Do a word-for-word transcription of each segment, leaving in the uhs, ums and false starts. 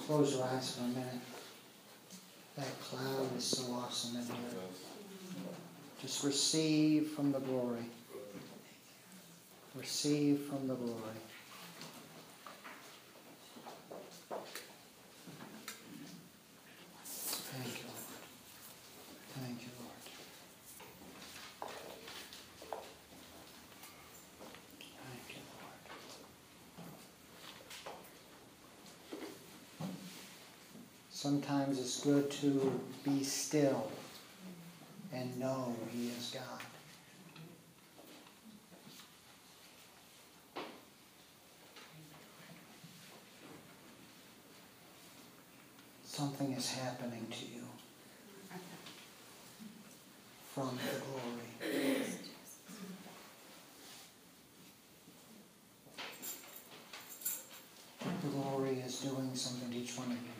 close your eyes for a minute. That cloud is so awesome in here. Just receive from the glory. Receive from the glory. Thank you, Lord. Thank you, Lord. Thank you, Lord. Sometimes it's good to be still and know He is God. Something is happening to you from the glory. The glory is doing something to each one of you.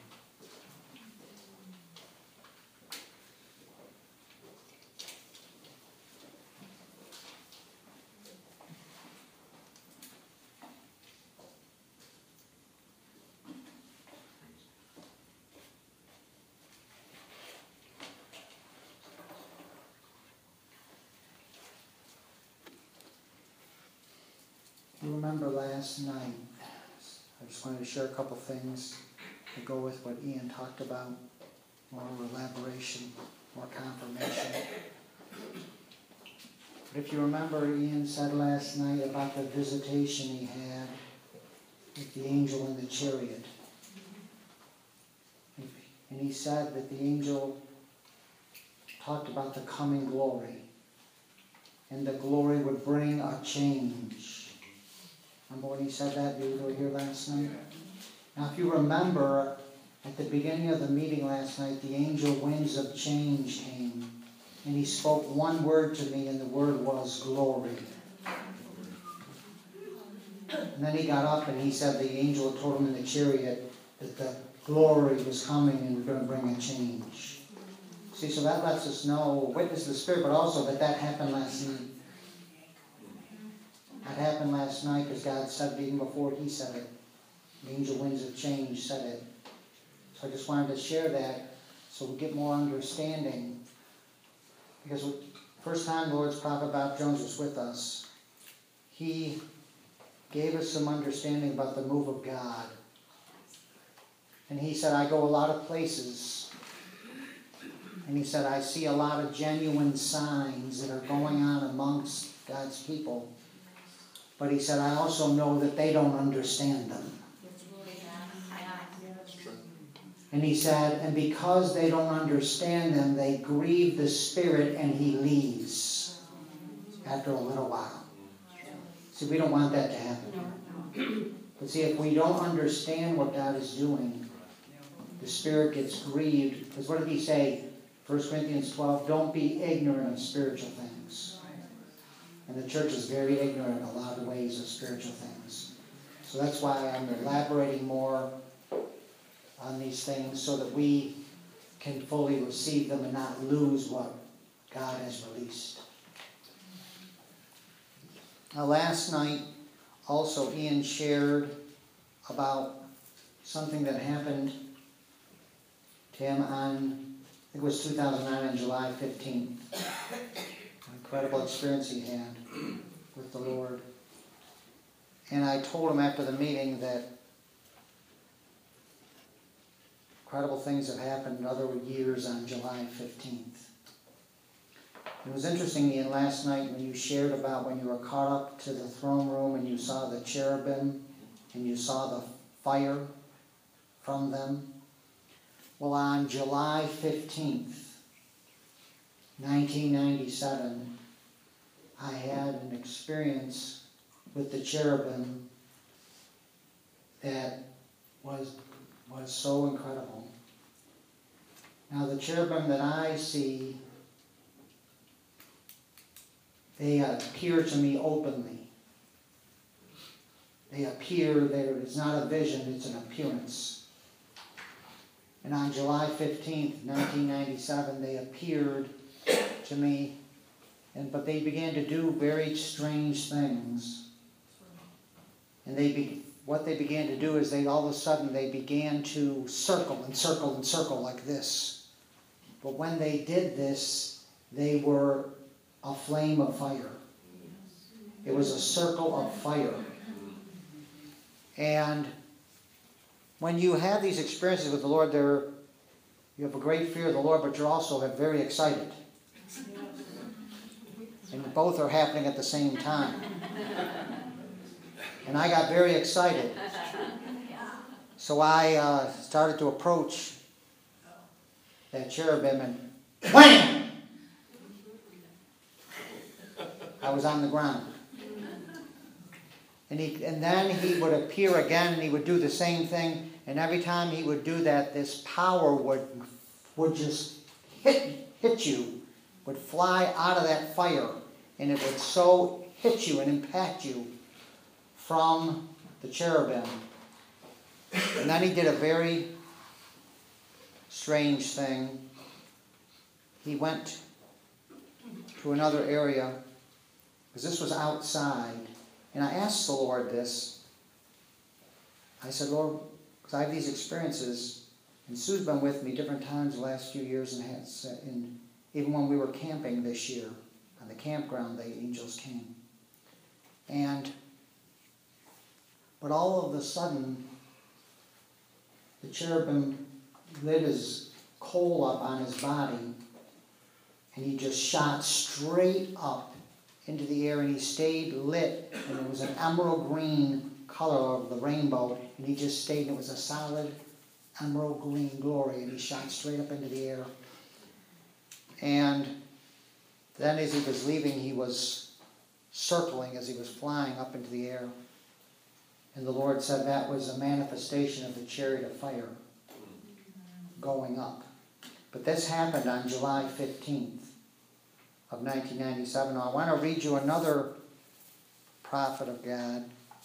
You remember last night, I just wanted to share a couple things to go with what Ian talked about, more elaboration, more confirmation. But if you remember, Ian said last night about the visitation he had with the angel in the chariot. And he said that the angel talked about the coming glory, and the glory would bring a change. Remember when he said that? You were here last night? Now, if you remember, at the beginning of the meeting last night, the angel winds of change came. And he spoke one word to me, and the word was glory. And then he got up and he said the angel told him in the chariot that the glory was coming and was going to bring a change. See, so that lets us know, witness the Spirit, but also that that happened last night. That happened last night because God said it even before he said it. The angel winds of change said it. So I just wanted to share that so we get more understanding. Because the first time the Lord's prophet Bob Jones was with us, he gave us some understanding about the move of God. And he said, I go a lot of places. And he said, I see a lot of genuine signs that are going on amongst God's people. But he said, I also know that they don't understand them. And he said, and because they don't understand them, they grieve the Spirit and he leaves after a little while. See, we don't want that to happen. But see, if we don't understand what God is doing, the Spirit gets grieved. Because what did he say? First Corinthians twelve, don't be ignorant of spiritual things. And the church is very ignorant in a lot of ways of spiritual things. So that's why I'm elaborating more on these things so that we can fully receive them and not lose what God has released. Now last night also Ian shared about something that happened to him on, I think it was two thousand nine on July fifteenth. An incredible experience he had with the Lord. And I told him after the meeting that incredible things have happened other years on July fifteenth. It was interesting, Ian, last night when you shared about when you were caught up to the throne room and you saw the cherubim and you saw the fire from them. Well, on July fifteenth, nineteen ninety-seven, I had an experience with the cherubim that was was so incredible. Now the cherubim that I see, they appear to me openly. They appear there. It's not a vision, it's an appearance. And on July fifteenth, nineteen ninety-seven, they appeared to me, and but they began to do very strange things. And they be, what they began to do is they all of a sudden they began to circle and circle and circle like this. But when they did this, they were a flame of fire. It was a circle of fire. And when you have these experiences with the Lord, there you have a great fear of the Lord, but you're also very excited. And both are happening at the same time. And I got very excited. So I uh, started to approach that cherubim and wham! I was on the ground. And, he, and then he would appear again and he would do the same thing. And every time he would do that, this power would, would just hit, hit you, would fly out of that fire. And it would so hit you and impact you from the cherubim. And then he did a very strange thing. He went to another area, because this was outside. And I asked the Lord this. I said, Lord, because I have these experiences, and Sue's been with me different times the last few years, and has, and even when we were camping this year, on the campground, the angels came. And, but all of a sudden, the cherubim lit his coal up on his body, and he just shot straight up into the air, and he stayed lit, and it was an emerald green color of the rainbow, and he just stayed, and it was a solid emerald green glory, and he shot straight up into the air. And then as he was leaving, he was circling as he was flying up into the air. And the Lord said that was a manifestation of the chariot of fire going up. But this happened on July fifteenth of nineteen ninety-seven. Now I want to read you another prophet of God.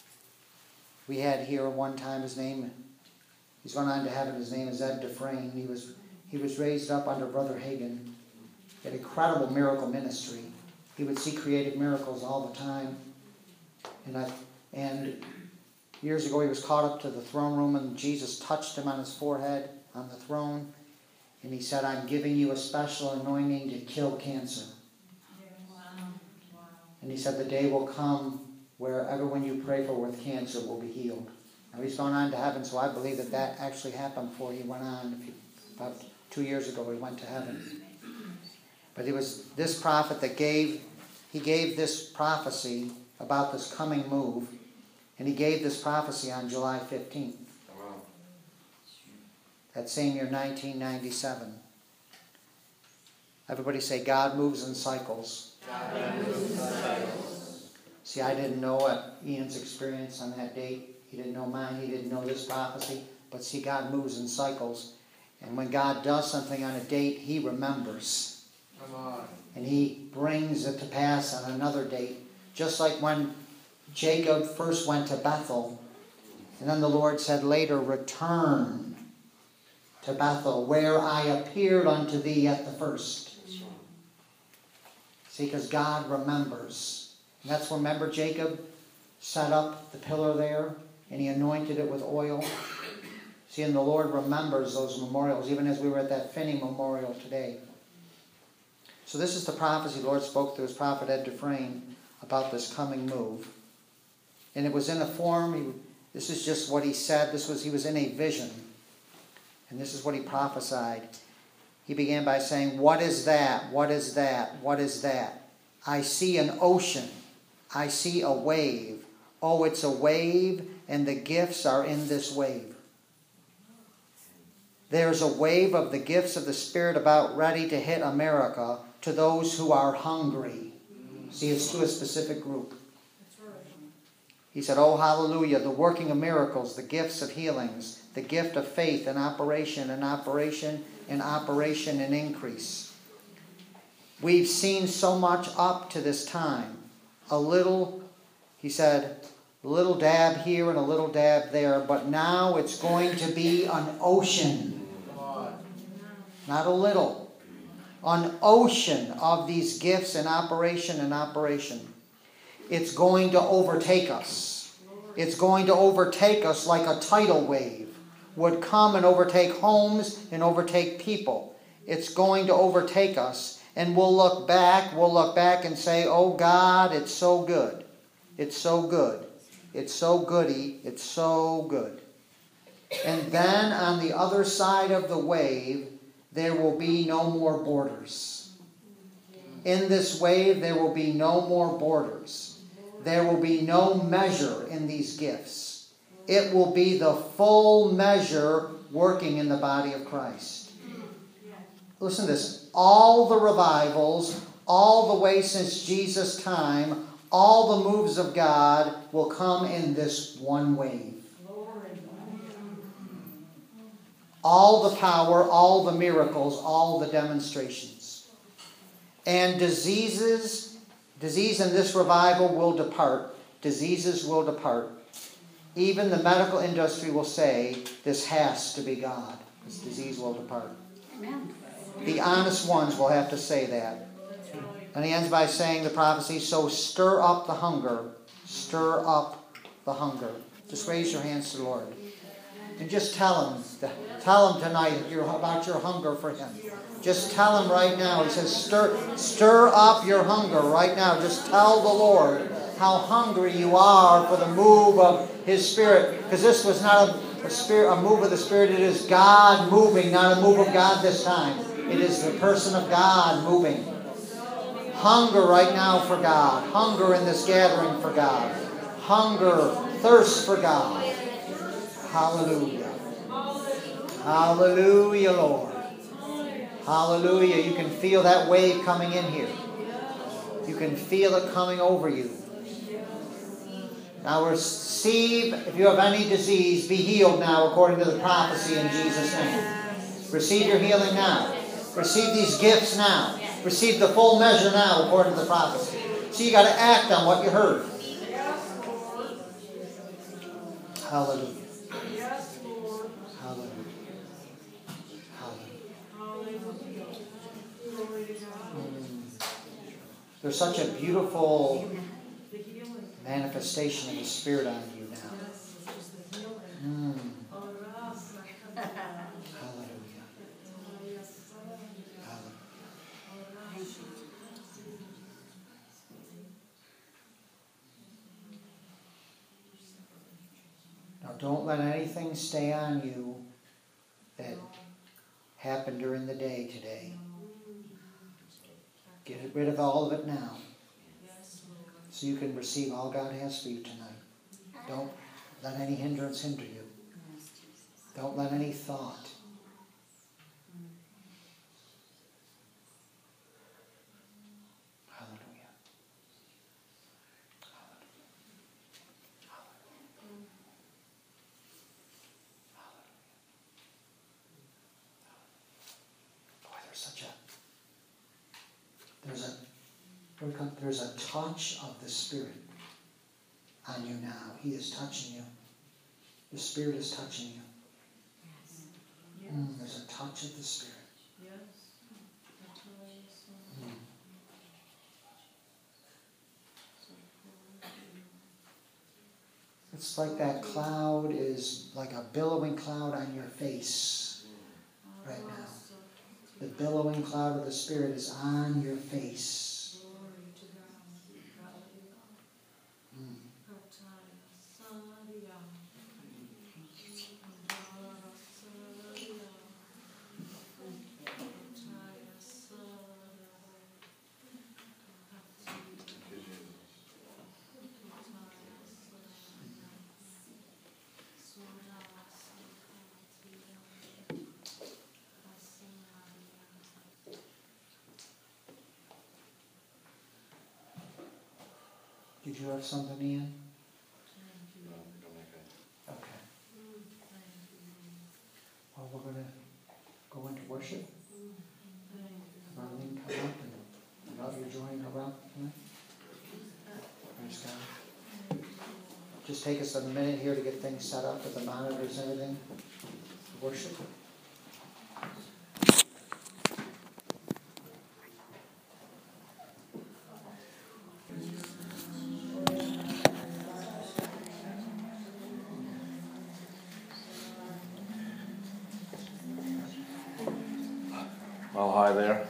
We had here one time his name, he's gone on to heaven, his name is Ed Dufresne. He was, he was raised up under Brother Hagin. He had incredible miracle ministry. He would see creative miracles all the time. And I, and years ago he was caught up to the throne room and Jesus touched him on his forehead on the throne. And he said, I'm giving you a special anointing to kill cancer. Wow. Wow. And he said the day will come where everyone you pray for with cancer will be healed. Now he's gone on to heaven, so I believe that that actually happened before he went on. About two years ago he went to heaven. But it was this prophet that gave, he gave this prophecy about this coming move. And he gave this prophecy on July fifteenth. Wow. That same year, nineteen ninety-seven. Everybody say, God moves in cycles. God moves in cycles. See, I didn't know what Ian's experience on that date. He didn't know mine. He didn't know this prophecy. But see, God moves in cycles. And when God does something on a date, he remembers. Come on. And he brings it to pass on another date. Just like when Jacob first went to Bethel, and then the Lord said later, return to Bethel, where I appeared unto thee at the first. See, because God remembers. And that's, remember, Jacob set up the pillar there, and he anointed it with oil. See, and the Lord remembers those memorials, even as we were at that Finney Memorial today. So this is the prophecy the Lord spoke through his prophet Ed Dufresne about this coming move. And it was in a form, he, this is just what he said, this was, he was in a vision. And this is what he prophesied. He began by saying, what is that? What is that? What is that? I see an ocean. I see a wave. Oh, it's a wave, and the gifts are in this wave. There's a wave of the gifts of the Spirit about ready to hit America to those who are hungry. See, it's to a specific group. He said, oh, hallelujah, the working of miracles, the gifts of healings, the gift of faith and operation and operation and operation and increase. We've seen so much up to this time. A little, he said, a little dab here and a little dab there, but now it's going to be an ocean. Not a little. An ocean of these gifts and operation and operation. It's going to overtake us. It's going to overtake us like a tidal wave would come and overtake homes and overtake people. It's going to overtake us. And we'll look back, we'll look back and say, oh God, it's so good. It's so good. It's so goody. It's so good. And then on the other side of the wave, there will be no more borders. In this wave, there will be no more borders. There will be no measure in these gifts. It will be the full measure working in the body of Christ. Listen to this. All the revivals, all the way since Jesus' time, all the moves of God will come in this one wave. All the power, all the miracles, all the demonstrations. And diseases, disease in this revival will depart. Diseases will depart. Even the medical industry will say, this has to be God. This disease will depart. Amen. The honest ones will have to say that. And he ends by saying the prophecy, so stir up the hunger. Stir up the hunger. Just raise your hands to the Lord. And just tell him, tell him tonight about your hunger for him. Just tell him right now. He says, stir, stir up your hunger right now. Just tell the Lord how hungry you are for the move of his Spirit. Because this was not a, a, spirit, a move of the Spirit. It is God moving, not a move of God this time. It is the person of God moving. Hunger right now for God. Hunger in this gathering for God. Hunger, thirst for God. Hallelujah. Hallelujah, Lord. Hallelujah. You can feel that wave coming in here. You can feel it coming over you. Now receive, if you have any disease, be healed now according to the prophecy in Jesus' name. Receive your healing now. Receive these gifts now. Receive the full measure now according to the prophecy. So you got to act on what you heard. Hallelujah. Hallelujah. Hallelujah. Mm. There's such a beautiful manifestation of the Spirit on you now. Mm. Hallelujah. Now don't let anything stay on you that happened during the day today. Get rid of all of it now, so you can receive all God has for you tonight. Don't let any hindrance hinder you. Don't let any thought. Hallelujah. Boy, there's such a there's a there's a touch of the Spirit on you now. He is touching you. The Spirit is touching you. Mm, there's a touch of the Spirit. Mm. It's like that cloud is like a billowing cloud on your face right now. The billowing cloud of the Spirit is on your face. Mm. Did you have something, Ian? Okay. Well, we're going to go into worship. Marlene, come up and love your joining her up tonight. Praise God. Just take us a minute here to get things set up with the monitors and everything. Worship. there.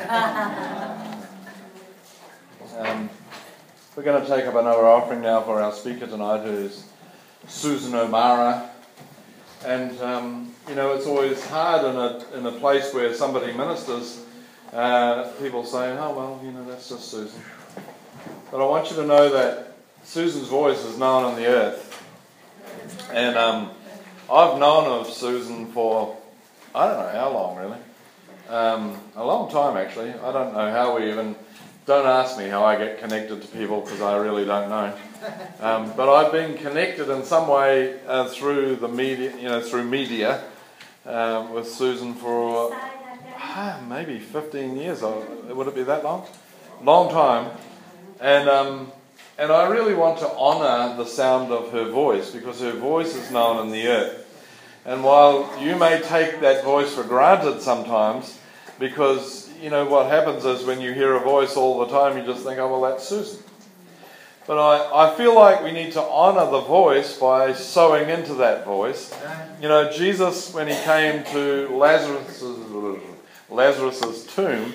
um, we're going to take up another offering now for our speaker tonight, who is Susan O'Mara. And, um, you know, it's always hard in a, in a place where somebody ministers. Uh, people say, oh, well, you know, that's just Susan. But I want you to know that Susan's voice is known on the earth. And um, I've known of Susan for, I don't know how long, really. Um, a long time, actually. I don't know how we even... Don't ask me how I get connected to people, because I really don't know. Um, but I've been connected in some way uh, through the media, you know, through media uh, with Susan for uh, maybe fifteen years. Would it be that long? Long time. And um, and I really want to honour the sound of her voice, because her voice is known in the earth. And while you may take that voice for granted sometimes, because you know what happens is when you hear a voice all the time, you just think, oh, well, that's Susan. But I, I feel like we need to honour the voice by sowing into that voice. You know, Jesus, when he came to Lazarus's, Lazarus's tomb,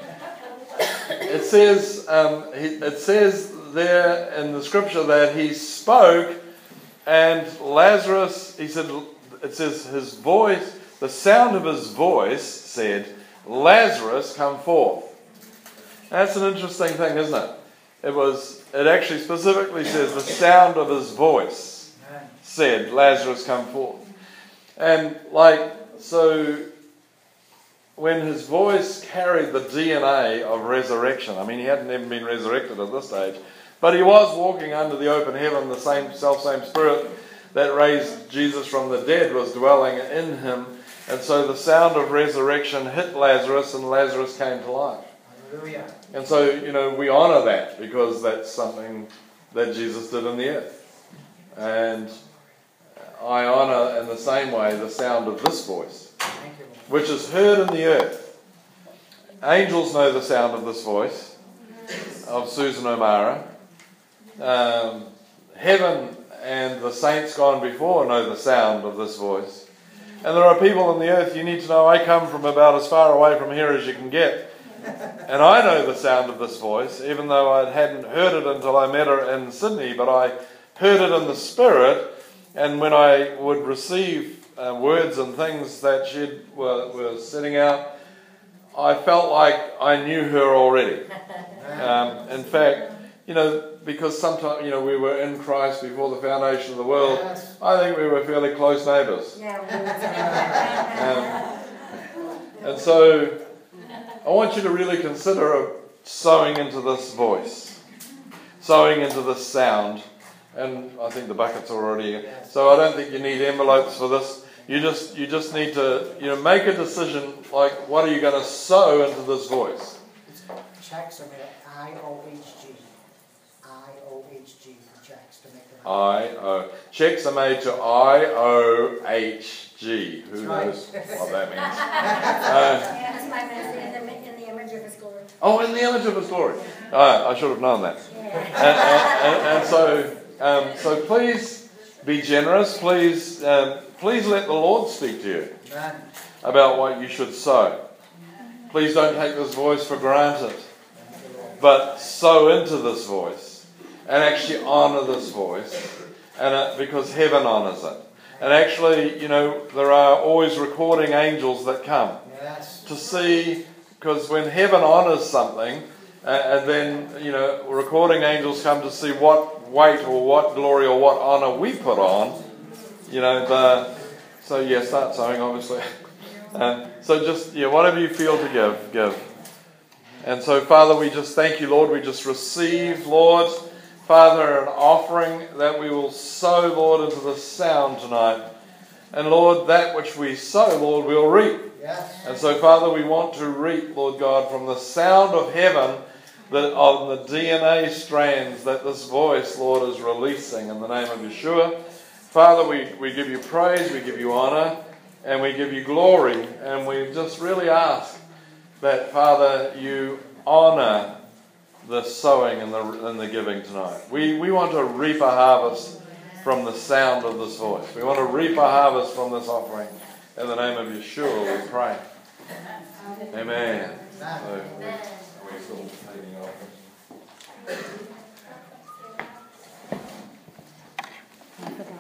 it says, um, he, it says there in the scripture that he spoke, and Lazarus, he said, it says his voice, the sound of his voice said, Lazarus, come forth. That's an interesting thing, isn't it? It was. It actually specifically says the sound of his voice said, Lazarus, come forth. And like, so when his voice carried the D N A of resurrection, I mean, he hadn't even been resurrected at this stage, but he was walking under the open heaven, the same self-same spirit that raised Jesus from the dead was dwelling in him. And so the sound of resurrection hit Lazarus, and Lazarus came to life. Hallelujah. And so, you know, we honour that, because that's something that Jesus did in the earth. And I honour in the same way the sound of this voice, which is heard in the earth. Angels know the sound of this voice, of Susan O'Mara. Um, heaven and the saints gone before know the sound of this voice. And there are people in the earth, you need to know, I come from about as far away from here as you can get. And I know the sound of this voice, even though I hadn't heard it until I met her in Sydney, but I heard it in the spirit. And when I would receive uh, words and things that she were, were setting out, I felt like I knew her already. Um, in fact, you know, because sometimes, you know, we were in Christ before the foundation of the world, yes. I think we were fairly close neighbours. Yeah, um, and so I want you to really consider sowing into this voice, sowing into this sound. And I think the bucket's already, so I don't think you need envelopes for this. You just you just need to, you know, make a decision, like, what are you going to sow into this voice? Checks are made I O H G. I O H G for checks to make it. I O. Checks are made to I O H G. Who That's knows right. what that means? uh, Yes, my minister, in the, in the image of his glory. Oh, in the image of his glory. Oh, I should have known that. Yeah. And, and, and, and so, um, so please be generous. Please, um, please let the Lord speak to you about what you should sow. Please don't take this voice for granted, but sow into this voice and actually honour this voice, and it, because heaven honours it. And actually, you know, there are always recording angels that come yes. to see, because when heaven honours something, uh, and then, you know, recording angels come to see what weight or what glory or what honour we put on, you know, the, so yeah, start sowing, obviously. Um, so just, yeah, whatever you feel to give, give. And so, Father, we just thank you, Lord. We just receive, Lord, Father, an offering that we will sow, Lord, into the sound tonight. And, Lord, that which we sow, Lord, we'll reap. Yes. And so, Father, we want to reap, Lord God, from the sound of heaven, that of the D N A strands that this voice, Lord, is releasing in the name of Yeshua. Father, we, we give you praise, we give you honor, and we give you glory. And we just really ask that, Father, you honor the sowing and the, and the giving tonight. We, we want to reap a harvest from the sound of this voice. We want to reap a harvest from this offering. In the name of Yeshua we pray. Amen. So, are we still taking offerings? I forgot.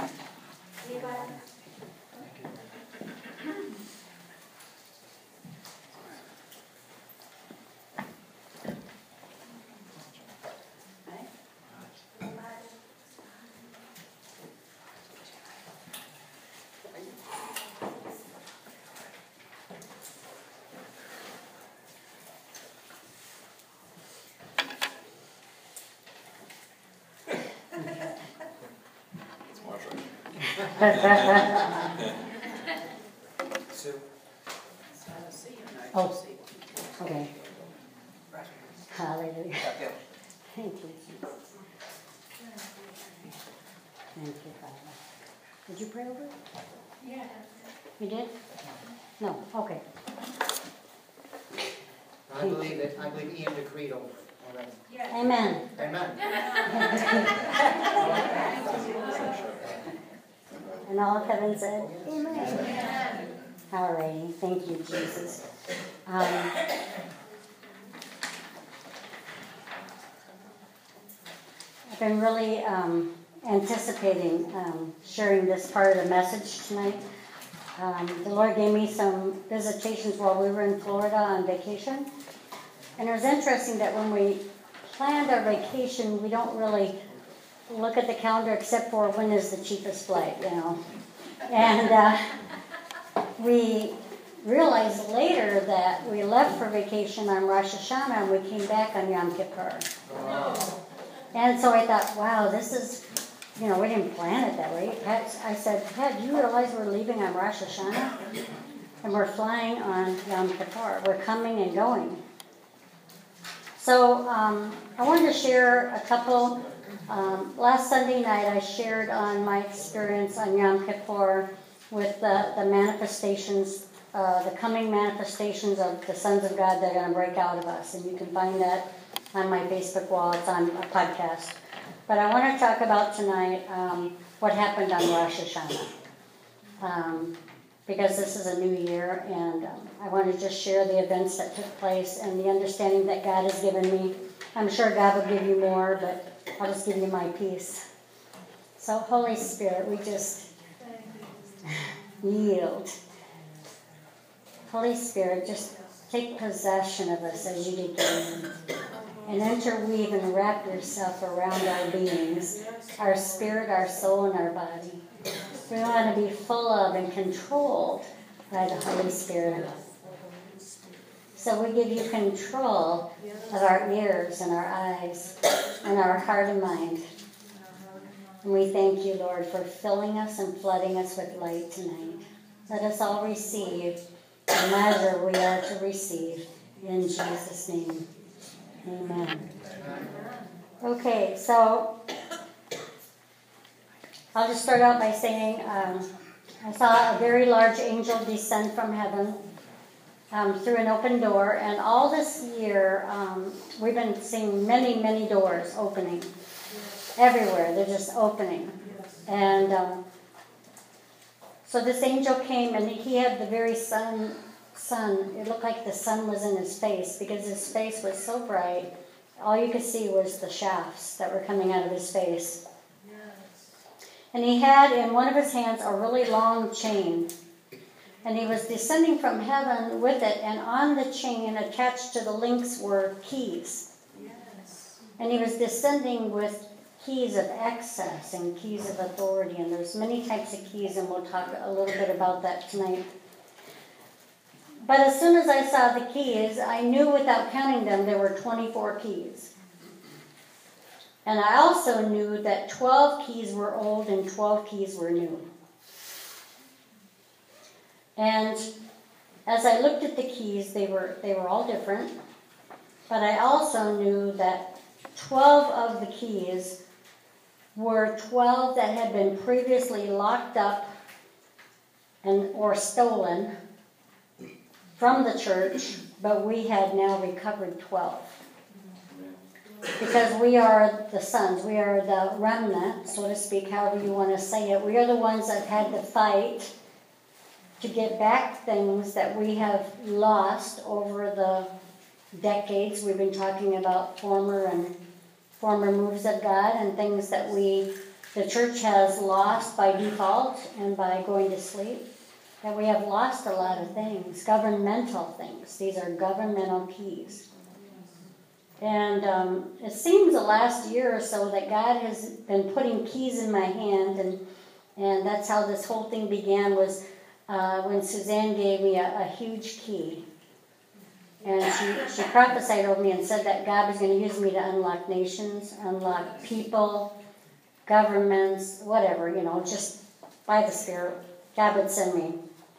It's my treasure. Oh, okay. Hallelujah. Thank you, Jesus. Thank you, Father. Did you pray over it? Yeah. You did? No, okay. I believe it, I believe Ian decreed over it already. Amen. Amen. And all of heaven said, amen. All righty. Thank you, Jesus. Um, I've been really um, anticipating um, sharing this part of the message tonight. Um, the Lord gave me some visitations while we were in Florida on vacation. And it was interesting that when we planned our vacation, we don't really look at the calendar except for when is the cheapest flight, you know. And uh, we realized later that we left for vacation on Rosh Hashanah and we came back on Yom Kippur. Oh. And so I thought, wow, this is, you know, we didn't plan it that way. Pat, I said, Pat, do you realize we're leaving on Rosh Hashanah? And we're flying on Yom Kippur. We're coming and going. So um, I wanted to share a couple. Um, last Sunday night I shared on my experience on Yom Kippur with the, the manifestations, uh, the coming manifestations of the sons of God that are going to break out of us. And you can find that on my Facebook wall. It's on a podcast. But I want to talk about tonight um, what happened on Rosh Hashanah. Um, because this is a new year, and um, I want to just share the events that took place and the understanding that God has given me. I'm sure God will give you more, but I'll just give you my piece. So, Holy Spirit, we just yield. Holy Spirit, just take possession of us as you begin. And interweave and wrap yourself around our beings, our spirit, our soul, and our body. We want to be full of and controlled by the Holy Spirit. So we give you control of our ears and our eyes and our heart and mind. And we thank you, Lord, for filling us and flooding us with light tonight. Let us all receive the measure we are to receive. In Jesus' name, amen. Okay, so I'll just start out by saying um, I saw a very large angel descend from heaven um, through an open door. And all this year, um, we've been seeing many, many doors opening. Everywhere, they're just opening. And um, so this angel came, and he had the very sun, sun. It looked like the sun was in his face because his face was so bright. All you could see was the shafts that were coming out of his face. And he had in one of his hands a really long chain. And he was descending from heaven with it, and on the chain attached to the links were keys. Yes. And he was descending with keys of access and keys of authority. And there's many types of keys, and we'll talk a little bit about that tonight. But as soon as I saw the keys, I knew without counting them there were twenty-four keys. And I also knew that twelve keys were old and twelve keys were new. And as I looked at the keys, they were they were all different. But I also knew that twelve of the keys were twelve that had been previously locked up and or stolen from the church, but we had now recovered twelve. Because we are the sons, we are the remnant, so to speak, however you want to say it. We are the ones that had to fight to get back things that we have lost over the decades. We've been talking about former and former moves of God and things that we, the church has lost by default and by going to sleep. That we have lost a lot of things, governmental things. These are governmental keys. And um, it seems the last year or so that God has been putting keys in my hand, and and that's how this whole thing began, was uh, when Suzanne gave me a, a huge key. And she, she prophesied over me and said that God was going to use me to unlock nations, unlock people, governments, whatever, you know, just by the Spirit. God would send me.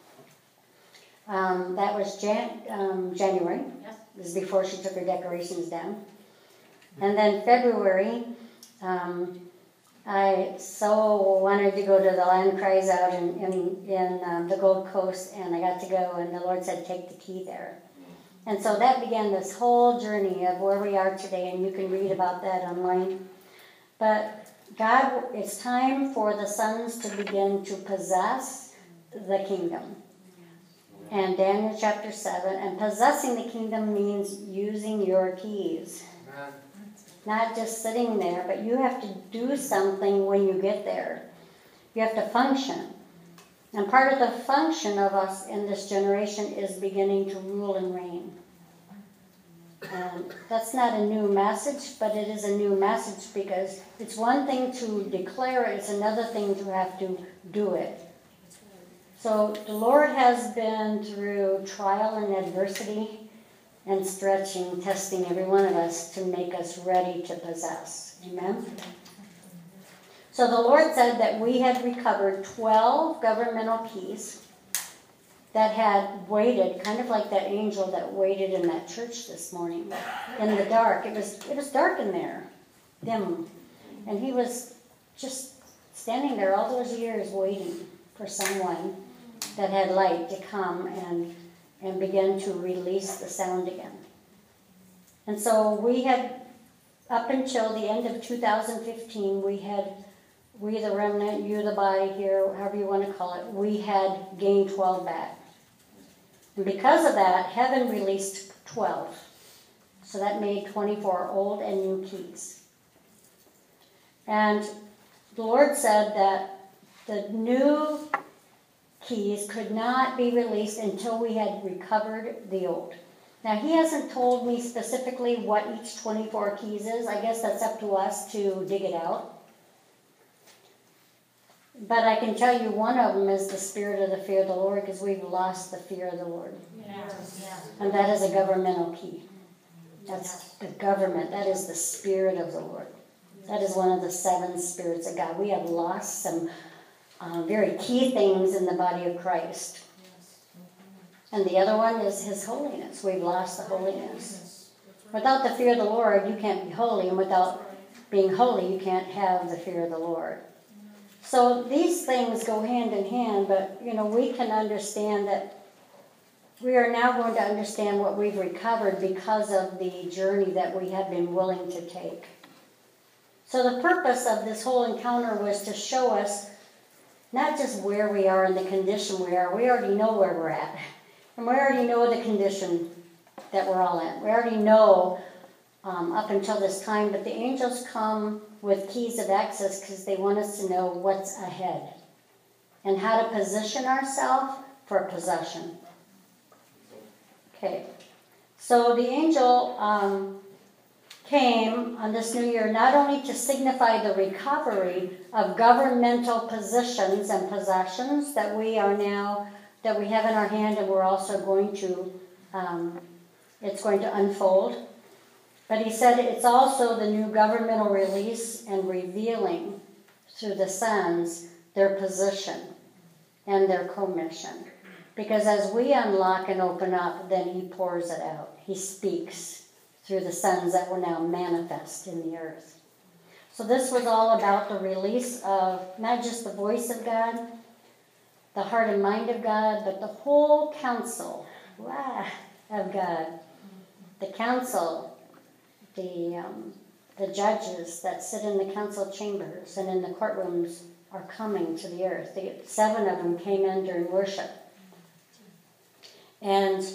Um, that was Jan- um, January. This is before she took her decorations down. And then February, um, I so wanted to go to the Land Cries Out in, in, in um, the Gold Coast, and I got to go, and the Lord said, take the key there. And so that began this whole journey of where we are today, and you can read about that online. But God, it's time for the sons to begin to possess the kingdom. And Daniel chapter seven, and possessing the kingdom means using your keys. Amen. Not just sitting there, but you have to do something when you get there. You have to function. And part of the function of us in this generation is beginning to rule and reign. And that's not a new message, but it is a new message because it's one thing to declare it, it's another thing to have to do it. So the Lord has been through trial and adversity and stretching, testing every one of us to make us ready to possess. Amen? So the Lord said that we had recovered twelve governmental keys that had waited, kind of like that angel that waited in that church this morning, in the dark. It was, it was dark in there, dim. And he was just standing there all those years waiting for someone that had light to come and and begin to release the sound again. And so we had, up until the end of two thousand fifteen, we had, we the remnant, you the body here, however you want to call it, we had gained twelve back. And because of that, heaven released twelve. So that made twenty-four old and new keys. And the Lord said that the new keys could not be released until we had recovered the old. Now, he hasn't told me specifically what each twenty-four keys is. I guess that's up to us to dig it out. But I can tell you one of them is the spirit of the fear of the Lord, because we've lost the fear of the Lord. Yes. And that is a governmental key. That's the government. That is the spirit of the Lord. That is one of the seven spirits of God. We have lost some Uh, very key things in the body of Christ. And the other one is His holiness. We've lost the holiness. Without the fear of the Lord, you can't be holy. And without being holy, you can't have the fear of the Lord. So these things go hand in hand, but, you know, we can understand that we are now going to understand what we've recovered because of the journey that we have been willing to take. So the purpose of this whole encounter was to show us not just where we are and the condition we are. We already know where we're at. And we already know the condition that we're all in. We already know um, up until this time, but the angels come with keys of access because they want us to know what's ahead and how to position ourselves for possession. Okay. So the angel um, came on this new year not only to signify the recovery of governmental positions and possessions that we are now, that we have in our hand, and we're also going to, um, it's going to unfold. But he said it's also the new governmental release and revealing through the sons their position and their commission. Because as we unlock and open up, then he pours it out. He speaks through the sons that will now manifest in the earth. So this was all about the release of not just the voice of God, the heart and mind of God, but the whole counsel wow, of God. The council, the, um, the judges that sit in the council chambers and in the courtrooms are coming to the earth. The, seven of them came in during worship. And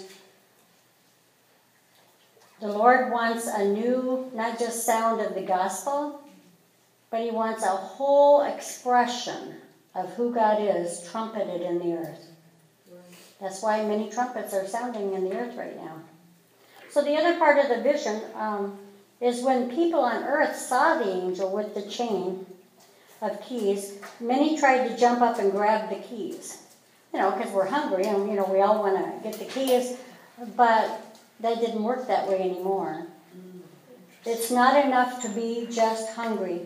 the Lord wants a new, not just sound of the gospel, but he wants a whole expression of who God is trumpeted in the earth. That's why many trumpets are sounding in the earth right now. So the other part of the vision um, is when people on earth saw the angel with the chain of keys, many tried to jump up and grab the keys. You know, because we're hungry and, you know, we all want to get the keys, but that didn't work that way anymore. It's not enough to be just hungry.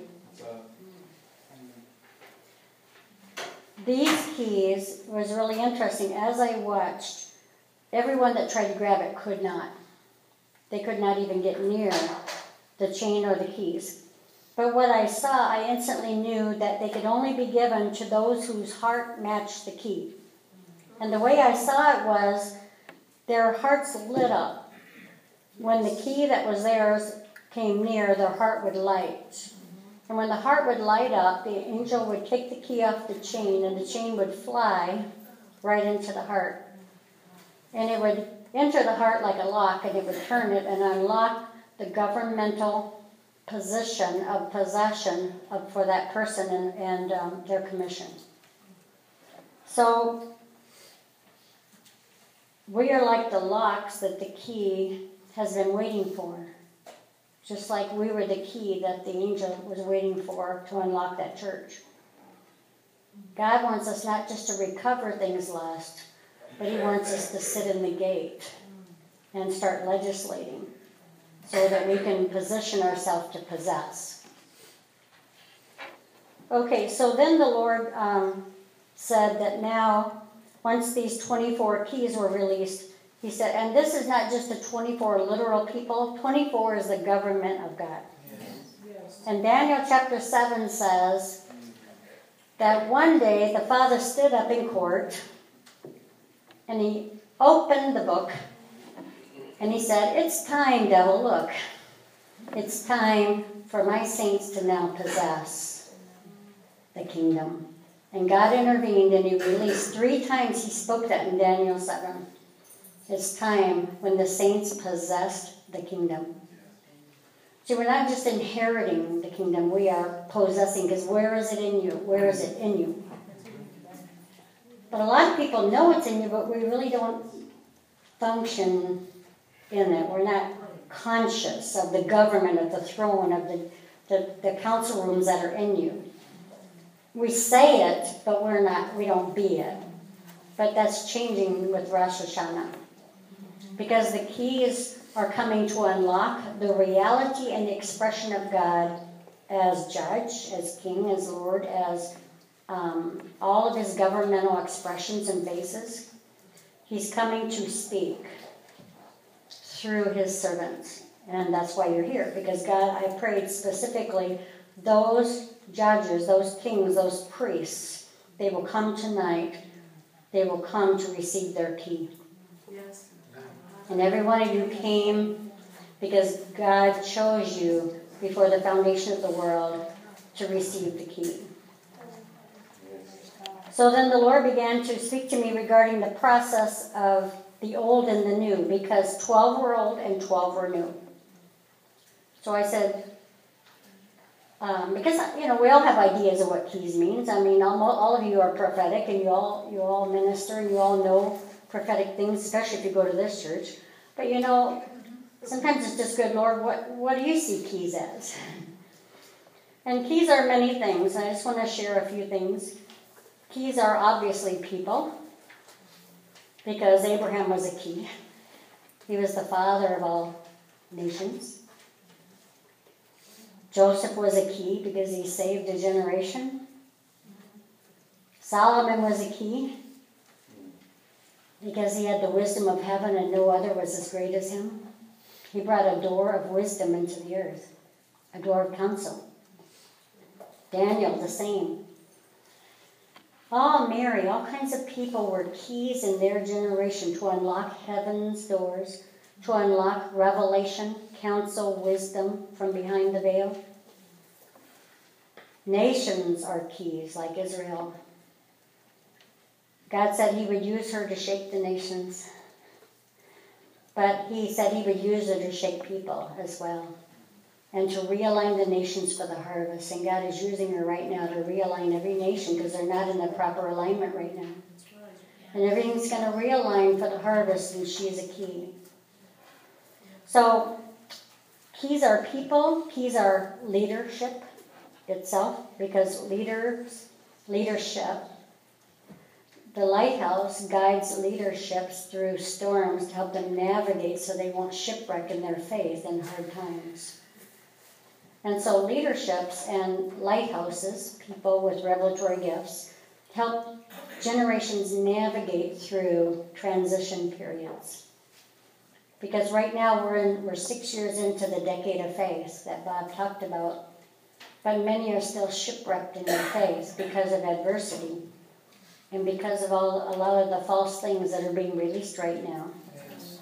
These keys was really interesting. As I watched, everyone that tried to grab it could not. They could not even get near the chain or the keys. But what I saw, I instantly knew that they could only be given to those whose heart matched the key. And the way I saw it was, their hearts lit up. When the key that was theirs came near, their heart would light. And when the heart would light up, the angel would take the key off the chain, and the chain would fly right into the heart. And it would enter the heart like a lock, and it would turn it and unlock the governmental position of possession of, for that person and, and um, their commission. So we are like the locks that the key has been waiting for. Just like we were the key that the angel was waiting for to unlock that church. God wants us not just to recover things lost, but he wants us to sit in the gate and start legislating so that we can position ourselves to possess. Okay, so then the Lord um, said that now, once these twenty-four keys were released, he said, and this is not just the twenty-four literal people. twenty-four is the government of God. Yes. And Daniel chapter seven says that one day the Father stood up in court and he opened the book and he said, it's time, devil, look. It's time for my saints to now possess the kingdom. And God intervened and he released, three times he spoke that in Daniel seven. It's time when the saints possessed the kingdom. See, we're not just inheriting the kingdom, we are possessing, because where is it in you? Where is it in you? But a lot of people know it's in you, but we really don't function in it. We're not conscious of the government, of the throne, of the, the, the council rooms that are in you. We say it, but we're not, we don't be it. But that's changing with Rosh Hashanah. Because the keys are coming to unlock the reality and the expression of God as judge, as king, as Lord, as um, all of his governmental expressions and faces. He's coming to speak through his servants. And that's why you're here. Because God, I prayed specifically, those judges, those kings, those priests, they will come tonight. They will come to receive their key. Yes. And every one of you came because God chose you before the foundation of the world to receive the key. So then the Lord began to speak to me regarding the process of the old and the new, because twelve were old and twelve were new. So I said, um, because, you know, we all have ideas of what keys means. I mean, all, all of you are prophetic, and you all, you all minister, and you all know prophetic things, especially if you go to this church. But, you know, sometimes it's just good, Lord, what, what do you see keys as? And keys are many things. I just want to share a few things. Keys are obviously people, because Abraham was a key. He was the father of all nations. Joseph was a key because he saved a generation. Solomon was a key because he had the wisdom of heaven and no other was as great as him. He brought a door of wisdom into the earth, a door of counsel. Daniel, the same. All Mary, all kinds of people were keys in their generation to unlock heaven's doors, to unlock revelation, counsel, wisdom from behind the veil. Nations are keys, like Israel. God said he would use her to shake the nations. But he said he would use it to shake people as well and to realign the nations for the harvest. And God is using her right now to realign every nation because they're not in the proper alignment right now. And everything's going to realign for the harvest, and she is a key. So keys are people, keys are leadership itself, because leaders, leadership, the lighthouse guides leaderships through storms to help them navigate so they won't shipwreck in their faith in hard times. And so leaderships and lighthouses, people with revelatory gifts, help generations navigate through transition periods. Because right now we're in, we're six years into the decade of faith that Bob talked about, but many are still shipwrecked in their faith because of adversity and because of all, a lot of the false things that are being released right now. Yes.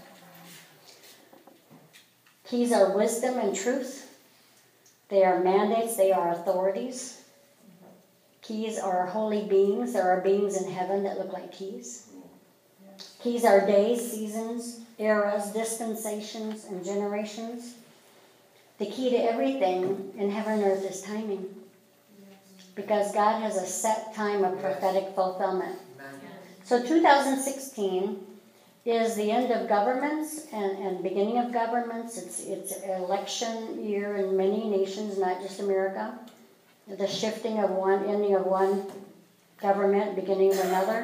Keys are wisdom and truth. They are mandates. They are authorities. Keys are holy beings. There are beings in heaven that look like keys. Keys are days, seasons, eras, dispensations, and generations. The key to everything in heaven and earth is timing. Because God has a set time of prophetic fulfillment. So two thousand sixteen is the end of governments and, and beginning of governments. It's, it's an election year in many nations, not just America. The shifting of one, ending of one government, beginning of another.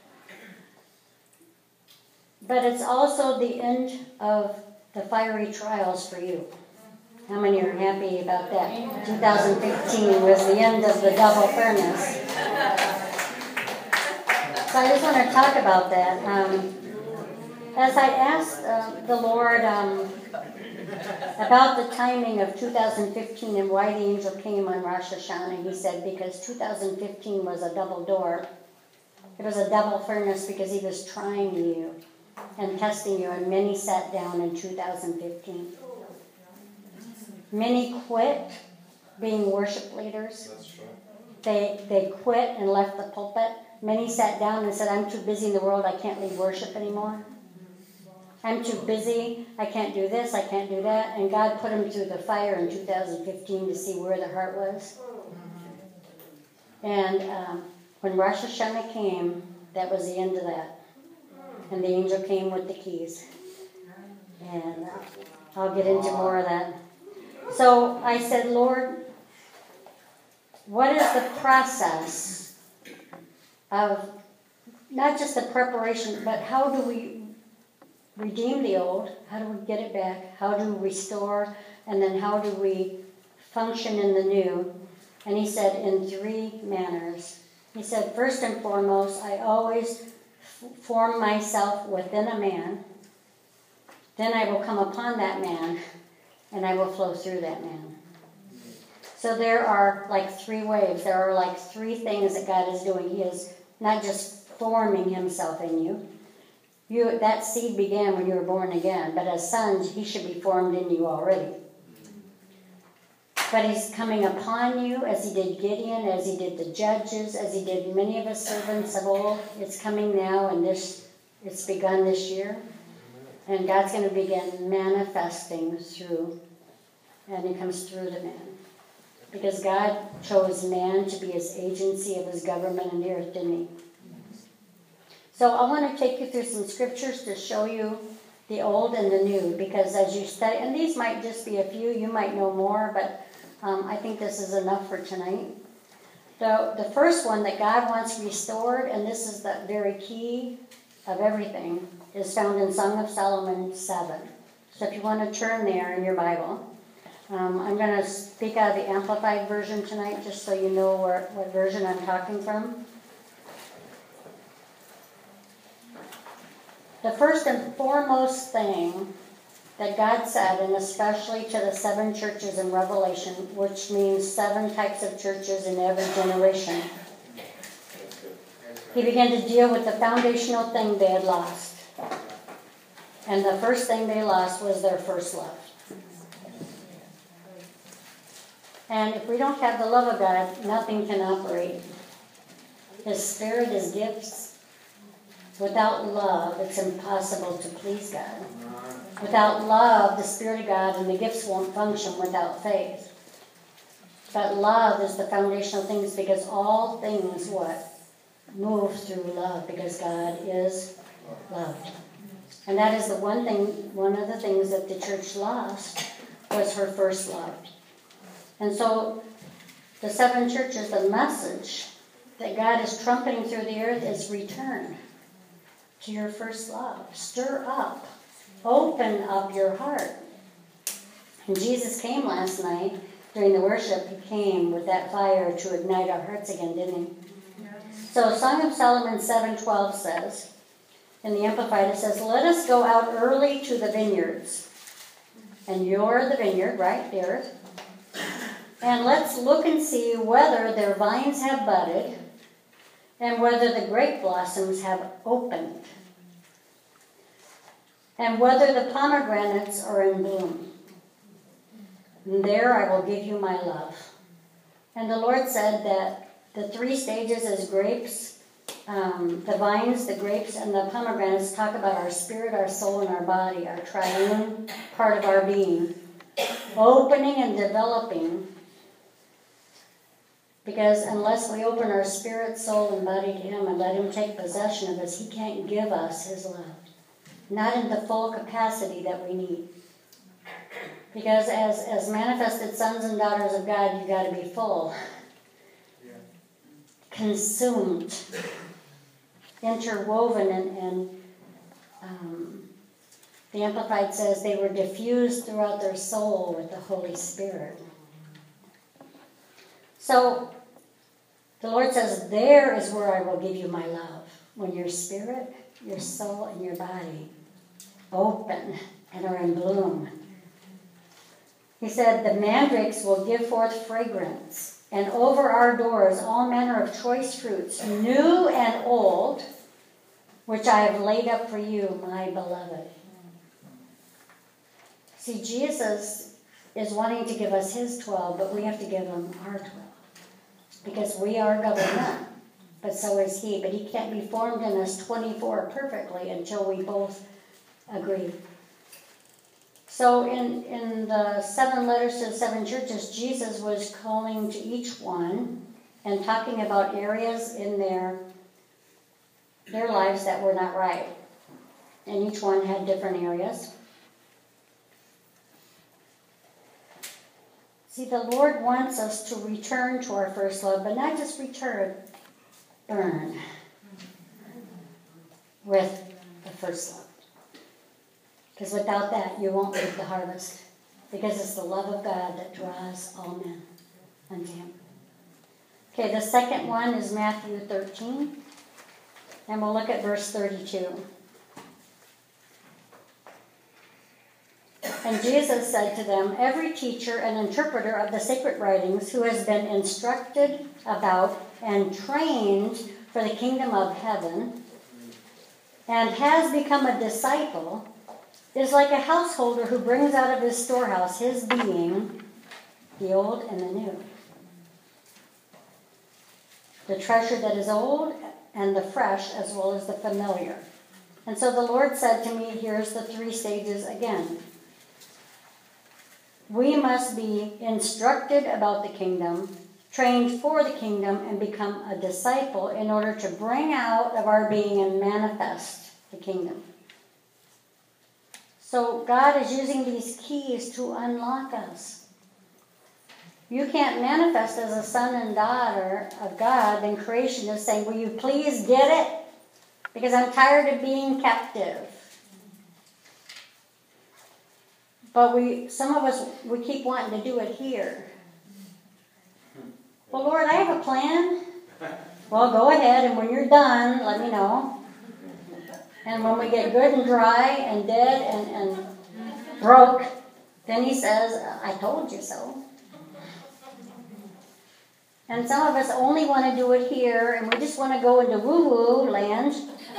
But it's also the end of the fiery trials for you. How many are happy about that? two thousand fifteen was the end of the double furnace. So I just want to talk about that. Um, as I asked uh, the Lord um, about the timing of two thousand fifteen and why the angel came on Rosh Hashanah, he said because two thousand fifteen was a double door. It was a double furnace because he was trying you and testing you, and many sat down in two thousand fifteen. Many quit being worship leaders. That's right. They they quit and left the pulpit. Many sat down and said, I'm too busy in the world, I can't lead worship anymore. I'm too busy, I can't do this, I can't do that. And God put them through the fire in two thousand fifteen to see where their heart was. And um, when Rosh Hashanah came, that was the end of that. And the angel came with the keys. And uh, I'll get into more of that. So I said, Lord, what is the process of not just the preparation, but how do we redeem the old? How do we get it back? How do we restore? And then how do we function in the new? And he said, in three manners. He said, first and foremost, I always f- form myself within a man. Then I will come upon that man, and I will flow through that man. So there are like three waves. There are like three things that God is doing. He is not just forming himself in you. You that seed began when you were born again, but as sons, he should be formed in you already. But he's coming upon you as he did Gideon, as he did the judges, as he did many of his servants of old. It's coming now, and this it's begun this year. And God's going to begin manifesting through, and he comes through the man. Because God chose man to be his agency of his government in the earth, didn't he? So I want to take you through some scriptures to show you the old and the new. Because as you study, and these might just be a few, you might know more, but um, I think this is enough for tonight. So the first one that God wants restored, and this is the very key of everything, is found in Song of Solomon seven. So if you want to turn there in your Bible. Um, I'm going to speak out of the Amplified Version tonight, just so you know where, what version I'm talking from. The first and foremost thing that God said, and especially to the seven churches in Revelation, which means seven types of churches in every generation, he began to deal with the foundational thing they had lost. And the first thing they lost was their first love. And if we don't have the love of God, nothing can operate. His Spirit, His gifts. Without love, it's impossible to please God. Without love, the Spirit of God and the gifts won't function without faith. But love is the foundational things, because all things, what? Move through love, because God is love. And that is the one thing, one of the things that the church lost was her first love. And so the seven churches, the message that God is trumpeting through the earth is return to your first love. Stir up. Open up your heart. And Jesus came last night during the worship. He came with that fire to ignite our hearts again, didn't he? So Song of Solomon seven twelve says, in the Amplified it says, let us go out early to the vineyards. And you're the vineyard, right, the earth. And let's look and see whether their vines have budded and whether the grape blossoms have opened and whether the pomegranates are in bloom. And there I will give you my love. And the Lord said that the three stages as grapes, um, the vines, the grapes, and the pomegranates talk about our spirit, our soul, and our body, our triune part of our being, opening and developing. Because unless we open our spirit, soul, and body to Him and let Him take possession of us, He can't give us His love. Not in the full capacity that we need. Because as, as manifested sons and daughters of God, you've got to be full. Consumed, interwoven, and, and um, the Amplified says they were diffused throughout their soul with the Holy Spirit. So the Lord says, there is where I will give you my love. When your spirit, your soul, and your body open and are in bloom. He said, the mandrakes will give forth fragrance. And over our doors all manner of choice fruits, new and old, which I have laid up for you, my beloved. See, Jesus is wanting to give us His twelve, but we have to give Him our twelve. Because we are government, but so is He. But He can't be formed in us twenty-four perfectly until we both agree. So in, in the seven letters to the seven churches, Jesus was calling to each one and talking about areas in their, their lives that were not right. And each one had different areas. See, the Lord wants us to return to our first love, but not just return, burn with the first love. Because without that, you won't reap the harvest. Because it's the love of God that draws all men unto Him. Okay, the second one is Matthew thirteen. And we'll look at verse thirty-two. And Jesus said to them, every teacher and interpreter of the sacred writings who has been instructed about and trained for the kingdom of heaven and has become a disciple is like a householder who brings out of his storehouse his being, the old and the new. The treasure that is old and the fresh as well as the familiar. And so the Lord said to me, here's the three stages again. We must be instructed about the kingdom, trained for the kingdom, and become a disciple in order to bring out of our being and manifest the kingdom. So God is using these keys to unlock us. You can't manifest as a son and daughter of God, then creation is saying, will you please get it? Because I'm tired of being captive. But we, some of us, we keep wanting to do it here. Well, Lord, I have a plan. Well, go ahead, and when you're done, let me know. And when we get good and dry and dead and, and broke, then He says, I told you so. And some of us only want to do it here, and we just want to go into woo-woo land.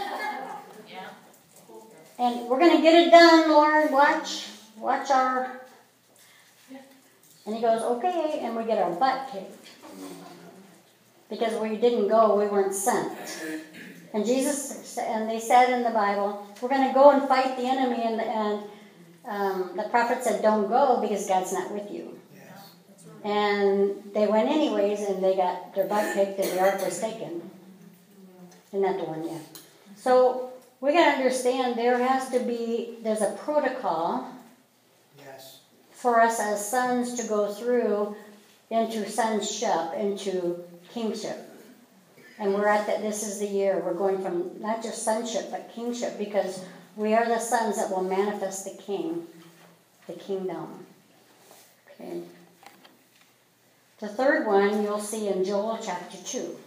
And we're going to get it done, Lord. Watch. Watch our... And He goes, okay, and we get our butt kicked. Because we didn't go, we weren't sent. And Jesus, and they said in the Bible, we're going to go and fight the enemy, and, and um, the prophet said, don't go because God's not with you. And they went anyways, and they got their butt kicked, and the ark was taken. Isn't that the one? Yeah. So we got to understand there has to be, there's a protocol Yes. for us as sons to go through into sonship, into kingship. And we're at that, this is the year, we're going from not just sonship, but kingship, because we are the sons that will manifest the king, the kingdom. Okay. The third one you'll see in Joel chapter two.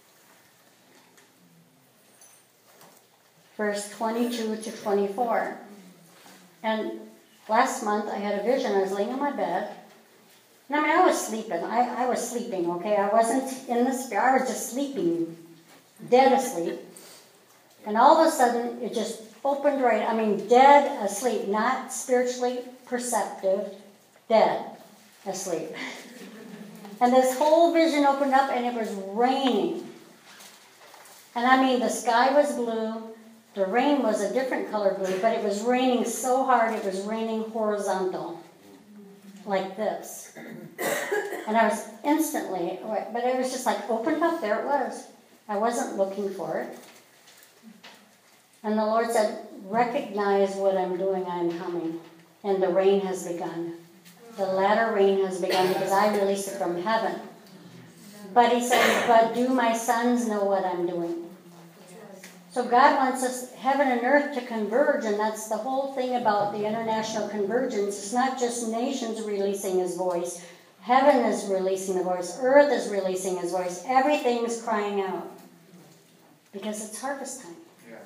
Verse twenty-two to twenty-four. And last month I had a vision. I was laying on my bed. And I mean, I was sleeping. I, I was sleeping, okay? I wasn't in the spirit. I was just sleeping, dead asleep. And all of a sudden, it just opened right. I mean, dead asleep, not spiritually perceptive, dead asleep. And this whole vision opened up, and it was raining. And I mean, the sky was blue. The rain was a different color blue, but it was raining so hard, it was raining horizontal, like this. And I was instantly, but it was just like opened up, there it was. I wasn't looking for it. And the Lord said, recognize what I'm doing, I'm coming. And the rain has begun. The latter rain has begun because I released it from heaven. But he said, but do my sons know what I'm doing? So God wants us, heaven and earth, to converge, and that's the whole thing about the international convergence. It's not just nations releasing his voice. Heaven is releasing the voice. Earth is releasing his voice. Everything's crying out. Because it's harvest time.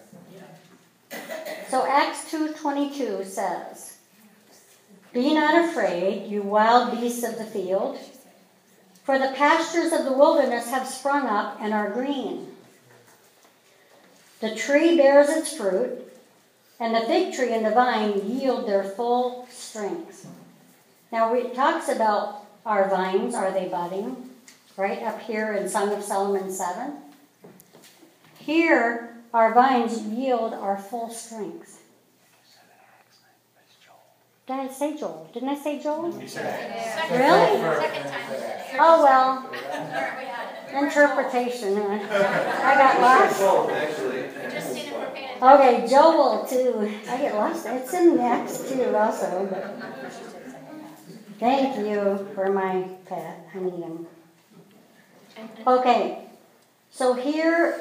So Acts two twenty-two says, be not afraid, you wild beasts of the field, for the pastures of the wilderness have sprung up and are green. The tree bears its fruit, and the fig tree and the vine yield their full strength. Now it talks about our vines, are they budding? Right up here in Song of Solomon seven. Here, our vines yield our full strength. Did I say Joel? Didn't I say Joel? You said it. Really? Second time today. Oh, well, Or we had it. interpretation. I got lost. Just seen it for paying attention. Okay, Joel two. I get lost. It's in Acts two also. But thank you for my pet. I need him. Okay, so here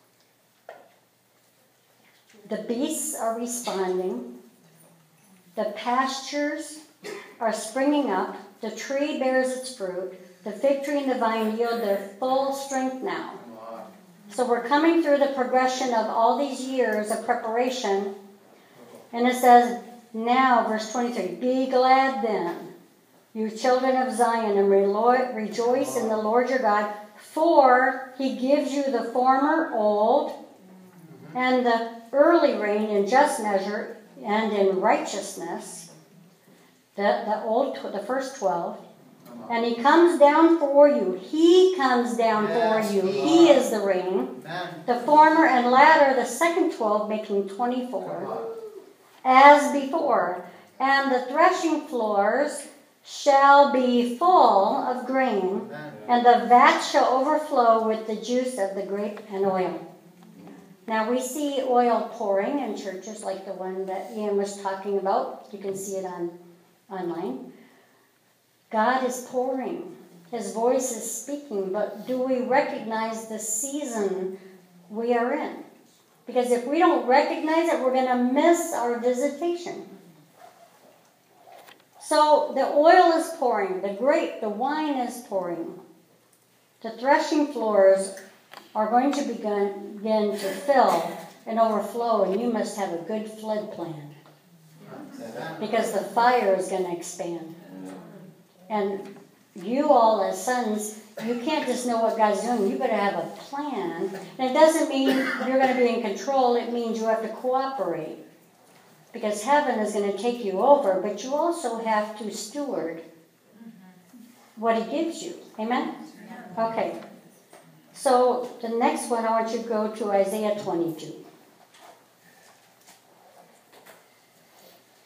the beasts are responding. The pastures are springing up. The tree bears its fruit. The fig tree and the vine yield their full strength now. So we're coming through the progression of all these years of preparation. And it says, now, verse twenty-three, be glad then, you children of Zion, and relo- rejoice in the Lord your God, for he gives you the former old and the early rain in just measure and in righteousness, the, the old, the first twelve, and he comes down for you. He comes down Yes, for you. Lord. He is the rain. Amen. The former and latter, the second twelve, making twenty-four, as before. And the threshing floors shall be full of grain, Amen. and the vats shall overflow with the juice of the grape and oil. Now we see oil pouring in churches like the one that Ian was talking about. You can see it on online. God is pouring. His voice is speaking, but do we recognize the season we are in? Because if we don't recognize it, we're going to miss our visitation. So the oil is pouring, the grape, the wine is pouring. The threshing floors are going to begin, begin to fill and overflow, and you must have a good flood plan. Because the fire is going to expand. And you all as sons, you can't just know what God's doing. You better have a plan. And it doesn't mean you're going to be in control. It means you have to cooperate. Because heaven is going to take you over, but you also have to steward what he gives you. Amen? Okay. So the next one, I want you to go to Isaiah twenty-two.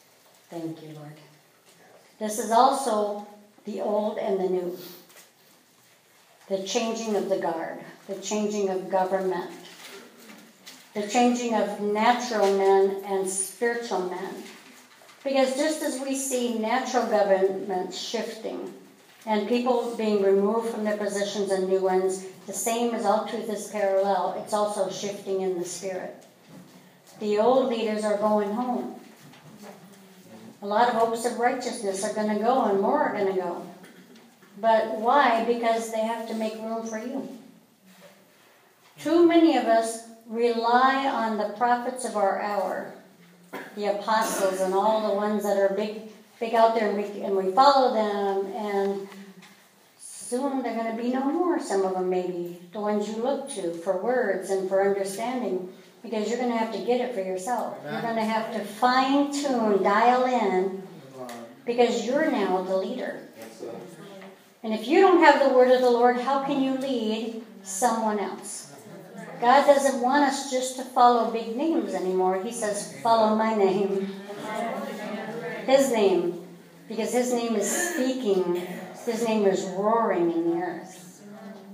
Thank you, Lord. This is also the old and the new. The changing of the guard, the changing of government, the changing of natural men and spiritual men. Because just as we see natural government shifting and people being removed from their positions and new ones, the same as all truth is parallel, it's also shifting in the spirit. The old leaders are going home. A lot of oaks of righteousness are going to go and more are going to go. But why? Because they have to make room for you. Too many of us rely on the prophets of our hour, the apostles and all the ones that are big big out there, and we, and we follow them, and soon they're going to be no more, some of them maybe, the ones you look to for words and for understanding, because you're going to have to get it for yourself. You're going to have to fine-tune, dial in, because you're now the leader. And if you don't have the word of the Lord, how can you lead someone else? God doesn't want us just to follow big names anymore. He says, follow my name. His name. Because his name is speaking. His name is roaring in the earth.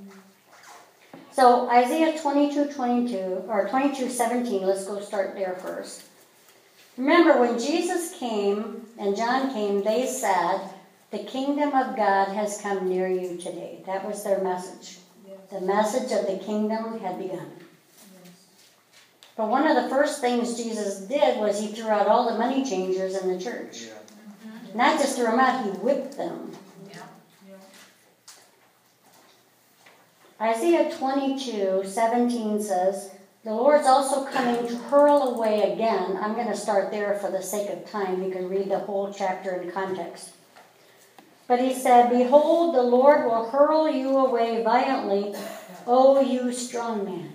So Isaiah twenty-two twenty-two, or twenty-two seventeen, let's go start there first. Remember, when Jesus came and John came, they said, the kingdom of God has come near you today. That was their message. The message of the kingdom had begun. But one of the first things Jesus did was he threw out all the money changers in the church. Not just threw them out, he whipped them. Isaiah twenty-two seventeen says, the Lord's also coming to hurl away again. I'm going to start there for the sake of time. You can read the whole chapter in context. But he said, behold, the Lord will hurl you away violently, O you strong man.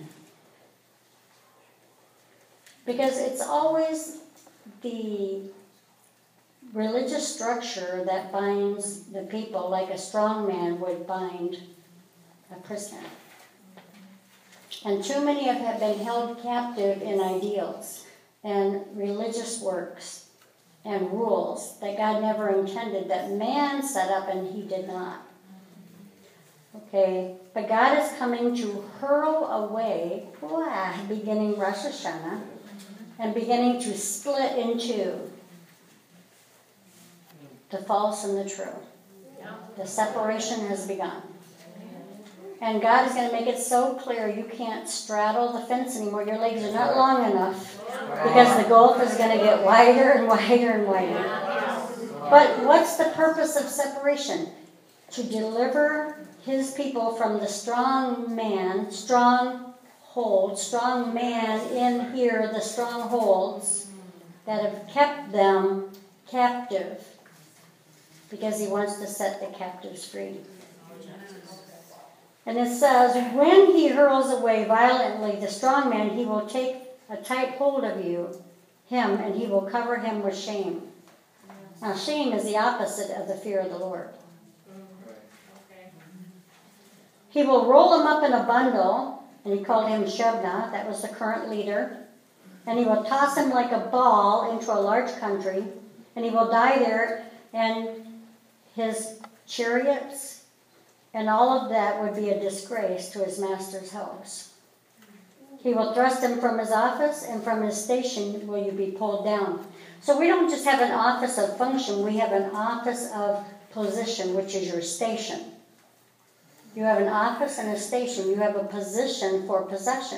Because it's always the religious structure that binds the people like a strong man would bind a prisoner. And too many have been held captive in ideals and religious works and rules that God never intended, that man set up and he did not. Okay, but God is coming to hurl away, beginning Rosh Hashanah, and beginning to split in two the false and the true. The separation has begun. And God is going to make it so clear you can't straddle the fence anymore. Your legs are not long enough because the gulf is going to get wider and wider and wider. But what's the purpose of separation? To deliver his people from the strong man, stronghold, strong man in here, the strongholds that have kept them captive, because he wants to set the captives free. And it says, when he hurls away violently the strong man, he will take a tight hold of you, him, and he will cover him with shame. Now, shame is the opposite of the fear of the Lord. He will roll him up in a bundle, and he called him Shebna, that was the current leader, and he will toss him like a ball into a large country, and he will die there, and his chariots and all of that would be a disgrace to his master's house. He will thrust him from his office, and from his station will you be pulled down. So we don't just have an office of function, we have an office of position, which is your station. You have an office and a station. You have a position for possession.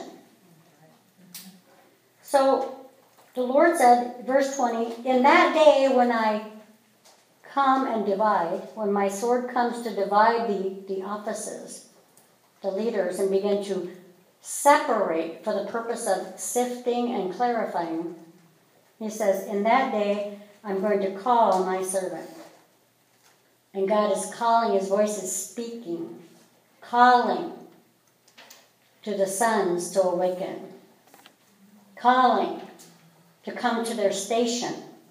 So the Lord said, verse twenty, in that day when I come and divide, when my sword comes to divide the, the offices, the leaders, and begin to separate for the purpose of sifting and clarifying, he says, in that day I'm going to call my servant. And God is calling, his voice is speaking, calling to the sons to awaken, calling to come to their station.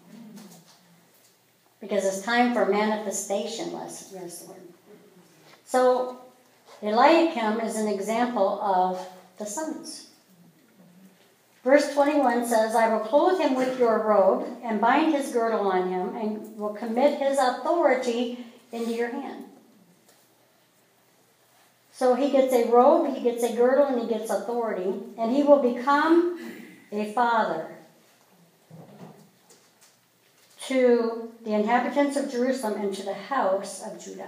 Because it's time for manifestation, yes, Lord. So Eliakim is an example of the sons. Verse twenty-one says, I will clothe him with your robe and bind his girdle on him and will commit his authority into your hand. So he gets a robe, he gets a girdle, and he gets authority, and he will become a father to the inhabitants of Jerusalem and to the house of Judah.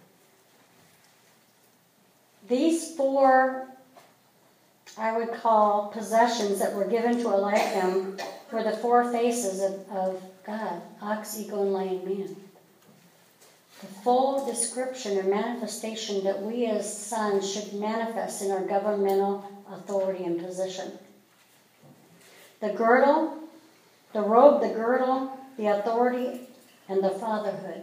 These four, I would call, possessions that were given to Eliakim were the four faces of, of God, ox, eagle, and lion, man. The full description or manifestation that we as sons should manifest in our governmental authority and position. The girdle, the robe, the girdle, the authority, and the fatherhood.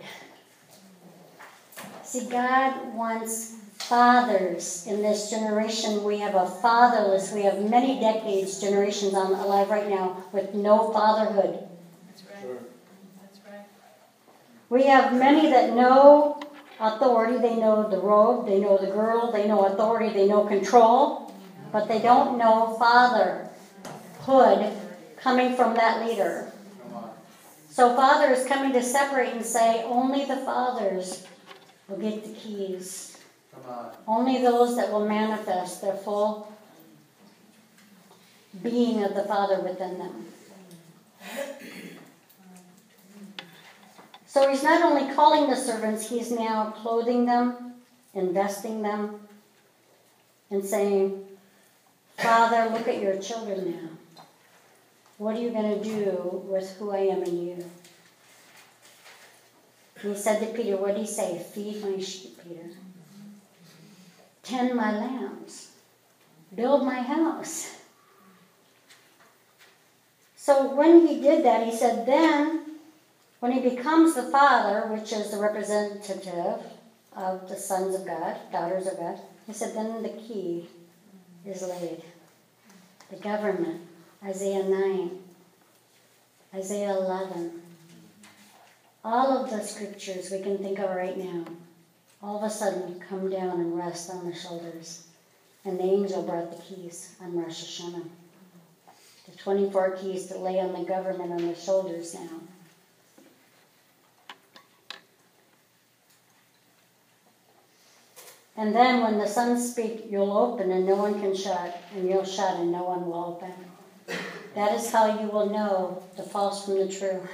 See, God wants fathers in this generation. We have a fatherless, we have many decades, generations on alive right now with no fatherhood. That's right. Sure. That's right. We have many that know authority. They know the robe, they know the girdle, they know authority, they know control, but they don't know fatherhood coming from that leader. So father is coming to separate and say, only the fathers will get the keys. Only those that will manifest their full being of the Father within them. So he's not only calling the servants, he's now clothing them, investing them, and saying, Father, look at your children now. What are you going to do with who I am in you? And he said to Peter, what did he say? Feed my sheep, Peter. Tend my lambs. Build my house. So when he did that, he said, then, when he becomes the father, which is the representative of the sons of God, daughters of God, he said, then the key is laid. The government. Isaiah nine, Isaiah eleven. All of the scriptures we can think of right now, all of a sudden come down and rest on the shoulders. And the angel brought the keys on Rosh Hashanah. The twenty-four keys to lay on the government on the shoulders now. And then when the sons speak, you'll open and no one can shut, and you'll shut and no one will open. That is how you will know the false from the true.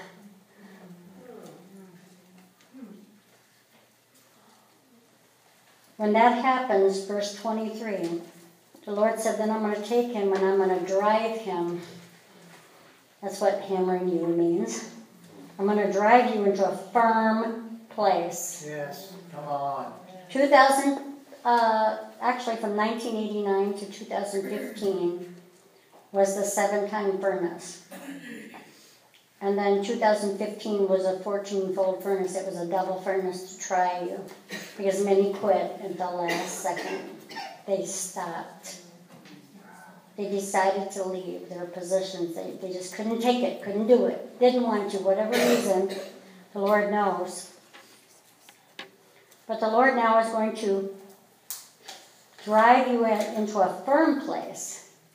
When that happens, verse twenty-three, the Lord said, then I'm going to take him and I'm going to drive him. That's what hammering you means. I'm going to drive you into a firm place. Yes, come on. two thousand, uh, actually from nineteen eighty-nine to two thousand fifteen was the seven-time furnace. And then two thousand fifteen was a fourteen-fold furnace. It was a double furnace to try you. Because many quit at the last second. They stopped. They decided to leave their positions. They, they just couldn't take it, couldn't do it, didn't want to, whatever reason, the Lord knows. But the Lord now is going to drive you in, into a firm place.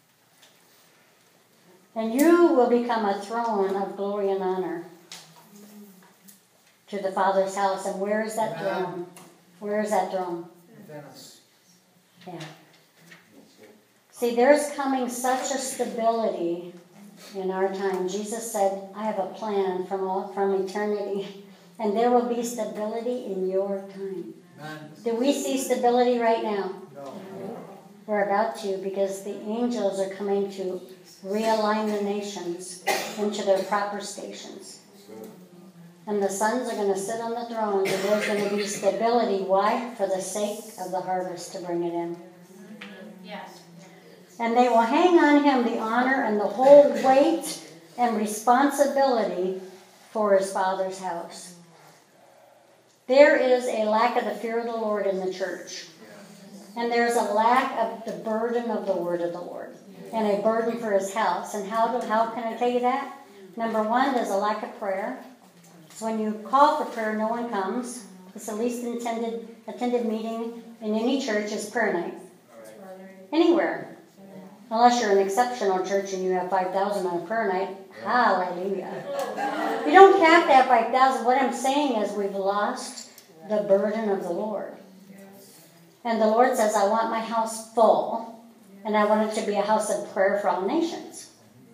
And you will become a throne of glory and honor to the Father's house. And where is that Amen. throne? Where is that throne? Venice. Yeah. See, there's coming such a stability in our time. Jesus said, I have a plan from all, from eternity. And there will be stability in your time. Amen. Do we see stability right now? No. We're about to, because the angels are coming to realign the nations into their proper stations. And the sons are going to sit on the thrones, and there's going to be stability. Why? For the sake of the harvest to bring it in. Yes. And they will hang on him the honor and the whole weight and responsibility for his Father's house. There is a lack of the fear of the Lord in the church. And there's a lack of the burden of the word of the Lord. And a burden for his house. And how, do, how can I tell you that? Number one, there's a lack of prayer. So when you call for prayer, no one comes. It's the least intended, attended meeting in any church is prayer night. Anywhere. Unless you're an exceptional church and you have five thousand on a prayer night. Hallelujah. You don't have to have five thousand. What I'm saying is we've lost the burden of the Lord. And the Lord says, I want my house full, and I want it to be a house of prayer for all nations.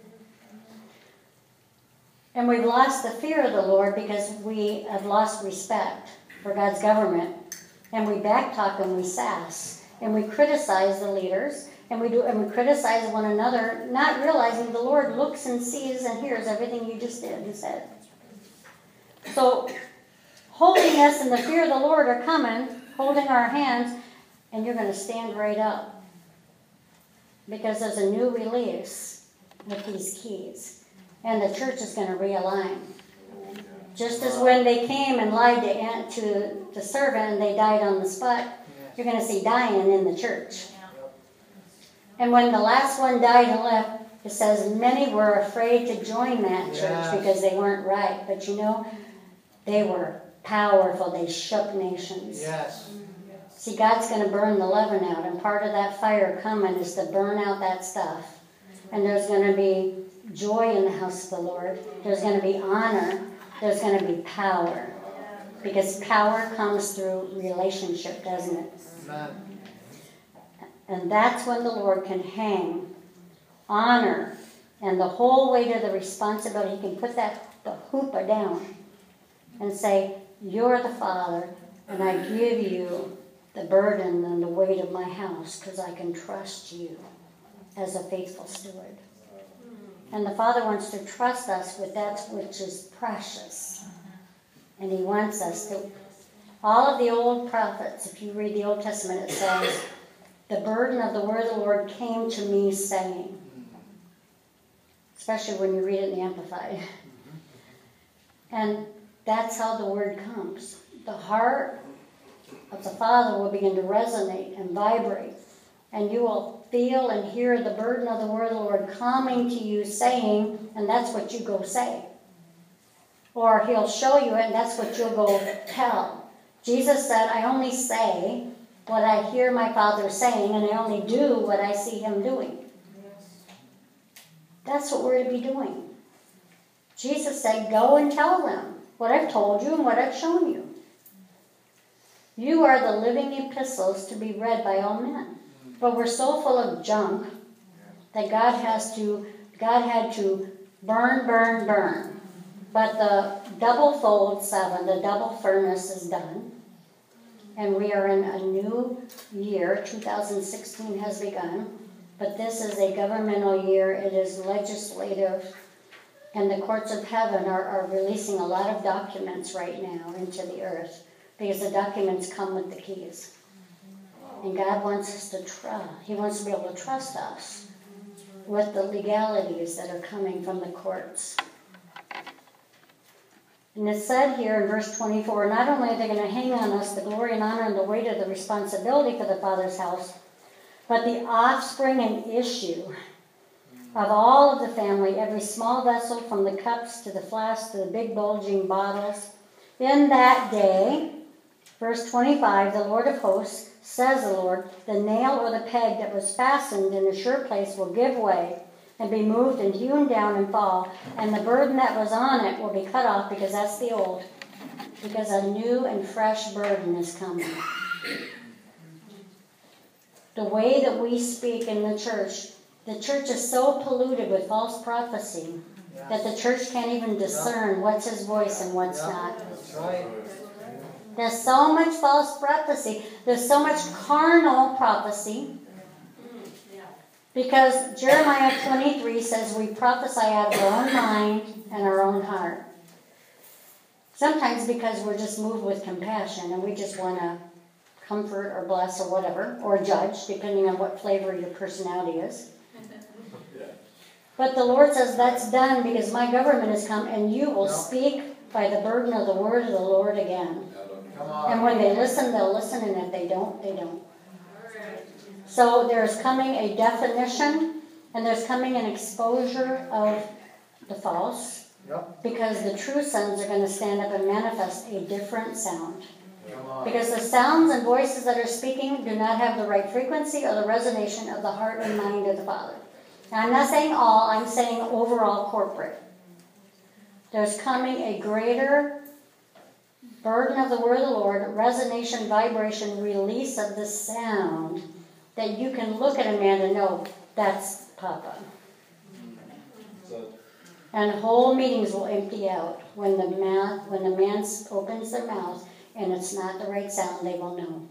And we've lost the fear of the Lord because we have lost respect for God's government. And we backtalk and we sass. And we criticize the leaders. And we do, and we criticize one another, not realizing the Lord looks and sees and hears everything you just did and said. So, holiness and the fear of the Lord are coming, holding our hands, and you're going to stand right up. Because there's a new release with these keys. And the church is going to realign. Just as when they came and lied to, to the servant and they died on the spot, you're going to see dying in the church. And when the last one died and left, it says many were afraid to join that church yeah. because they weren't right. But you know, they were powerful. They shook nations. Yes. See, God's going to burn the leaven out. And part of that fire coming is to burn out that stuff. And there's going to be joy in the house of the Lord. There's going to be honor. There's going to be power. Because power comes through relationship, doesn't it? Amen. And that's when the Lord can hang honor and the whole weight of the responsibility. He can put that the hoopah down and say, you're the Father, and I give you the burden and the weight of my house because I can trust you as a faithful steward. And the Father wants to trust us with that which is precious. And he wants us to... All of the old prophets, if you read the Old Testament, it says, the burden of the word of the Lord came to me saying. Especially when you read it in the Amplified. And that's how the word comes. The heart of the Father will begin to resonate and vibrate. And you will feel and hear the burden of the word of the Lord coming to you saying, and that's what you go say. Or he'll show you it, and that's what you'll go tell. Jesus said, I only say what I hear my Father saying, and I only do what I see him doing. That's what we're to be doing. Jesus said, go and tell them what I've told you and what I've shown you. You are the living epistles to be read by all men. But we're so full of junk that God has to, God had to burn, burn, burn. But the double fold seven, the double furnace is done. And we are in a new year. two thousand sixteen has begun. But this is a governmental year. It is legislative. And the courts of heaven are, are releasing a lot of documents right now into the earth. Because the documents come with the keys. And God wants us to trust. He wants to be able to trust us with the legalities that are coming from the courts. And it said here in verse twenty-four, not only are they going to hang on us the glory and honor and the weight of the responsibility for the Father's house, but the offspring and issue of all of the family, every small vessel from the cups to the flasks to the big bulging bottles. In that day, verse twenty-five, the Lord of hosts, says the Lord, the nail or the peg that was fastened in a sure place will give way and be moved and hewn down and fall, and the burden that was on it will be cut off because that's the old, because a new and fresh burden is coming. The way that we speak in the church, the church is so polluted with false prophecy that the church can't even discern what's his voice and what's not. That's right. There's so much false prophecy. There's so much carnal prophecy. Because Jeremiah twenty-three says we prophesy out of our own mind and our own heart. Sometimes because we're just moved with compassion and we just want to comfort or bless or whatever, or judge, depending on what flavor your personality is. But the Lord says that's done because my government has come and you will speak by the burden of the word of the Lord again. And when they listen, they'll listen, and if they don't, they don't. So there's coming a definition, and there's coming an exposure of the false, Yep. because the true sons are going to stand up and manifest a different sound. Because the sounds and voices that are speaking do not have the right frequency or the resonation of the heart and mind of the Father. Now, I'm not saying all, I'm saying overall corporate. There's coming a greater burden of the word of the Lord, resonation, vibration, release of the sound, that you can look at a man and know that's Papa. So, And whole meetings will empty out when the mouth, when the man opens their mouth and it's not the right sound. They will know,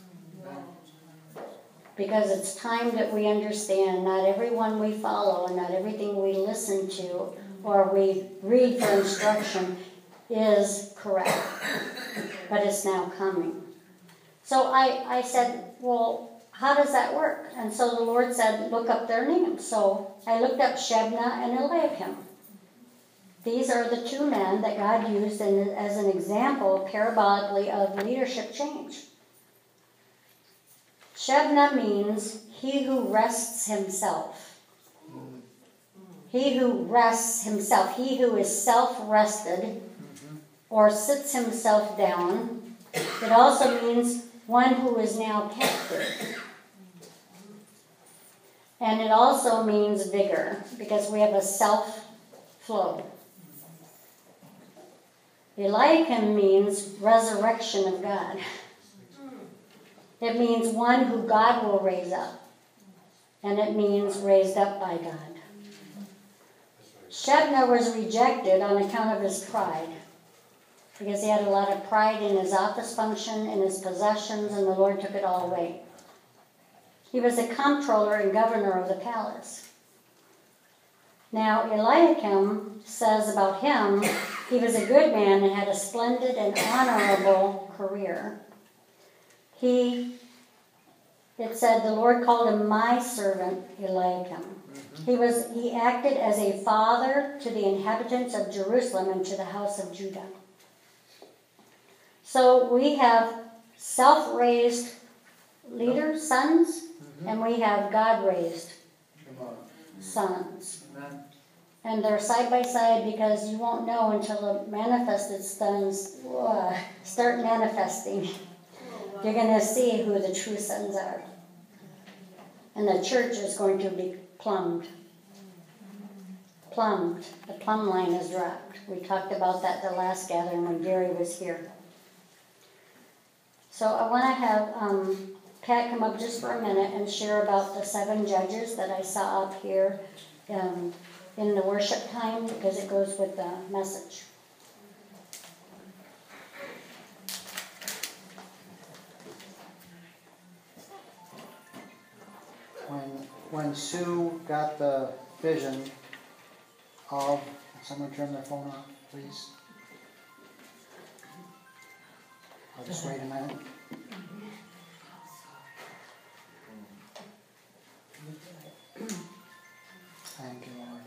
because it's time that we understand. Not everyone we follow and not everything we listen to or we read for instruction is correct, but it's now coming. So I, I said, well, how does that work? And so the Lord said, look up their names. So I looked up Shebna and Eliakim. These are the two men that God used in, as an example, parabolically, of leadership change. Shebna means he who rests himself. He who rests himself. He who is self-rested or sits himself down. It also means one who is now captive. And it also means vigor, because we have a self-flow. Eliakim means resurrection of God. It means one who God will raise up. And it means raised up by God. Shebna was rejected on account of his pride, because he had a lot of pride in his office function, in his possessions, and the Lord took it all away. He was a comptroller and governor of the palace. Now, Eliakim says about him, he was a good man and had a splendid and honorable career. He, it said, the Lord called him my servant Eliakim. Mm-hmm. He was, he acted as a father to the inhabitants of Jerusalem and to the house of Judah. So we have self-raised leaders, sons, mm-hmm. and we have God-raised sons. Amen. And they're side by side, because you won't know until the manifested sons uh, start manifesting. You're going to see who the true sons are. And the church is going to be plumbed. Plumbed. The plumb line is dropped. We talked about that the last gathering when Gary was here. So I want to have um, Pat come up just for a minute and share about the seven judges that I saw up here um, in the worship time, because it goes with the message. When, when Sue got the vision of, someone turn their phone off, please. I'll just wait a minute. Thank you, Lord.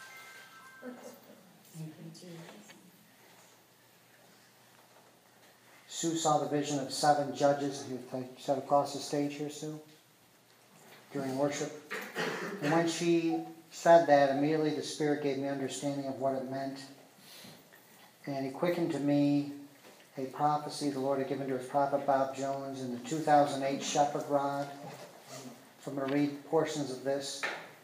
Sue saw the vision of seven judges. You sat across the stage here, Sue, during worship. And when she said that, immediately the Spirit gave me understanding of what it meant. And He quickened to me a prophecy the Lord had given to His prophet Bob Jones in the two thousand eight Shepherd Rod. So I'm going to read portions of this.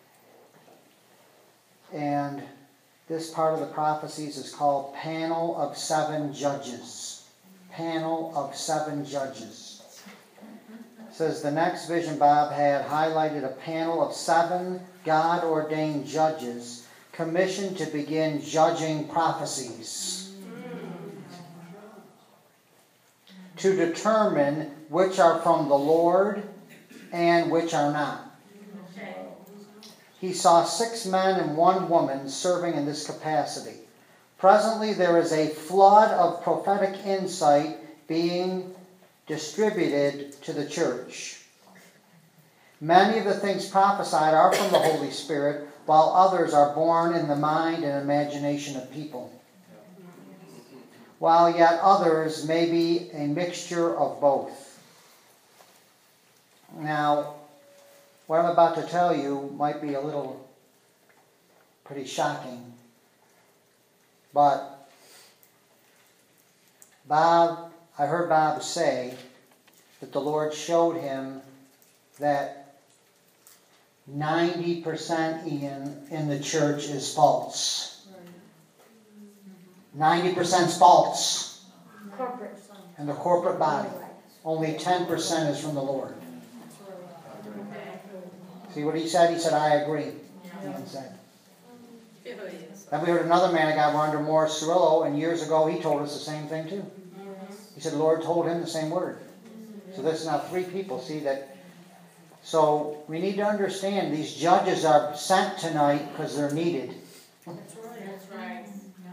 And this part of the prophecies is called Panel of Seven Judges. Panel of Seven Judges. It says, the next vision Bob had highlighted a panel of seven God-ordained judges commissioned to begin judging prophecies, to determine which are from the Lord and which are not. He saw six men and one woman serving in this capacity. Presently there is a flood of prophetic insight being distributed to the church. Many of the things prophesied are from the Holy Spirit, while others are born in the mind and imagination of people, while yet others may be a mixture of both. Now, what I'm about to tell you might be a little pretty shocking, but Bob, I heard Bob say that the Lord showed him that ninety percent, Ian, in the church is false. ninety percent is false. Corporate. In the corporate body. Only ten percent is from the Lord. See what he said? He said, I agree. Ian said. Then we heard another man of God, we're under Morris Cirillo, and years ago he told us the same thing too. He said the Lord told him the same word. So this is now three people, see that. So we need to understand these judges are sent tonight because they're needed. That's right. That's right.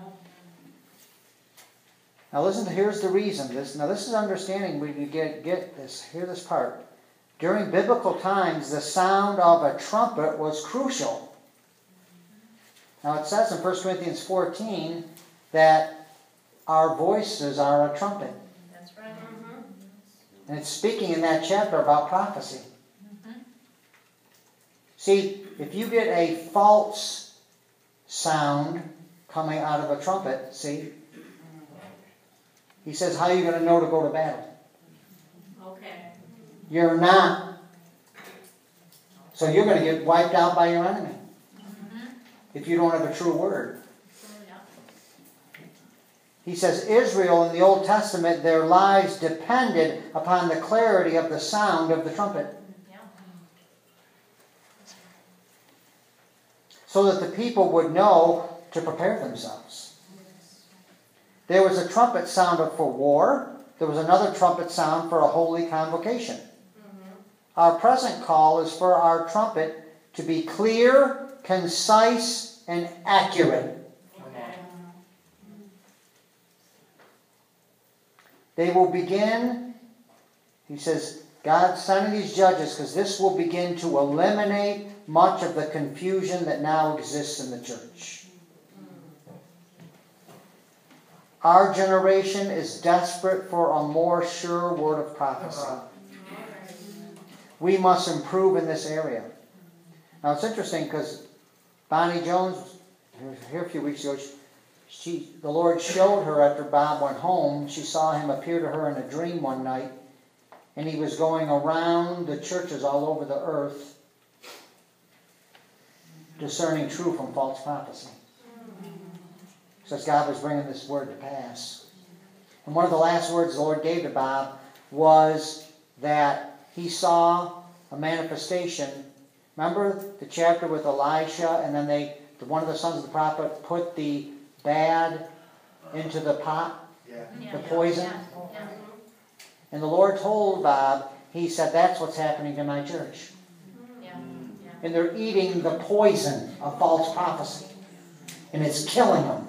Now listen to, here's the reason. This now this is understanding, we get get this, hear this part. During biblical times, the sound of a trumpet was crucial. Now it says in First Corinthians fourteen that our voices are a trumpet. That's right. Mm-hmm. And it's speaking in that chapter about prophecy. Mm-hmm. See, if you get a false sound coming out of a trumpet, see, he says, how are you going to know to go to battle? Okay. You're not. So you're going to get wiped out by your enemy. Mm-hmm. If you don't have a true word. He says, Israel in the Old Testament, their lives depended upon the clarity of the sound of the trumpet. Yeah. So that the people would know to prepare themselves. There was a trumpet sounded for war. There was another trumpet sound for a holy convocation. Mm-hmm. Our present call is for our trumpet to be clear, concise, and accurate. They will begin, he says, God's sending these judges because this will begin to eliminate much of the confusion that now exists in the church. Our generation is desperate for a more sure word of prophecy. We must improve in this area. Now it's interesting because Bonnie Jones, here a few weeks ago, She, the Lord showed her after Bob went home. She saw him appear to her in a dream one night. And he was going around the churches all over the earth discerning true from false prophecy. Says God was bringing this word to pass. And one of the last words the Lord gave to Bob was that he saw a manifestation. Remember the chapter with Elisha, and then they, one of the sons of the prophet put the bad into the pot, Yeah. the poison. Yeah. Yeah. And the Lord told Bob, he said, that's what's happening to my church. Yeah. Yeah. And they're eating the poison of false prophecy. And it's killing them.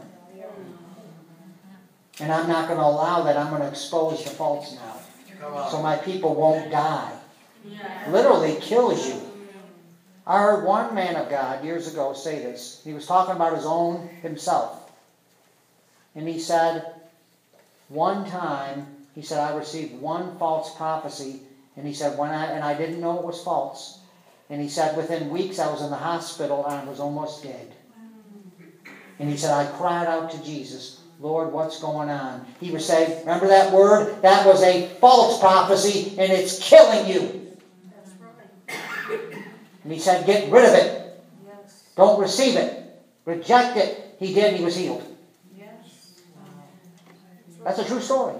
And I'm not going to allow that. I'm going to expose the false now. So my people won't die. Yeah. Literally kills you. I heard one man of God years ago say this. He was talking about his own himself. And he said, one time, he said, I received one false prophecy. And he said, when I, and I didn't know it was false. And he said, within weeks I was in the hospital and I was almost dead. And he said, I cried out to Jesus, Lord, what's going on? He would say, remember that word? That was a false prophecy and it's killing you. That's right. And he said, get rid of it. Yes. Don't receive it. Reject it. He did, and he was healed. Yes. That's a true story.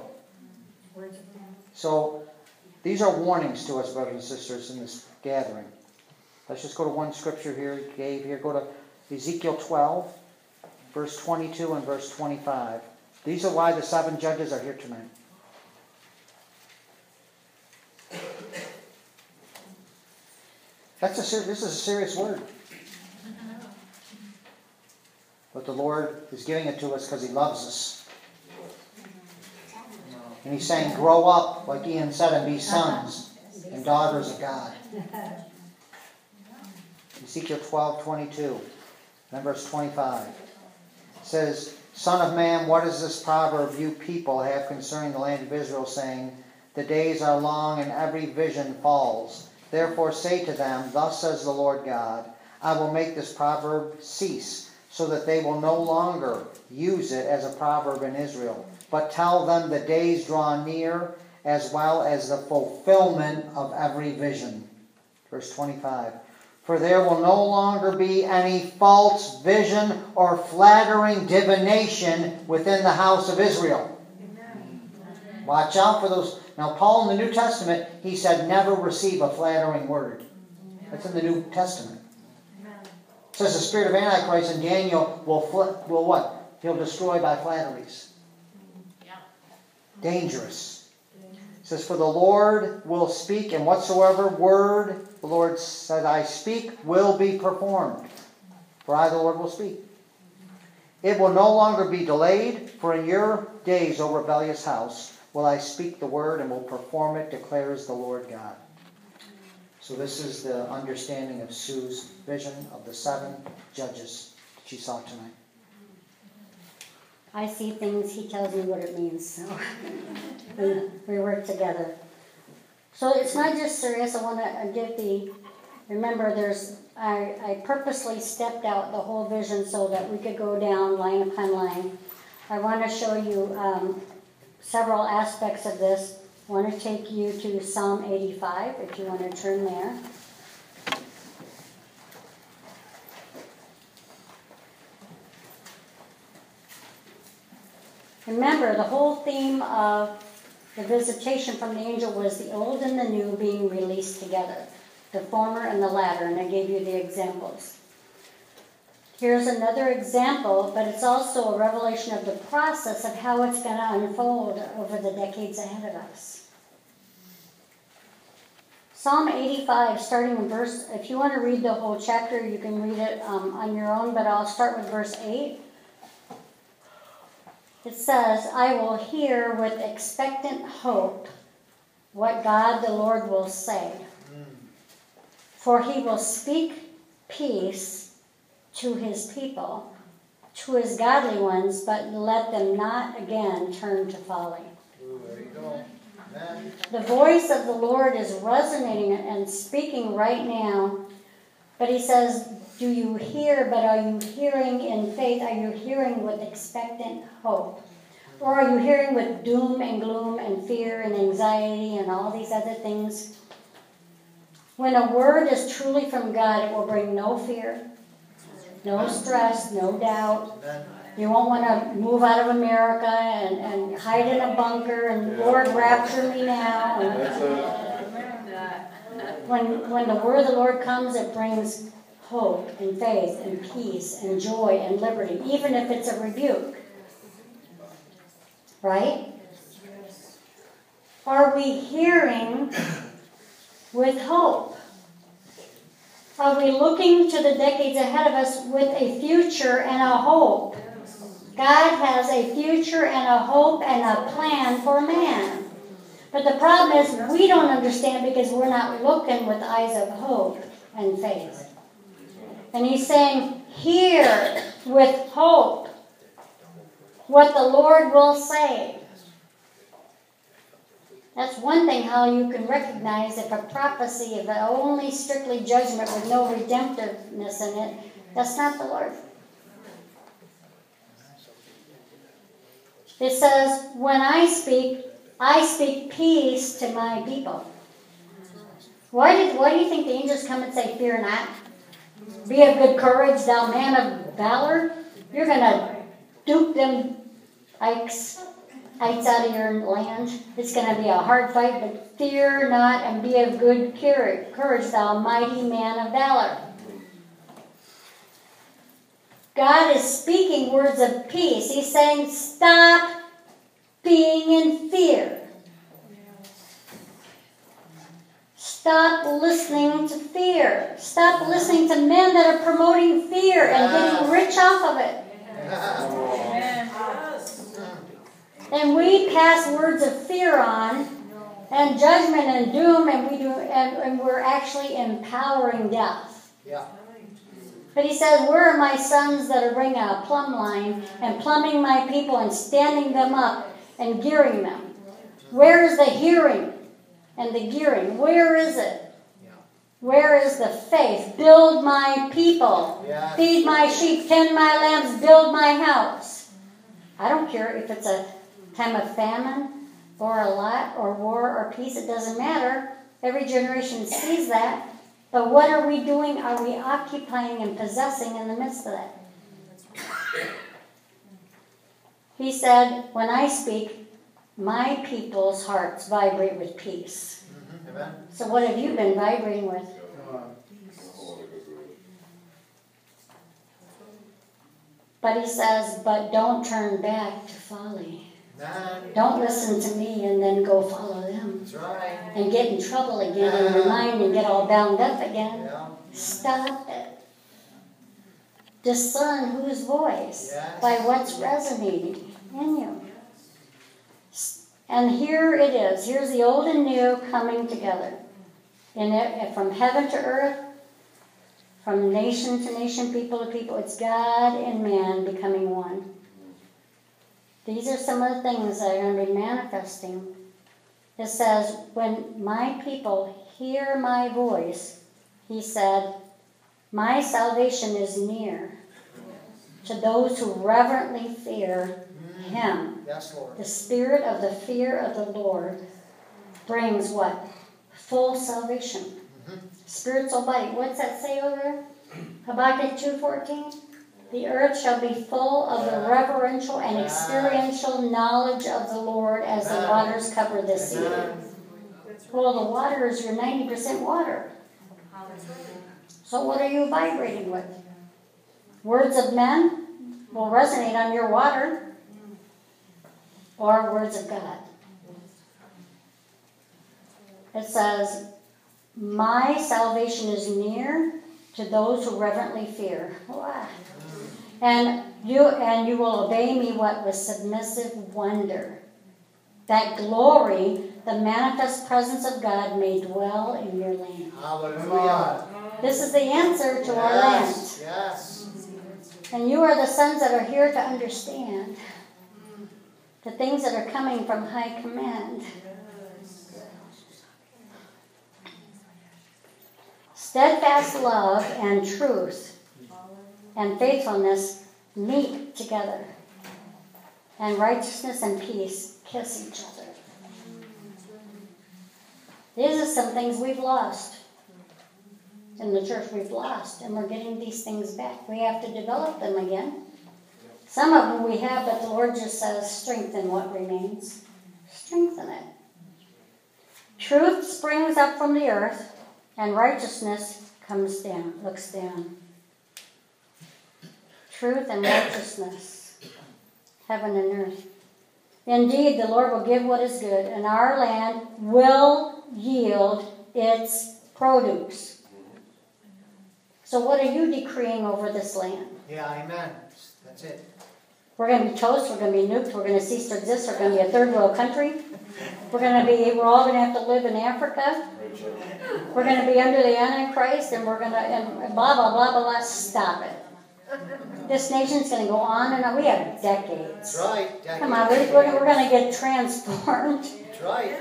So, these are warnings to us, brothers and sisters, in this gathering. Let's just go to one scripture here, Gabe, here. Go to Ezekiel twelve, verse twenty-two and verse twenty-five. These are why the seven judges are here tonight. That's a ser- this is a serious word. But the Lord is giving it to us because He loves us. And He's saying, grow up, like Ian said, and be sons and daughters of God. Ezekiel twelve twenty-two, and verse twenty-five. It says, Son of man, what is this proverb you people have concerning the land of Israel, saying, the days are long and every vision falls. Therefore say to them, thus says the Lord God, I will make this proverb cease, so that they will no longer use it as a proverb in Israel. But tell them the days draw near, as well as the fulfillment of every vision. Verse twenty-five. For there will no longer be any false vision or flattering divination within the house of Israel. Watch out for those. Now, Paul in the New Testament, he said, never receive a flattering word. That's in the New Testament. It says the spirit of Antichrist in Daniel will, fl- will what? He'll destroy by flatteries. Dangerous. It says, for the Lord will speak, and whatsoever word the Lord said I speak will be performed. For I, the Lord, will speak. It will no longer be delayed, for in your days, O rebellious house, will I speak the word and will perform it, declares the Lord God. So this is the understanding of Sue's vision of the seven judges that she saw tonight. I see things, he tells me what it means. So we, we work together. So it's not just serious. I want to give the, remember there's, I, I purposely stepped out the whole vision so that we could go down line upon line. I want to show you um, several aspects of this. I want to take you to Psalm eighty-five, if you want to turn there. Remember, the whole theme of the visitation from the angel was the old and the new being released together, the former and the latter, and I gave you the examples. Here's another example, but it's also a revelation of the process of how it's going to unfold over the decades ahead of us. Psalm eighty-five, starting in verse, if you want to read the whole chapter, you can read it um, on your own, but I'll start with verse eight. It says, I will hear with expectant hope what God the Lord will say. For he will speak peace to his people, to his godly ones, but let them not again turn to folly. Ooh, there you go. Amen. The voice of the Lord is resonating and speaking right now, but he says, do you hear, but are you hearing in faith? Are you hearing with expectant hope? Or are you hearing with doom and gloom and fear and anxiety and all these other things? When a word is truly from God, it will bring no fear, no stress, no doubt. You won't want to move out of America and, and hide in a bunker and Lord rapture me now. And when, when the word of the Lord comes, it brings hope and faith and peace and joy and liberty, even if it's a rebuke. Right? Are we hearing with hope? Are we looking to the decades ahead of us with a future and a hope? God has a future and a hope and a plan for man. But the problem is we don't understand because we're not looking with eyes of hope and faith. And he's saying, hear with hope what the Lord will say. That's one thing how you can recognize if a prophecy, if only strictly judgment with no redemptiveness in it, that's not the Lord. It says, when I speak, I speak peace to my people. Why did why do you think the angels come and say, fear not? Be of good courage, thou man of valor. You're going to duke them ikes, ikes out of your land. It's going to be a hard fight, but fear not and be of good courage, thou mighty man of valor. God is speaking words of peace. He's saying, stop being in fear. Stop listening to fear. Stop listening to men that are promoting fear and getting rich off of it. And we pass words of fear on and judgment and doom, and we do, and, and we're actually empowering death. Yeah. But he says, where are my sons that are bringing a plumb line and plumbing my people and standing them up and gearing them? Where is the hearing and the gearing? Where is it? Where is the faith? Build my people. Yeah. Feed my sheep. Tend my lambs. Build my house. I don't care if it's a time of famine or a lot or war or peace. It doesn't matter. Every generation sees that. But what are we doing? Are we occupying and possessing in the midst of that? He said, when I speak, my people's hearts vibrate with peace. Mm-hmm. Amen. So what have you been vibrating with? But he says, but don't turn back to folly. Amen. Don't listen to me and then go follow them. That's right. And get in trouble again in your mind and get all bound up again. Yeah. Stop it. Discern whose voice Yes. by what's resonating in you. And here it is. Here's the old and new coming together. In it, from heaven to earth, from nation to nation, people to people. It's God and man becoming one. These are some of the things that are going to be manifesting. It says, when my people hear my voice, he said, my salvation is near to those who reverently fear him. Yes, Lord. The spirit of the fear of the Lord brings what? Full salvation. Mm-hmm. Spirit, soul, body. What's that say over there? Habakkuk two fourteen. The earth shall be full of the reverential and experiential knowledge of the Lord as the waters cover the sea. Well, the water is your ninety percent water. So what are you vibrating with? Words of men will resonate on your water, or words of God. It says, my salvation is near to those who reverently fear. Wow. And you and you will obey me what with submissive wonder. That glory, the manifest presence of God may dwell in your land. Hallelujah. This is the answer to our land. Yes. Yes. And you are the sons that are here to understand the things that are coming from high command. Steadfast love and truth and faithfulness meet together. And righteousness and peace kiss each other. These are some things we've lost. In the church we've lost, and we're getting these things back. We have to develop them again. Some of them we have, but the Lord just says, strengthen what remains. Strengthen it. Truth springs up from the earth, and righteousness comes down, looks down. Truth and righteousness, heaven and earth. Indeed, the Lord will give what is good, and our land will yield its produce. So what are you decreeing over this land? Yeah, amen. That's it. We're going to be toast, we're going to be nuked, we're going to cease to exist, we're going to be a third world country. We're going to be, we're all going to have to live in Africa. We're going to be under the Antichrist, and we're going to, and blah, blah, blah, blah, blah. Stop it. This nation's going to go on and on. We have decades. That's right. Decades. Come on, we're, we're, we're going to get transformed. That's right.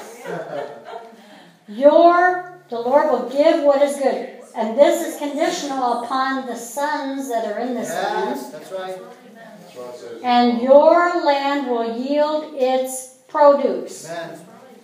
Your, the Lord will give what is good. And this is conditional upon the sons that are in this land. Yes, that's right. And your land will yield its produce. Amen.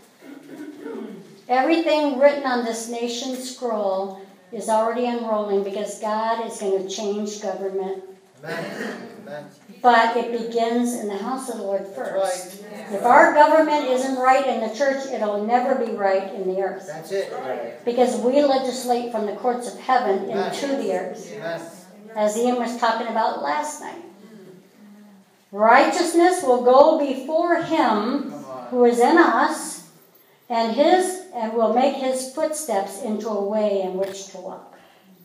Everything written on this nation's scroll is already unrolling because God is going to change government. Amen. Amen. But it begins in the house of the Lord first. Right. If our government isn't right in the church, it'll never be right in the earth. That's it. Because we legislate from the courts of heaven into the earth. Amen. As Ian was talking about last night. Righteousness will go before him who is in us, and his and will make his footsteps into a way in which to walk.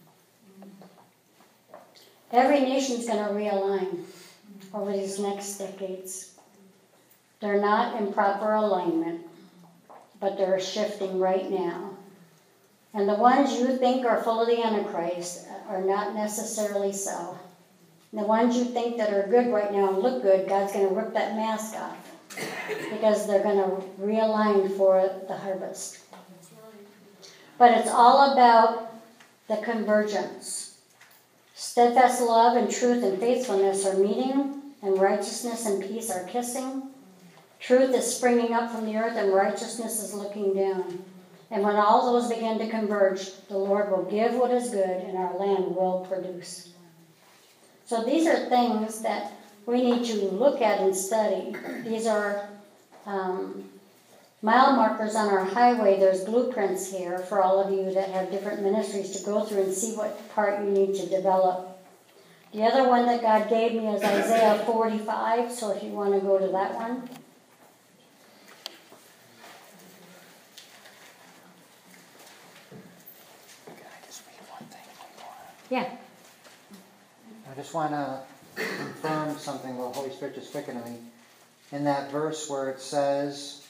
Every nation's going to realign over these next decades. They're not in proper alignment, but they're shifting right now. And the ones you think are full of the Antichrist are not necessarily so. The ones you think that are good right now and look good, God's going to rip that mask off because they're going to realign for the harvest. But it's all about the convergence. Steadfast love and truth and faithfulness are meeting, and righteousness and peace are kissing. Truth is springing up from the earth, and righteousness is looking down. And when all those begin to converge, the Lord will give what is good and our land will produce. So these are things that we need to look at and study. These are um, mile markers on our highway. There's blueprints here for all of you that have different ministries to go through and see what part you need to develop. The other one that God gave me is Isaiah forty-five, so if you want to go to that one. Can I just read one thing before? Yeah. I just want to confirm something the Holy Spirit just speaking to me. In that verse where it says,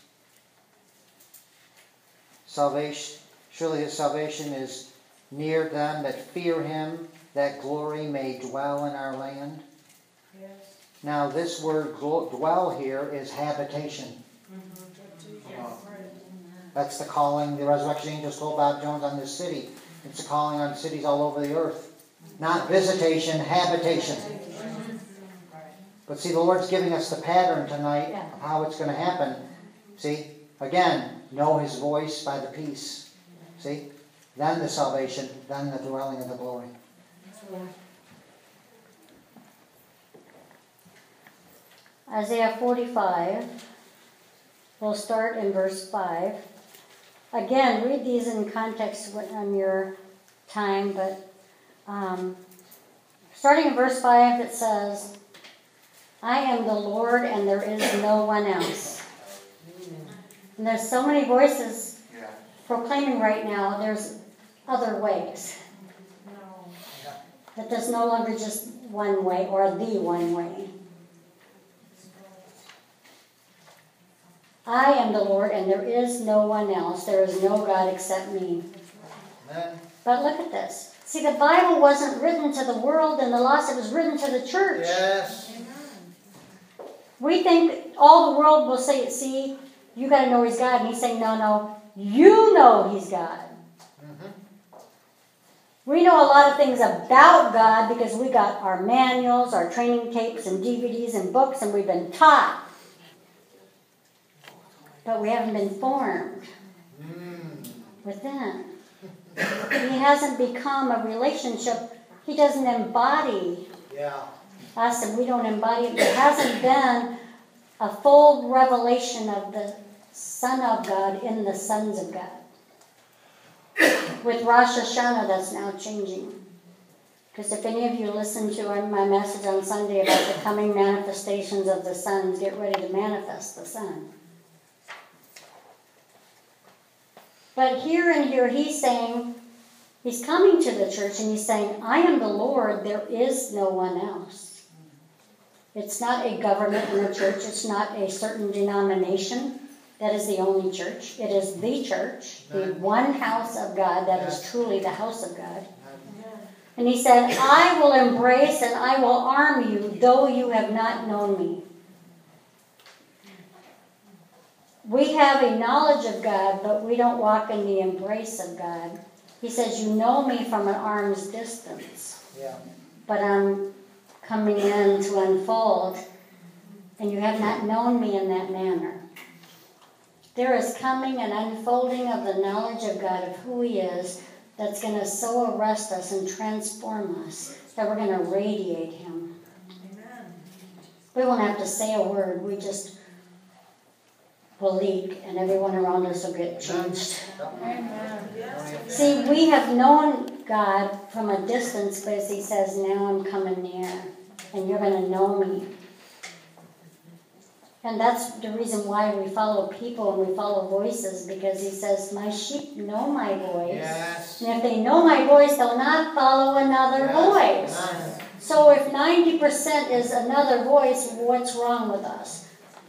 salvation, surely his salvation is near them that fear him, that glory may dwell in our land. Yes. Now this word dwell here is habitation. Mm-hmm. That's the calling the resurrection angels told Bob Jones on this city. It's a calling on cities all over the earth. Not visitation, habitation. But see, the Lord's giving us the pattern tonight of how it's going to happen. See, again, know his voice by the peace. See, then the salvation, then the dwelling of the glory. Isaiah forty-five, we'll start in verse five. Again, read these in context on your time, but um, starting in verse five, it says, I am the Lord and there is no one else. And there's so many voices proclaiming right now there's other ways. That there's no longer just one way or the one way. I am the Lord and there is no one else. There is no God except me. Amen. But look at this. See, the Bible wasn't written to the world and the lost. It was written to the church. Yes. We think all the world will say, see, you got to know he's God. And he's saying, no, no, you know he's God. Mm-hmm. We know a lot of things about God because we got our manuals, our training tapes and D V Ds and books, and we've been taught. But we haven't been formed Mm. within. He hasn't become a relationship. He doesn't embody Yeah. us, and we don't embody it. There hasn't been a full revelation of the Son of God in the sons of God. With Rosh Hashanah, that's now changing. Because if any of you listened to my message on Sunday about the coming manifestations of the sons, get ready to manifest the Son. But here and here, he's saying, he's coming to the church and he's saying, I am the Lord, there is no one else. It's not a government in the church. It's not a certain denomination that is the only church. It is the church, the one house of God that is truly the house of God. And he said, I will embrace and I will arm you, though you have not known me. We have a knowledge of God, but we don't walk in the embrace of God. He says, you know me from an arm's distance. Yeah. But I'm coming in to unfold, and you have not known me in that manner. There is coming an unfolding of the knowledge of God, of who he is, that's going to so arrest us and transform us that we're going to radiate him. Amen. We won't have to say a word. We just will leak, and everyone around us will get changed. Amen. Yes. See, we have known God from a distance, but as he says, now I'm coming near, and you're going to know me. And that's the reason why we follow people and we follow voices, because he says, my sheep know my voice. Yes. And if they know my voice, they'll not follow another Yes. voice. Amen. So if ninety percent is another voice, what's wrong with us?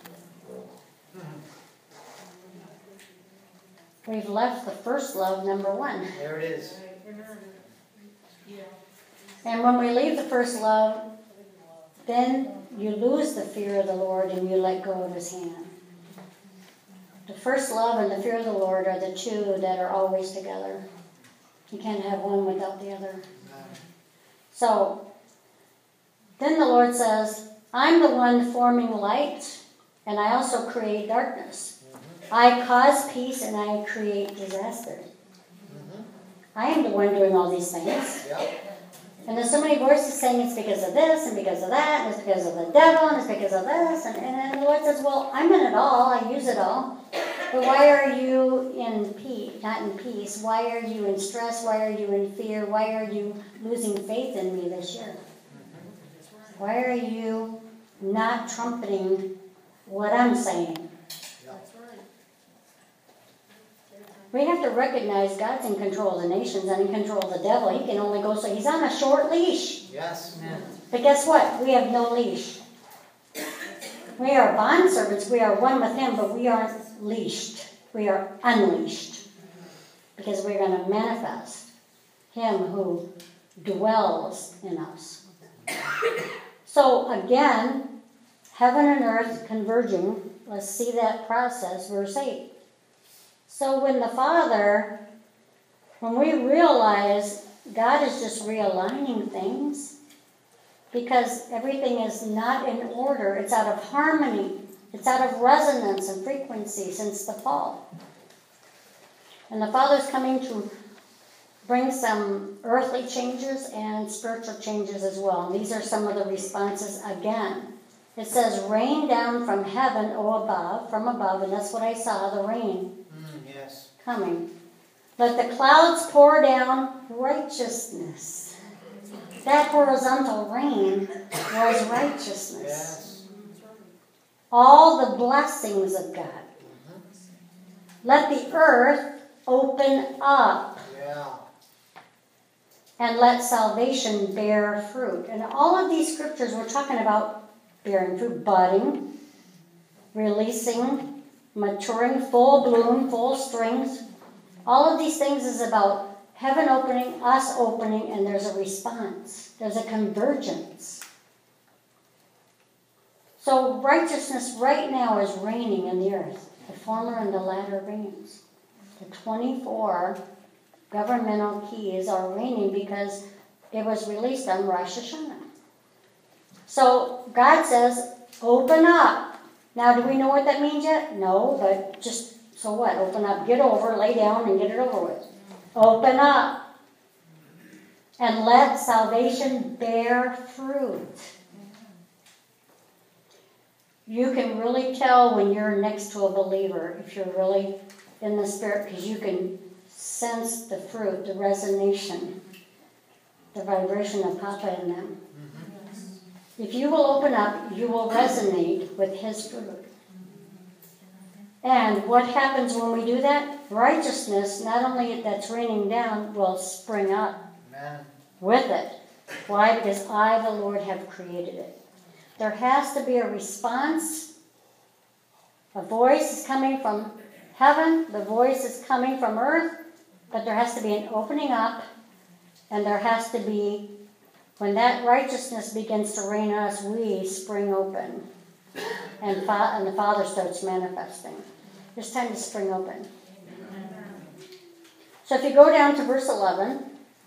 We've left the first love, number one. There it is. Amen. Yeah. And when we leave the first love, then you lose the fear of the Lord and you let go of his hand. The first love and the fear of the Lord are the two that are always together. You can't have one without the other. So, then the Lord says, I'm the one forming light, and I also create darkness. I cause peace and I create disaster. Mhm. I am the one doing all these things. Yeah. And there's so many voices saying it's because of this and because of that, and it's because of the devil, and it's because of this. And, and then the Lord says, well, I'm in it all. I use it all. But why are you in peace, not in peace? Why are you in stress? Why are you in fear? Why are you losing faith in me this year? Why are you not trumpeting what I'm saying? We have to recognize God's in control of the nations and in control of the devil. He can only go so he's on a short leash. Yes. But guess what? We have no leash. We are bondservants. We are one with him, but we aren't leashed. We are unleashed. Because we're going to manifest him who dwells in us. So again, heaven and earth converging. Let's see that process. Verse eight. So when the Father, when we realize God is just realigning things, because everything is not in order, it's out of harmony, it's out of resonance and frequency since the fall. And the Father's coming to bring some earthly changes and spiritual changes as well. And these are some of the responses again. It says, rain down from heaven, O above, from above, and that's what I saw, the rain. Yes. Coming. Let the clouds pour down righteousness. That horizontal rain was righteousness. Yes. All the blessings of God. Let the earth open up. Yeah. And let salvation bear fruit. And all of these scriptures we're talking about bearing fruit, budding, releasing, maturing, full bloom, full strength. All of these things is about heaven opening, us opening, and there's a response. There's a convergence. So righteousness right now is reigning in the earth. The former and the latter rains. The twenty-four governmental keys are reigning because it was released on Rosh Hashanah. So God says, open up. Now, do we know what that means yet? No, but just, so what? Open up, get over, lay down, and get it over with. Open up. And let salvation bear fruit. You can really tell when you're next to a believer, if you're really in the Spirit, because you can sense the fruit, the resonation, the vibration of Papa in them. If you will open up, you will resonate with his fruit. And what happens when we do that? Righteousness, not only that's raining down, will spring up Amen. with it. Why? Because I, the Lord, have created it. There has to be a response. A voice is coming from heaven. The voice is coming from earth. But there has to be an opening up. And there has to be, when that righteousness begins to reign on us, we spring open. And, fa- and the Father starts manifesting. It's time to spring open. So if you go down to verse eleven,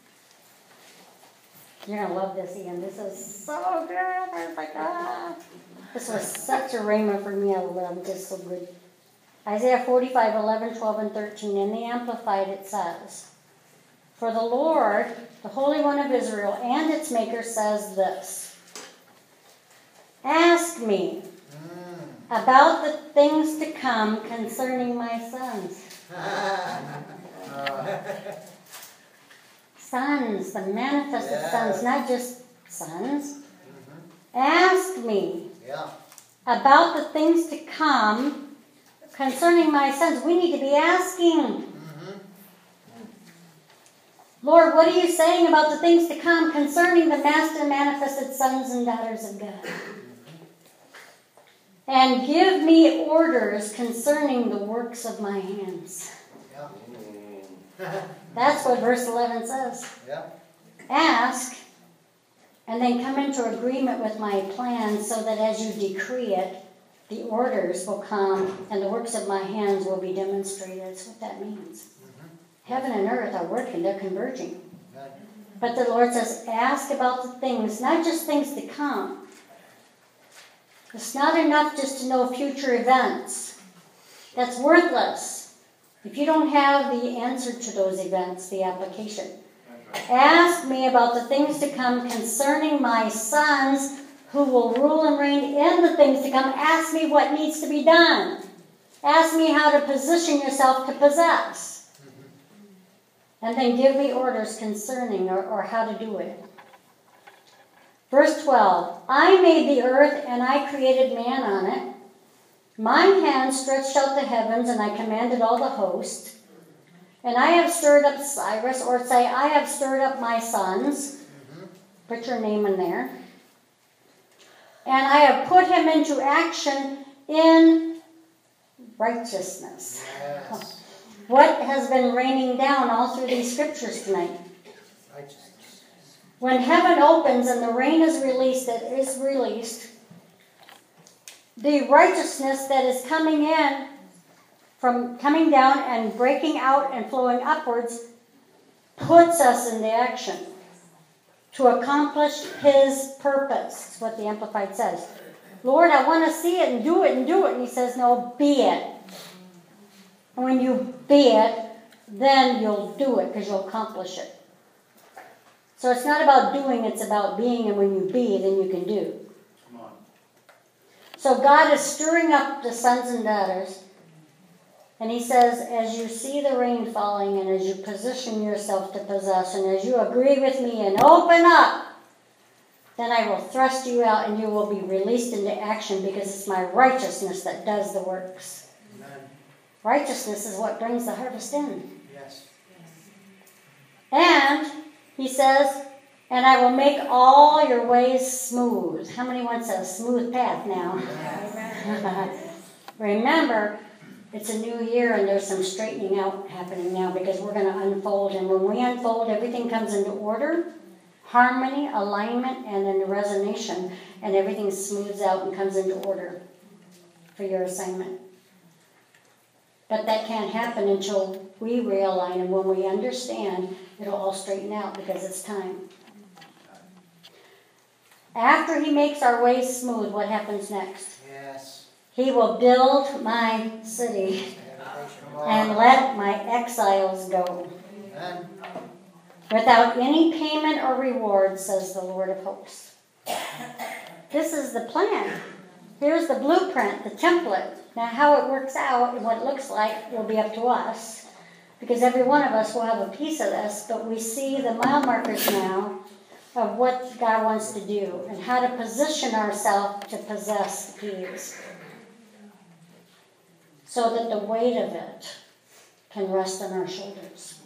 you're going to love this, Ian. This is so good. I was like, ah. This was such a rhema for me. I love this so good. Isaiah forty-five, eleven, twelve, and thirteen. In the Amplified it says, for the Lord, the Holy One of Israel, and its Maker says this, ask me about the things to come concerning my sons. Sons, the manifested Yeah. sons, not just sons. Mm-hmm. Ask me Yeah. about the things to come concerning my sons. We need to be asking. Mm-hmm. Lord, what are you saying about the things to come concerning the master manifested sons and daughters of God? And give me orders concerning the works of my hands. Yeah. That's what verse eleven says. Yeah. Ask, and then come into agreement with my plan so that as you decree it, the orders will come and the works of my hands will be demonstrated. That's what that means. Mm-hmm. Heaven and earth are working. They're converging. Amen. But the Lord says, ask about the things, not just things to come. It's not enough just to know future events. That's worthless if you don't have the answer to those events, the application. Ask me about the things to come concerning my sons who will rule and reign in the things to come. Ask me what needs to be done. Ask me how to position yourself to possess. And then give me orders concerning or, or how to do it. Verse twelve, I made the earth and I created man on it. My hand stretched out the heavens and I commanded all the host. And I have stirred up Cyrus, or say, I have stirred up my sons. Mm-hmm. Put your name in there. And I have put him into action in righteousness. Yes. What has been raining down all through these scriptures tonight? Righteousness. When heaven opens and the rain is released, that is released, the righteousness that is coming in, from coming down and breaking out and flowing upwards, puts us into action to accomplish his purpose. That's what the Amplified says. Lord, I want to see it and do it and do it. And he says, no, be it. And when you be it, then you'll do it because you'll accomplish it. So it's not about doing, it's about being. And when you be, then you can do. Come on. So God is stirring up the sons and daughters. And he says, as you see the rain falling and as you position yourself to possess and as you agree with me and open up, then I will thrust you out and you will be released into action because it's my righteousness that does the works. Amen. Righteousness is what brings the harvest in. Yes. And he says, and I will make all your ways smooth. How many wants a smooth path now? Amen. Remember, it's a new year and there's some straightening out happening now because we're going to unfold. And when we unfold, everything comes into order, harmony, alignment, and then resonation. And everything smooths out and comes into order for your assignment. But that can't happen until we realign. And when we understand, it'll all straighten out because it's time. After he makes our ways smooth, what happens next? Yes. He will build my city and let my exiles go. Amen. Without any payment or reward, says the Lord of hosts. This is the plan. Here's the blueprint, the template. Now how it works out and what it looks like will be up to us. Because every one of us will have a piece of this, but we see the mile markers now of what God wants to do and how to position ourselves to possess the keys. So that the weight of it can rest on our shoulders.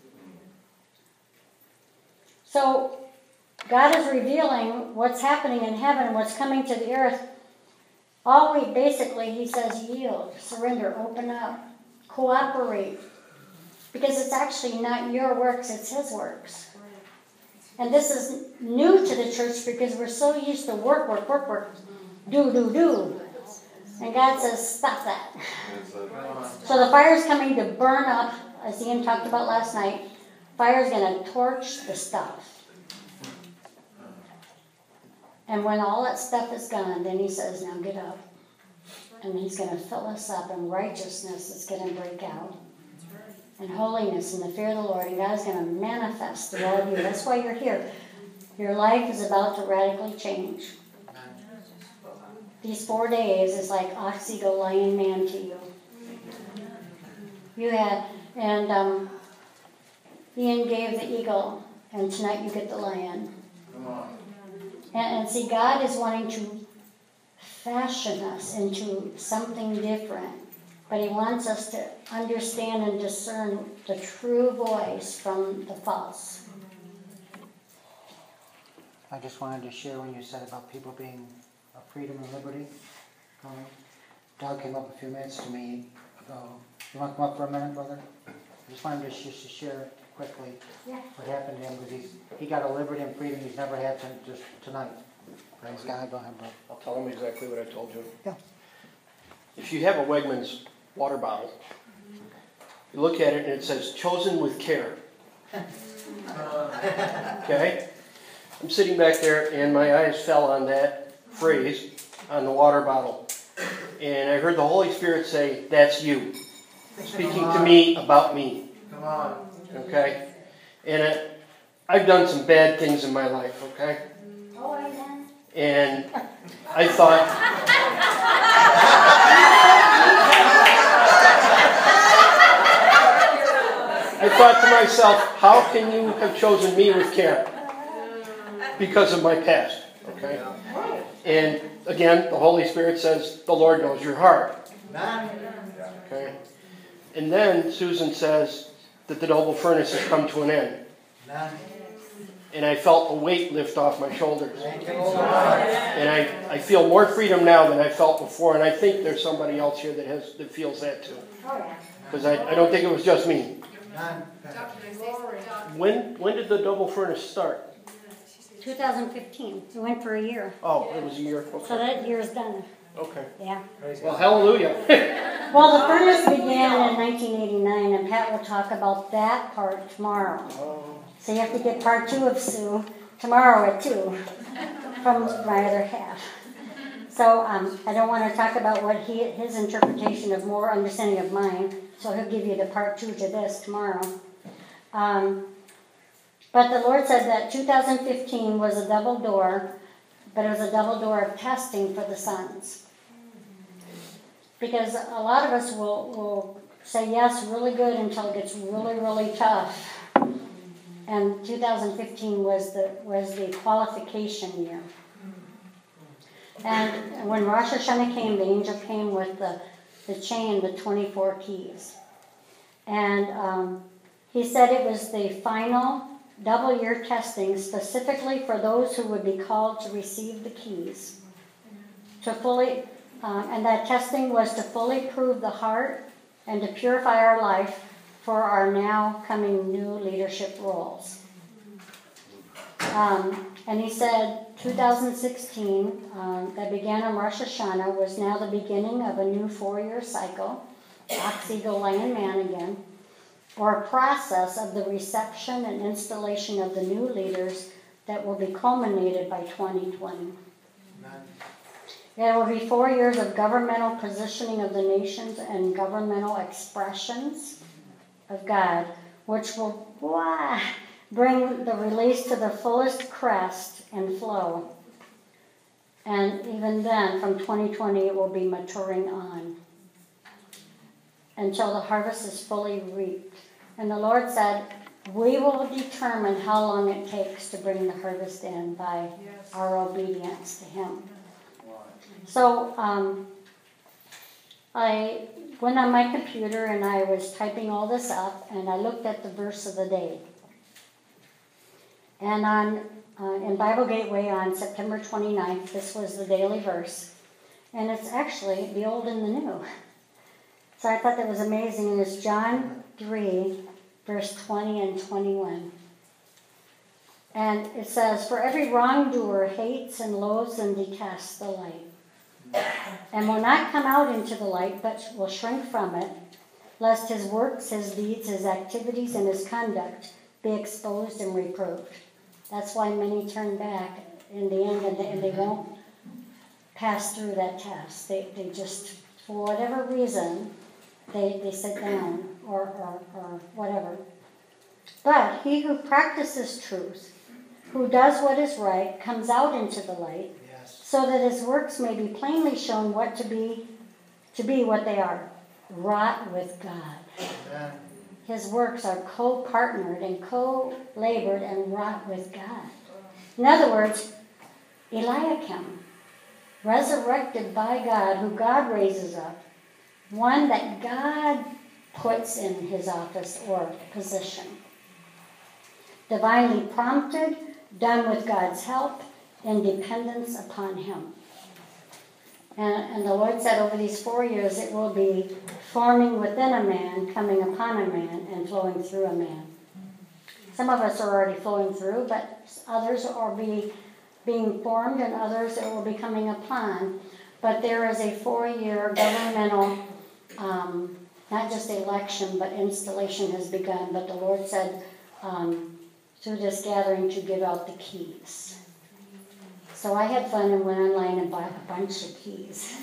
So God is revealing what's happening in heaven, what's coming to the earth. All we basically, he says, yield, surrender, open up, cooperate. Because it's actually not your works, it's his works. And this is new to the church because we're so used to work, work, work, work, do, do, do. And God says, stop that. So the fire's coming to burn up, as Ian talked about last night. Fire's going to torch the stuff. And when all that stuff is gone, then he says, now get up. And he's going to fill us up, and righteousness is going to break out. And holiness and the fear of the Lord. And God's going to manifest to all of you. That's why you're here. Your life is about to radically change. These four days is like oxy go lion man to you. You had, and um, Ian gave the eagle, and tonight you get the lion. Come on. And, and see, God is wanting to fashion us into something different. But he wants us to understand and discern the true voice from the false. I just wanted to share when you said about people being of freedom and liberty. Um, Doug came up a few minutes to me ago. You want to come up for a minute, brother? I just wanted to just to share quickly Yeah. what happened to him because he's, he got a liberty and freedom he's never had to, just tonight. Praise God. Go ahead, brother. I'll tell them exactly what I told you. Yeah. If you have a Wegmans water bottle, you look at it and it says, chosen with care. Okay? I'm sitting back there and my eyes fell on that phrase on the water bottle. And I heard the Holy Spirit say, that's you. Speaking to me about me. Come on. Okay? And it, I've done some bad things in my life, okay? Oh, amen. And I thought, I thought to myself, how can you have chosen me with care? Because of my past, okay? And again, the Holy Spirit says, the Lord knows your heart. Okay? And then Susan says that the double furnace has come to an end. And I felt a weight lift off my shoulders. And I, I feel more freedom now than I felt before. And I think there's somebody else here that has that feels that too. Because I, I don't think it was just me. When when did the double furnace start? two thousand fifteen. We went for a year. Oh, it was a year. So Okay. that year's done. Okay. Yeah. Well, hallelujah. Well, the furnace began in nineteen eighty-nine, and Pat will talk about that part tomorrow. So you have to get part two of Sue tomorrow at two from my other half. So um, I don't want to talk about what he his interpretation of more understanding of mine. So he'll give you the part two to this tomorrow. Um, but the Lord said that two thousand fifteen was a double door, but it was a double door of testing for the sons. Because a lot of us will, will say yes really good until it gets really, really tough. And two thousand fifteen was the was the qualification year. And when Rosh Hashanah came, the angel came with the, the chain, the twenty-four keys. And um, he said it was the final double year testing specifically for those who would be called to receive the keys. To fully, um, and that testing was to fully prove the heart and to purify our life for our now coming new leadership roles. Um, and he said two thousand sixteen, um, that began on Rosh Hashanah, was now the beginning of a new four-year cycle, ox, eagle, lion, man again, or a process of the reception and installation of the new leaders that will be culminated by twenty twenty. There will be four years of governmental positioning of the nations and governmental expressions of God, which will wah, bring the release to the fullest crest and flow. And even then, from twenty twenty, it will be maturing on until the harvest is fully reaped. And the Lord said, we will determine how long it takes to bring the harvest in by Yes. our obedience to Him. So um, I went on my computer and I was typing all this up, and I looked at the verse of the day. And on uh, in Bible Gateway on September twenty-ninth, this was the daily verse. And it's actually the old and the new. So I thought that was amazing. And it's John three, verse twenty and twenty-one. And it says, for every wrongdoer hates and loathes and detests the light, and will not come out into the light, but will shrink from it, lest his works, his deeds, his activities, and his conduct be exposed and reproved. That's why many turn back in the end, and they, and they won't pass through that test. They, they just, for whatever reason, they, they sit down or, or, or whatever. But he who practices truth, who does what is right, comes out into the light, so that his works may be plainly shown what to be, to be what they are, wrought with God. Amen. His works are co-partnered and co-labored and wrought with God. In other words, Eliakim, resurrected by God, who God raises up, one that God puts in his office or position. Divinely prompted, done with God's help, in dependence upon him. And, and the Lord said over these four years it will be forming within a man, coming upon a man, and flowing through a man. Some of us are already flowing through, but others are be, being formed, and others it will be coming upon. But there is a four-year governmental, um, not just election, but installation has begun. But the Lord said um, through this gathering to give out the keys. So I had fun and went online and bought a bunch of keys.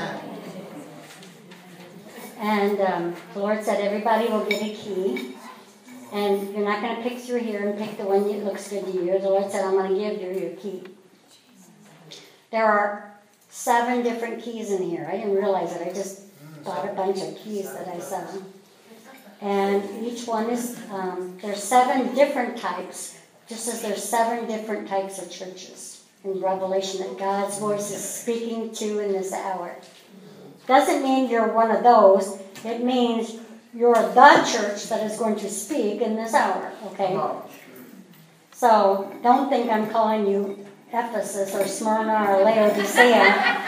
And um, the Lord said, everybody will get a key. And you're not going to pick through here and pick the one that looks good to you. The Lord said, I'm going to give you your key. There are seven different keys in here. I didn't realize it. I just bought a bunch of keys that I saw. And each one is, um, there's seven different types, just as there's seven different types of churches in Revelation that God's voice is speaking to in this hour. Doesn't mean you're one of those. It means you're the church that is going to speak in this hour, okay? So don't think I'm calling you Ephesus or Smyrna or Laodicea.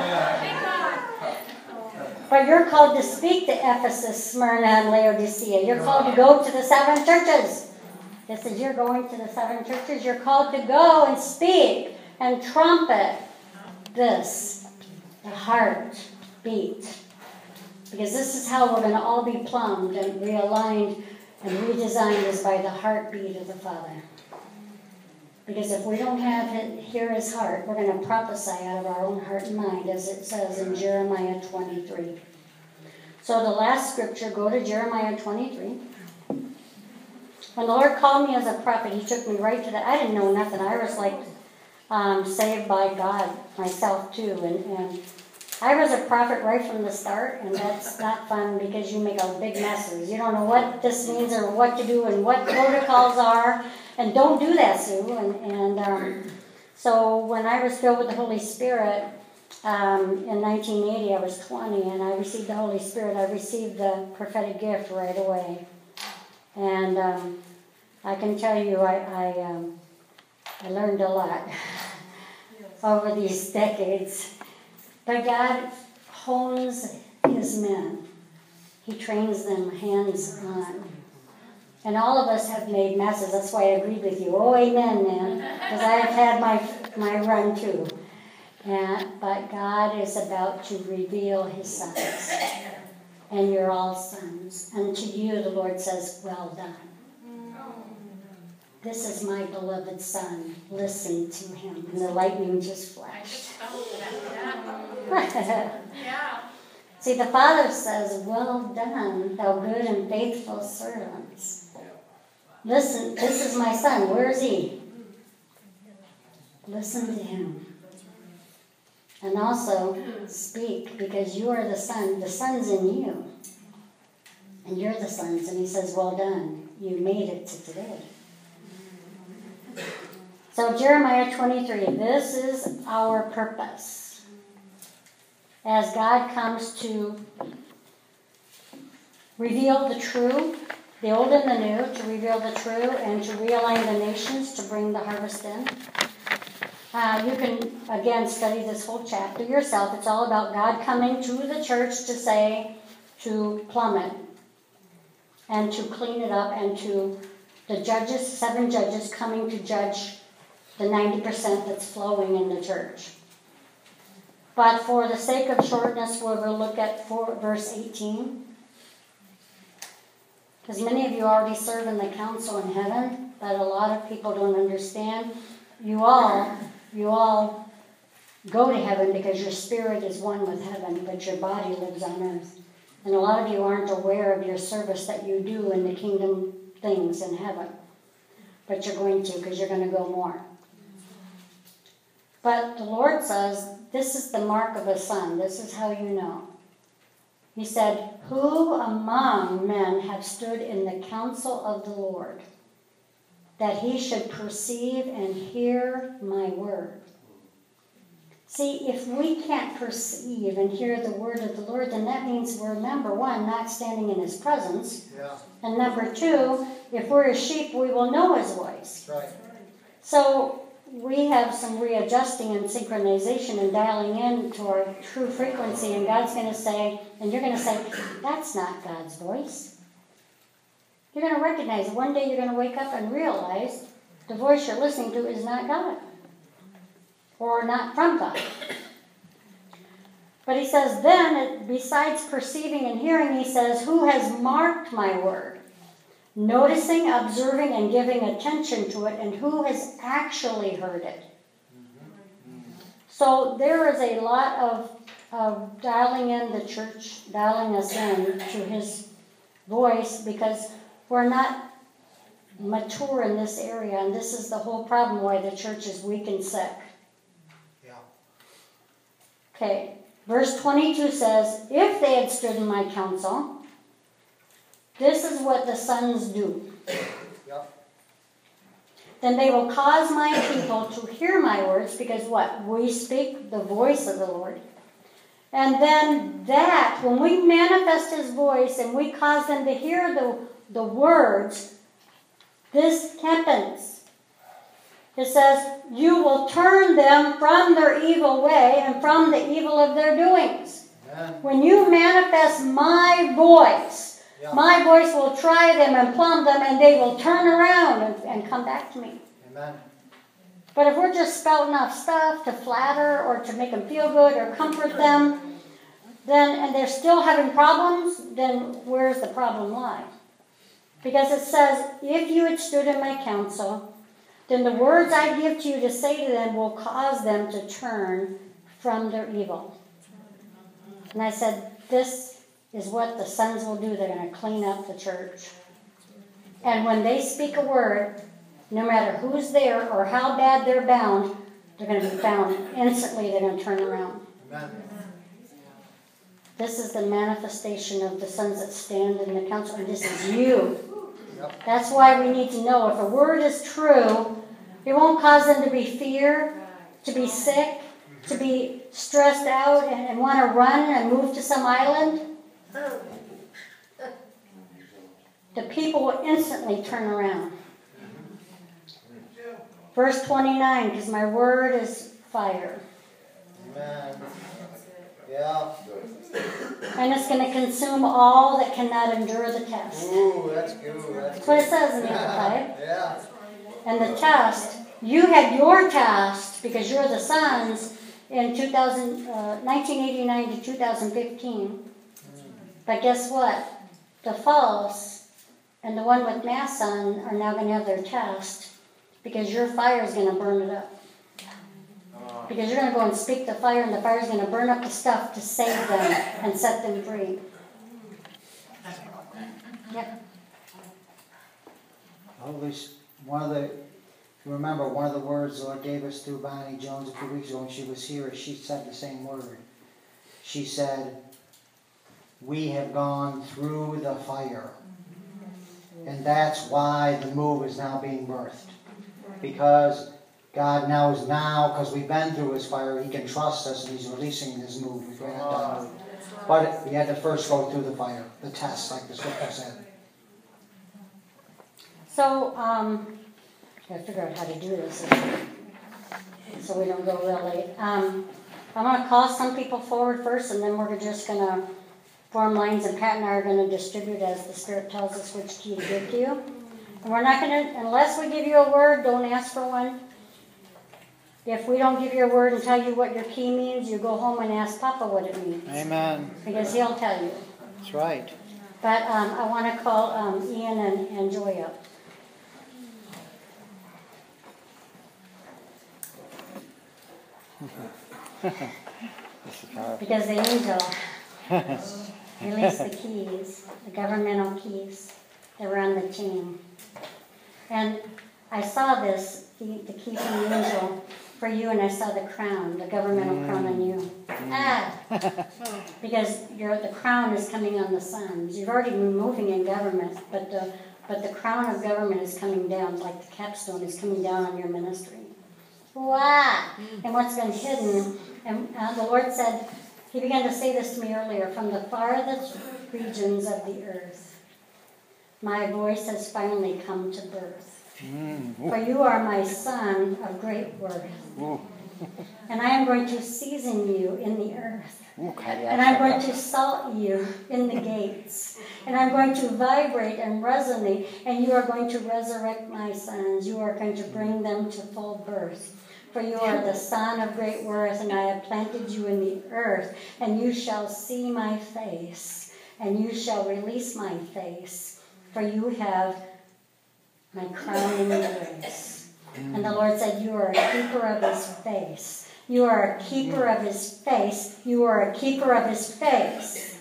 But you're called to speak to Ephesus, Smyrna, and Laodicea. You're called to go to the seven churches. This is you're going to the seven churches. You're called to go and speak and trumpet this, the heart beat. Because this is how we're going to all be plumbed and realigned and redesigned is by the heartbeat of the Father. Because if we don't have it, hear his heart, we're going to prophesy out of our own heart and mind, as it says in Jeremiah twenty-three. So the last scripture, go to Jeremiah twenty-three. When the Lord called me as a prophet, he took me right to that. I didn't know nothing. I was like um, saved by God myself too. And, and I was a prophet right from the start, and that's not fun because you make a big messes. You don't know what this means or what to do and what protocols are. And don't do that, Sue. And, and um, so when I was filled with the Holy Spirit um, in nineteen eighty, I was twenty, and I received the Holy Spirit. I received the prophetic gift right away. And um, I can tell you, I I, um, I learned a lot over these decades. But God hones his men. He trains them hands-on. And all of us have made messes. That's why I agreed with you. Oh, amen, man. Because I have had my my run too. And, but God is about to reveal his sons. And you're all sons. And to you, the Lord says, well done. This is my beloved son. Listen to him. And the lightning just flashed. Yeah. See, the Father says, well done, thou good and faithful servants. Listen, this is my son. Where is he? Listen to him. And also speak, because you are the son. The son's in you. And you're the sons. And he says, well done. You made it to today. So Jeremiah twenty-three, this is our purpose. As God comes to reveal the true, the old and the new, to reveal the true and to realign the nations, to bring the harvest in. Uh, you can, again, study this whole chapter yourself. It's all about God coming to the church to say, to plumb it, and to clean it up, and to the judges, seven judges coming to judge the ninety percent that's flowing in the church. But for the sake of shortness, we will look at four, verse eighteen. Because many of you already serve in the council in heaven, but a lot of people don't understand. You all, you all go to heaven because your spirit is one with heaven, but your body lives on earth. And a lot of you aren't aware of your service that you do in the kingdom things in heaven. But you're going to, because you're going to go more. But the Lord says, this is the mark of a son. This is how you know. He said, who among men have stood in the counsel of the Lord, that he should perceive and hear my word? See, if we can't perceive and hear the word of the Lord, then that means we're, number one, not standing in his presence. Yeah. And number two, if we're his sheep, we will know his voice. Right. So we have some readjusting and synchronization and dialing in to our true frequency, and God's going to say, and you're going to say, that's not God's voice. You're going to recognize it. One day you're going to wake up and realize the voice you're listening to is not God, or not from God. But he says, then, besides perceiving and hearing, he says, who has marked my word? Noticing, observing, and giving attention to it, and who has actually heard it? So there is a lot of, of dialing in the church, dialing us in to his voice, because we're not mature in this area, and this is the whole problem why the church is weak and sick. Yeah. Okay, verse twenty-two says, if they had stood in my counsel, this is what the sons do. Yep. Then they will cause my people to hear my words, because what? We speak the voice of the Lord. And then that, when we manifest his voice and we cause them to hear the, the words, this happens. It says, you will turn them from their evil way and from the evil of their doings. Amen. When you manifest my voice, Yeah. my voice will try them and plumb them, and they will turn around and, and come back to me. Amen. But if we're just spouting off stuff to flatter or to make them feel good or comfort them, then and they're still having problems, then where's the problem lie? Because it says, if you had stood in my counsel, then the words I give to you to say to them will cause them to turn from their evil. And I said, this is what the sons will do. They're going to clean up the church. And when they speak a word, no matter who's there or how bad they're bound, they're going to be found instantly. They're going to turn around. Amen. This is the manifestation of the sons that stand in the council, and this is you. Yep. That's why we need to know if a word is true, it won't cause them to be fear, to be sick, to be stressed out and, and want to run and move to some island. The people will instantly turn around. Verse twenty-nine, because my word is fire. Amen. Yeah. And it's going to consume all that cannot endure the test. Ooh, that's good. That's That's what it says in the Amplified. Yeah. And the test, you had your test because you're the sons in two thousand, uh, nineteen eighty-nine to two thousand fifteen. But guess what? The false and the one with Mass on are now going to have their test because your fire is going to burn it up. Because you're going to go and speak the fire, and the fire is going to burn up the stuff to save them and set them free. Yep. Oh, there's one of the, if you remember, one of the words the Lord gave us through Bonnie Jones a few weeks ago when she was here, she said the same word. She said, we have gone through the fire. And that's why the move is now being birthed. Because God knows now, because we've been through his fire, he can trust us, and he's releasing his move. We've got done. But we had to first go through the fire, the test, like the scripture said. So, um, I gotta figure out how to do this so we don't go real late. Um, I'm going to call some people forward first, and then we're just going to form lines, and Pat and I are going to distribute as the Spirit tells us which key to give to you. And we're not going to, unless we give you a word, don't ask for one. If we don't give you a word and tell you what your key means, you go home and ask Papa what it means. Amen. Because he'll tell you. That's right. But um, I want to call um, Ian and, and Joy up. Because the angel released the keys, the governmental keys that were on the chain. And I saw this, the, the key from the angel for you, and I saw the crown, the governmental mm. crown on you. Mm. Ah! Because you're, the crown is coming on the sons. You've already been moving in government, but the, but the crown of government is coming down, like the capstone is coming down on your ministry. Wow! Mm. And what's been hidden, and uh, the Lord said, he began to say this to me earlier, from the farthest regions of the earth, my voice has finally come to birth. Mm. For you are my son of great worth. And I am going to season you in the earth. And I'm going to salt you in the gates. And I'm going to vibrate and resonate. And you are going to resurrect my sons. You are going to bring them to full birth. For you are the son of great worth, and I have planted you in the earth. And you shall see my face, and you shall release my face. For you have my crown in your grace. And the Lord said, you are a keeper of his face, You are a keeper of his face. You are a keeper of his face.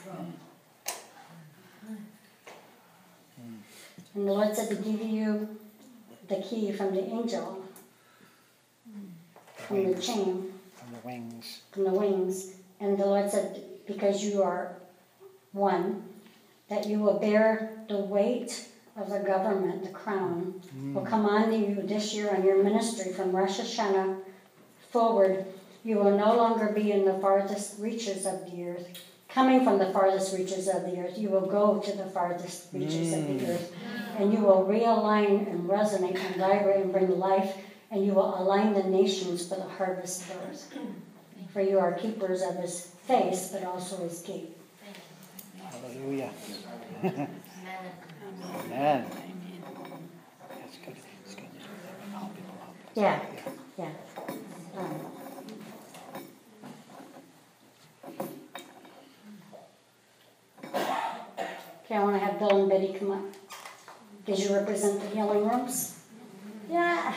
And the Lord said to give you the key from the angel, from the chain, From the wings. from the wings. And the Lord said, because you are one, that you will bear the weight of the government, the crown, mm. will come on you this year on your ministry from Rosh Hashanah forward. You will no longer be in the farthest reaches of the earth. Coming from the farthest reaches of the earth, you will go to the farthest reaches mm. of the earth. And you will realign and resonate and vibrate and bring life, and you will align the nations for the harvest birth. For you are keepers of his face, but also his gate. Hallelujah. Amen. Amen. That's good. That's good. Yeah, yeah. Um, okay, I want to have Bill and Betty come up. Did you represent the healing rooms? Yeah.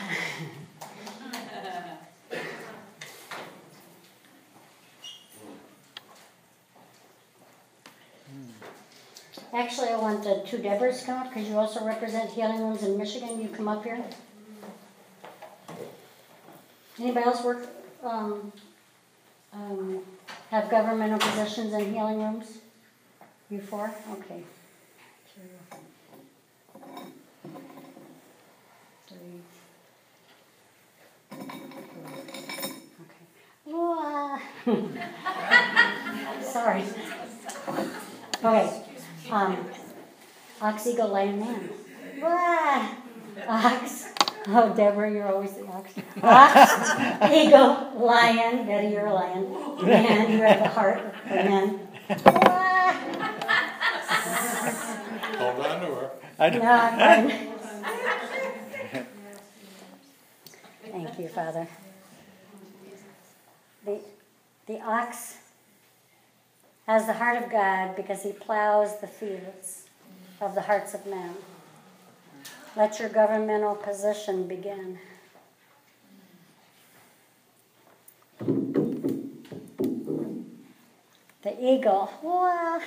Actually, I want the two Deborahs to come up because you also represent healing rooms in Michigan. You come up here. Anybody else work, um, um, have governmental positions in healing rooms? You four? Okay. Two, three, four. Okay. Sorry. Okay. Um, ox, eagle, lion, man. Wah! Ox. Oh, Deborah, you're always the ox. Ox, eagle, lion. Betty, you're a lion. Man, you have the heart of a man. Wah! Hold on to her. I No, I'm Thank you, Father. The, the ox has the heart of God because he plows the fields of the hearts of men. Let your governmental position begin. The eagle wah,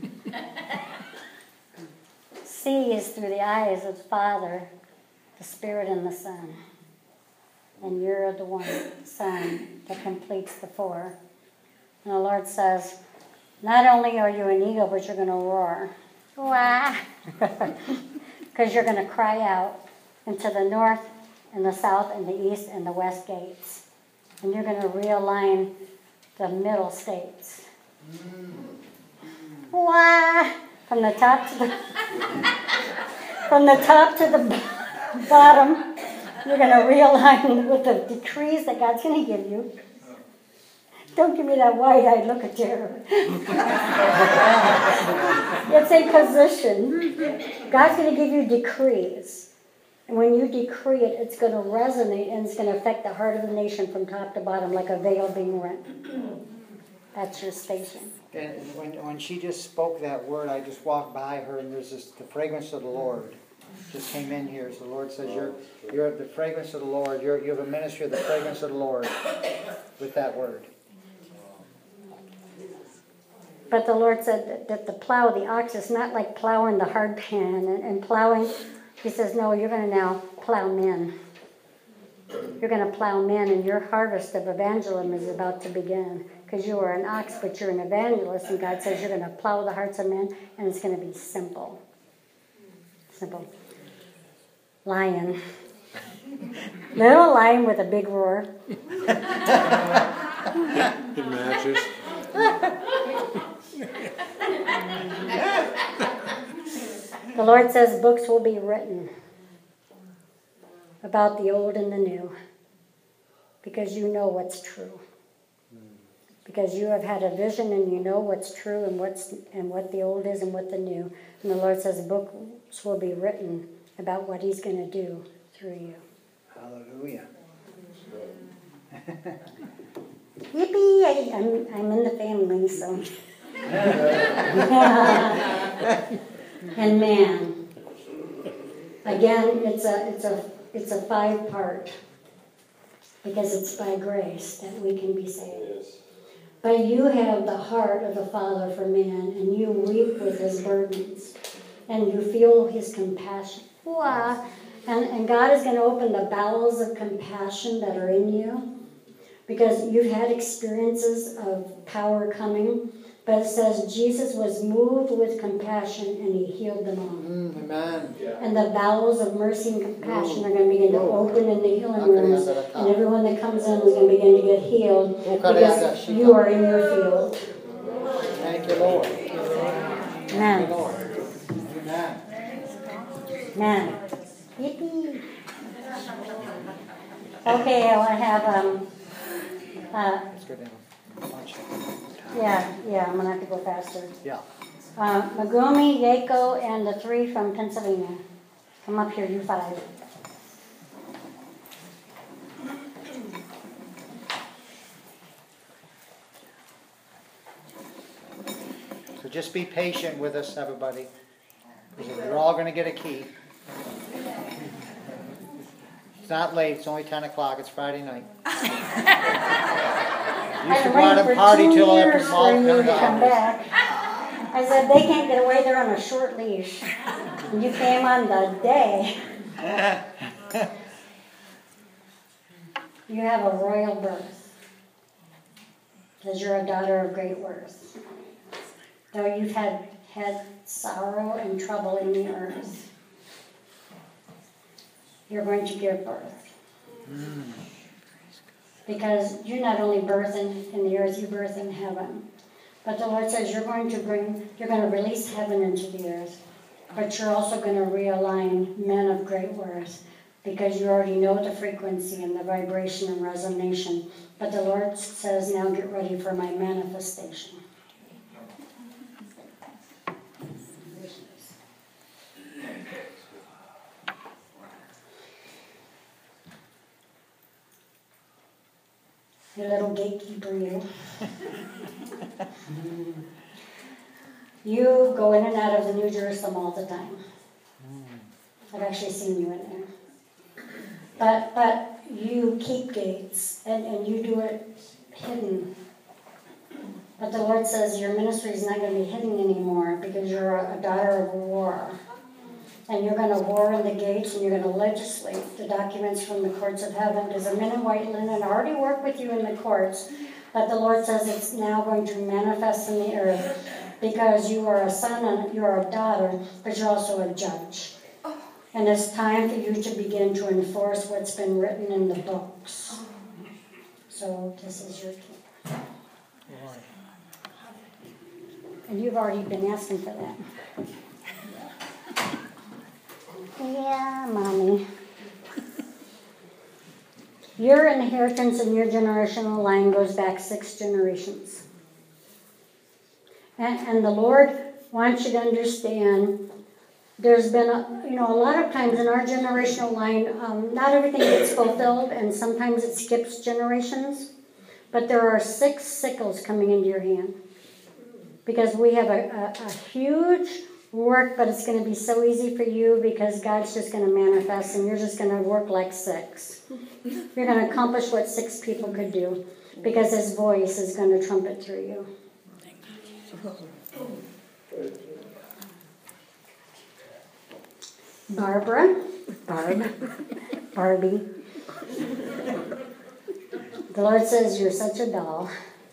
sees through the eyes of the Father, the Spirit, and the Son. And you're the one, Son, that completes the four. And the Lord says, not only are you an eagle, but you're going to roar. Wah! Because you're going to cry out into the north and the south and the east and the west gates. And you're going to realign the middle states. Wah! From the top to the from the top to the bottom, you're going to realign with the decrees that God's going to give you. Don't give me that wide-eyed look at you. It's a position. God's going to give you decrees. And when you decree it, it's going to resonate and it's going to affect the heart of the nation from top to bottom like a veil being rent. That's your station. And when, when she just spoke that word, I just walked by her and there's this, the fragrance of the Lord just came in here. So the Lord says, you're, you're the fragrance of the Lord. You're, you have a ministry of the fragrance of the Lord with that word. But the Lord said that, that the plow, the ox, is not like plowing the hard pan and, and plowing. He says, no, you're going to now plow men. You're going to plow men, and your harvest of evangelism is about to begin. Because you are an ox, but you're an evangelist, and God says you're going to plow the hearts of men, and it's going to be simple. Simple. Lion. Little lion with a big roar. It matches. The Lord says books will be written about the old and the new because you know what's true. Because you have had a vision and you know what's true and what's and what the old is and what the new. And the Lord says books will be written about what He's going to do through you. Hallelujah. Yippee! I, I'm, I'm in the family, so. And man, again, it's a it's a it's a five part. because it's by grace that we can be saved. But you have the heart of the Father for man, and you weep with his burdens, and you feel his compassion. Wow. And, and God is going to open the bowels of compassion that are in you, because you've had experiences of power coming. But it says Jesus was moved with compassion and he healed them all. Mm, amen. And the bowels of mercy and compassion are going to begin to open in the healing rooms. And everyone that comes in is going to begin to get healed because you are in your field. Thank you, Lord. Amen. Thank you, Lord. Amen. Amen. Yippee. Okay, I want to have, um, uh, Let's go down. Punch. yeah, yeah, I'm going to have to go faster. Yeah. Uh, Megumi, Yako, and the three from Pennsylvania. Come up here, you five. So just be patient with us, everybody. Because we're all going to get a key. It's not late. It's only ten o'clock. It's Friday night. Used to go out and party till after for twelve you to come hours. back. I said, they can't get away, they're on a short leash. And you came on the day. You have a royal birth. Because you're a daughter of great worth. Though you've had, had sorrow and trouble in the earth, you're going to give birth. Mm. Because you not only birth in, in the earth, you birth in heaven. But the Lord says you're going to bring, you're going to release heaven into the earth. But you're also going to realign men of great worth. Because you already know the frequency and the vibration and resonation. But the Lord says, now get ready for my manifestation. You little gatekeeper, you. You go in and out of the New Jerusalem all the time. I've actually seen you in there. But but you keep gates, and, and you do it hidden. But the Lord says your ministry is not going to be hidden anymore because you're a, a daughter of war. And you're going to war in the gates, and you're going to legislate the documents from the courts of heaven, because the men in white linen already work with you in the courts, but the Lord says it's now going to manifest in the earth, because you are a son and you're a daughter, but you're also a judge. And it's time for you to begin to enforce what's been written in the books. So this is your key. And you've already been asking for that. Yeah, Mommy. Your inheritance in your generational line goes back six generations. And, and the Lord wants you to understand there's been, a, you know, a lot of times in our generational line, um, not everything gets fulfilled, and sometimes it skips generations. But there are six sickles coming into your hand. Because we have a, a, a huge work, but it's going to be so easy for you because God's just going to manifest and you're just going to work like six. You're going to accomplish what six people could do because His voice is going to trumpet through you. Barbara, Barb, Barbie. The Lord says you're such a doll.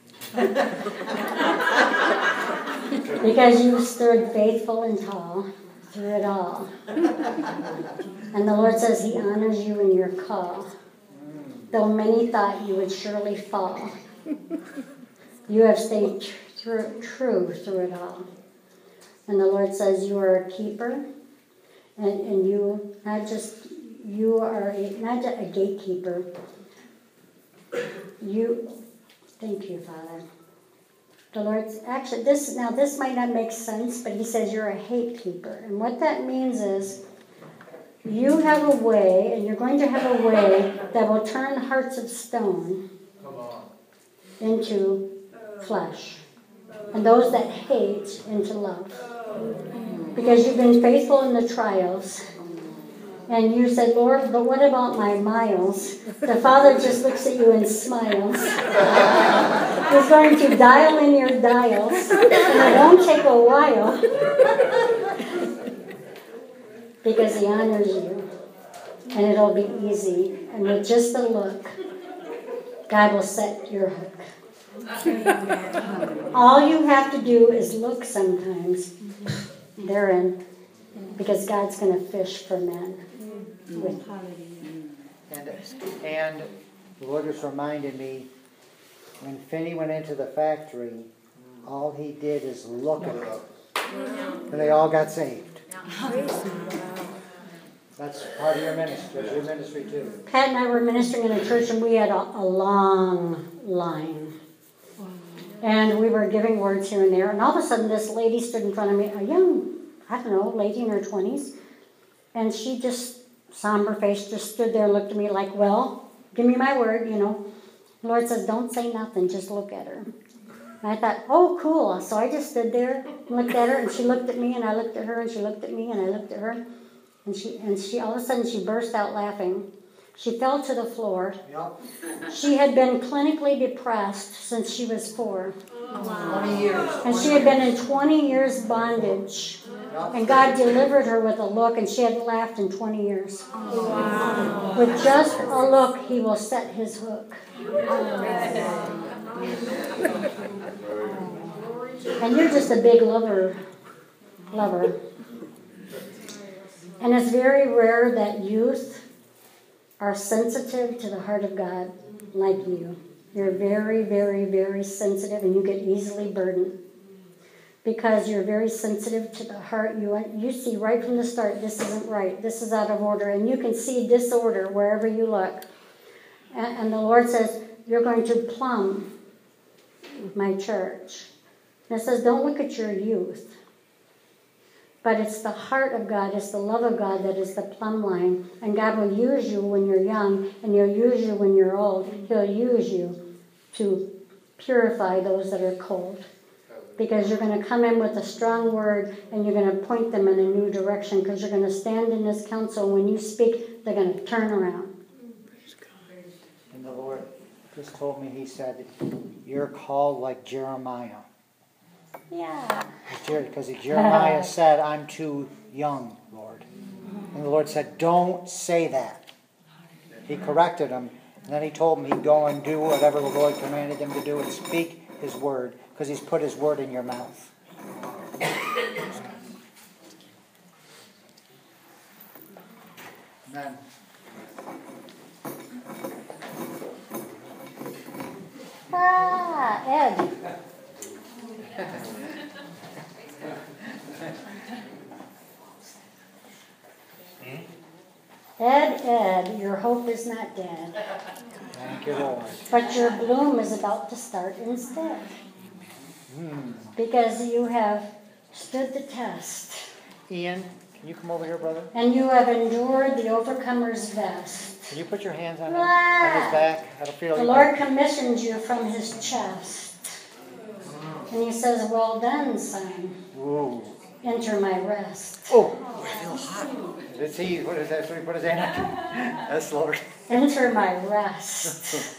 Because you stood faithful and tall through it all. And the Lord says He honors you in your call. Though many thought you would surely fall, you have stayed tr- true through it all. And the Lord says you are a keeper, and, and you, not just, you are a, not just a gatekeeper. You, thank you, Father. The Lord's actually, this now this might not make sense, but He says you're a hate keeper. And what that means is you have a way, and you're going to have a way that will turn hearts of stone into flesh. And those that hate into love. Because you've been faithful in the trials. And you said, Lord, but what about my miles? The Father just looks at you and smiles. He's going to dial in your dials, and it won't take a while because He honors you, and it'll be easy. And with just a look, God will set your hook. All you have to do is look sometimes. They're in, because God's going to fish for men. With And, and the Lord just reminded me, when Finney went into the factory, all he did is look at them. And they all got saved. That's part of your ministry, your ministry too. Pat and I were ministering in a church, and we had a, a long line. And we were giving words here and there. And all of a sudden, this lady stood in front of me, a young, I don't know, lady in her twenties. And she just, somber face, just stood there and looked at me like, well, give me my word, you know. The Lord says, don't say nothing, just look at her. And I thought, oh, cool. So I just stood there and looked at her, and she looked at me, and I looked at her, and she looked at me, and I looked at her. And she, and she, all of a sudden, she burst out laughing. She fell to the floor. Yep. She had been clinically depressed since she was four. twenty years. And she had been in twenty years bondage. And God delivered her with a look, and she hadn't laughed in twenty years. Wow. With just a look, He will set His hook. And you're just a big lover. Lover. And it's very rare that youth are sensitive to the heart of God like you. You're very, very, very sensitive, and you get easily burdened. Because you're very sensitive to the heart. You, you see right from the start, this isn't right. This is out of order. And you can see disorder wherever you look. And, and the Lord says, you're going to plumb my church. And it says, don't look at your youth. But it's the heart of God, it's the love of God that is the plumb line. And God will use you when you're young, and He'll use you when you're old. He'll use you to purify those that are cold. Because you're going to come in with a strong word, and you're going to point them in a new direction, because you're going to stand in this council. When you speak, they're going to turn around. And the Lord just told me, He said, you're called like Jeremiah. Yeah. Because Jeremiah said, I'm too young, Lord. And the Lord said, don't say that. He corrected him. And then He told him he'd go and do whatever the Lord commanded him to do and speak His word. Because He's put His word in your mouth. Amen. Ah, Ed. Ed, Ed, your hope is not dead. Thank you, Lord. But your bloom is about to start instead. Hmm. Because you have stood the test. Ian, can you come over here, brother? And you have endured the overcomer's vest. Can you put your hands on him, on his back? I don't feel The Lord commissions you from His chest. And He says, well done, son. Ooh. Enter my rest. Oh, I feel hot. Let's see, what is that? So he put his hand on you. That's Lord. Enter my rest.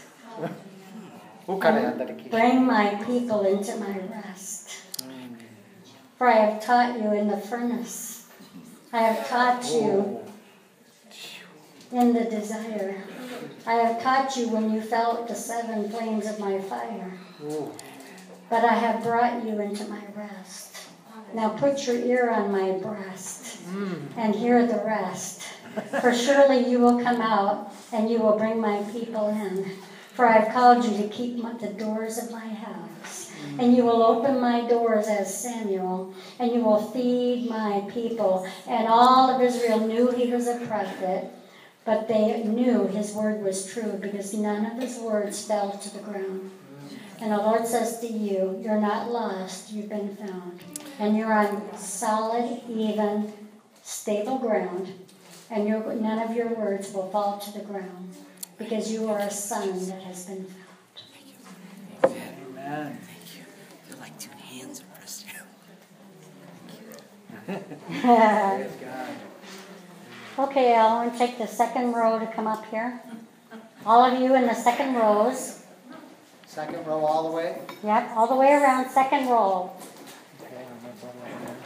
Bring my people into my rest. For I have taught you in the furnace. I have taught you in the desire. I have taught you when you felt the seven flames of my fire. But I have brought you into my rest. Now put your ear on my breast and hear the rest. For surely you will come out and you will bring my people in. For I have called you to keep the doors of my house. And you will open my doors as Samuel. And you will feed my people. And all of Israel knew he was a prophet. But they knew his word was true because none of his words fell to the ground. And the Lord says to you, you're not lost, you've been found. And you're on solid, even, stable ground. And your, none of your words will fall to the ground. Because you are a son that has been found. Amen. Thank you. They're like two hands are pressed down. Praise God. Okay, Al, I'm going to take the second row to come up here. All of you in the second rows. Second row all the way. Yep, all the way around, second row. Okay, I'm gonna put it right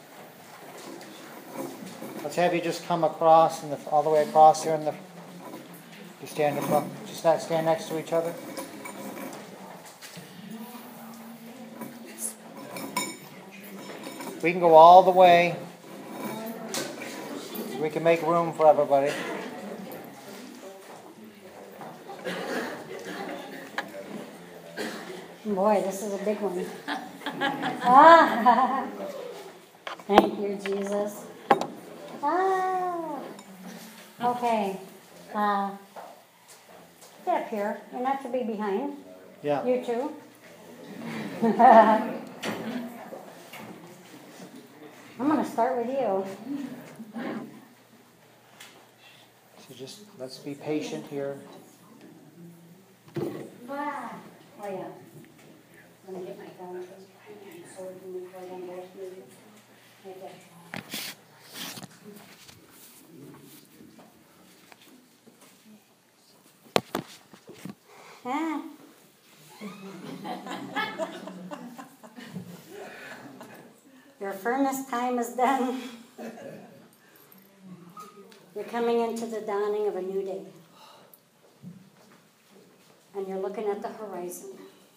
here. Let's have you just come across and the, all the way across here in the. You stand across, just not stand next to each other. We can go all the way. We can make room for everybody. Boy, this is a big one. Ah, thank you, Jesus. Ah, okay. Uh, get up here. You're not to be behind. Yeah. You too. I'm going to start with you. So just let's be patient here. Ah, oh yeah. Let me get my phone so we can record on both meetings. Okay. Ah. Your furnace time is done. You're coming into the dawning of a new day. And you're looking at the horizon.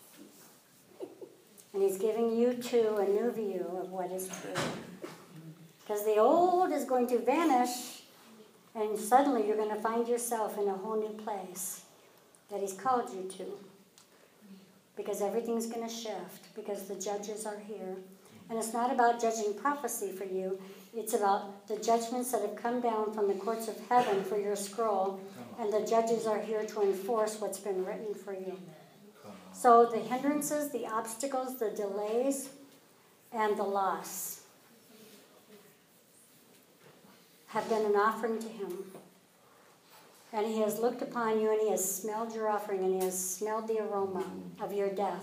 And he's giving you too a new view of what is true. Because the old is going to vanish, and suddenly you're going to find yourself in a whole new place that he's called you to. Because everything's going to shift, because the judges are here. And it's not about judging prophecy for you. It's about the judgments that have come down from the courts of heaven for your scroll. And the judges are here to enforce what's been written for you. So the hindrances, the obstacles, the delays, and the loss have been an offering to him. And he has looked upon you and he has smelled your offering and he has smelled the aroma of your death.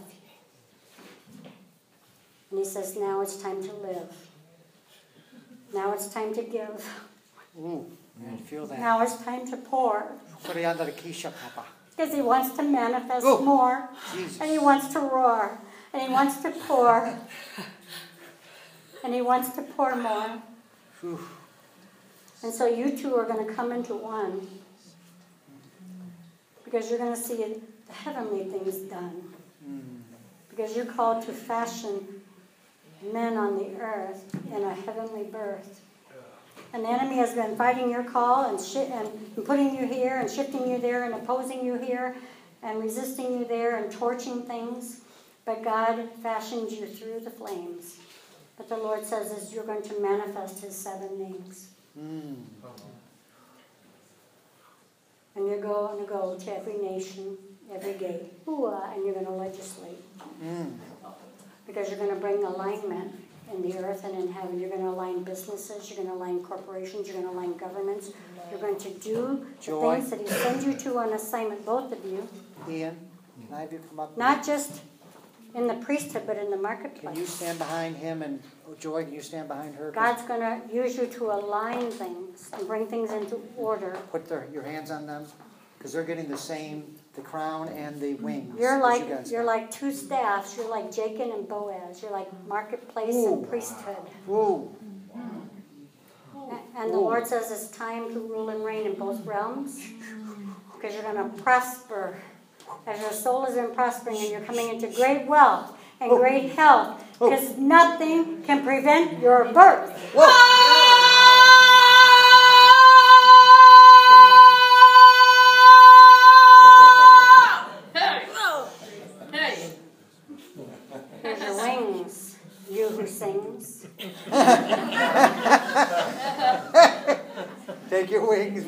And he says, now it's time to live. Now it's time to give. Ooh, man, feel that. Now it's time to pour. Because Because he wants to manifest Ooh, more. Jesus. And he wants to roar. And he wants to pour. And he wants to pour more. Whew. And so you two are going to come into one. Because you're going to see the heavenly things done. Mm. Because you're called to fashion men on the earth in a heavenly birth. And the enemy has been fighting your call and, shi- and putting you here and shifting you there and opposing you here and resisting you there and torching things. But God fashioned you through the flames. But the Lord says is you're going to manifest his seven names. Mm. And you're going to go to every nation, every gate, ooh-ah, and you're going to legislate. Mm. Because you're going to bring alignment in the earth and in heaven. You're going to align businesses, you're going to align corporations, you're going to align governments. You're going to do the Joy. things that he sends you to on assignment, both of you. Ian, can I have you come up? Not just in the priesthood, but in the marketplace. Can you stand behind him and oh, Joy, can you stand behind her? God's going to use you to align things and bring things into order. Put their, your hands on them because they're getting the same, the crown and the wings. You're as like you guys you're got. like two staffs. You're like Jacob and Boaz. You're like marketplace Ooh. and priesthood. Ooh. And the Lord says it's time to rule and reign in both realms because you're going to prosper. As your soul has been prospering and you're coming into great wealth and great health because nothing can prevent your birth. Here's your wings, you who sings. Take your wings.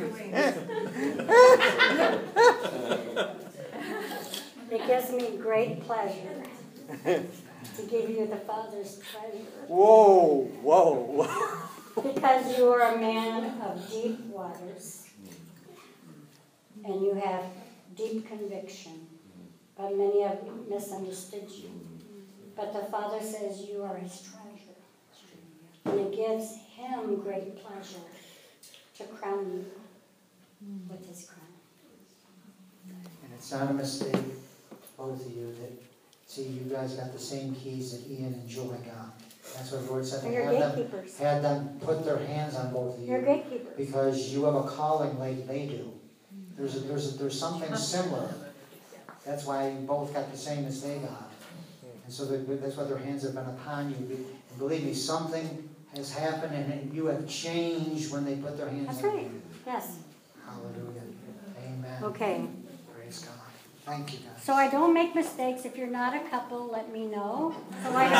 It gives me great pleasure to give you the Father's treasure. Whoa, whoa. Because you are a man of deep waters. And you have deep conviction. But many have misunderstood you. But the Father says you are his treasure. And it gives him great pleasure to crown you with his crown. And it's not a mistake, both of you, that, see, you guys got the same keys that Ian and Joy got. That's what the Lord said. So you're Have them, gatekeepers. had them put their hands on both of you. You're gatekeepers. Because you have a calling like they do. There's a, there's a, there's something similar. That's why you both got the same as they got. And so that, that's why their hands have been upon you. And believe me, something has happened and you have changed when they put their hands That's on right. you. Yes. Hallelujah. Amen. Okay. Praise God. Thank you, guys. So I don't make mistakes. If you're not a couple, let me know. So I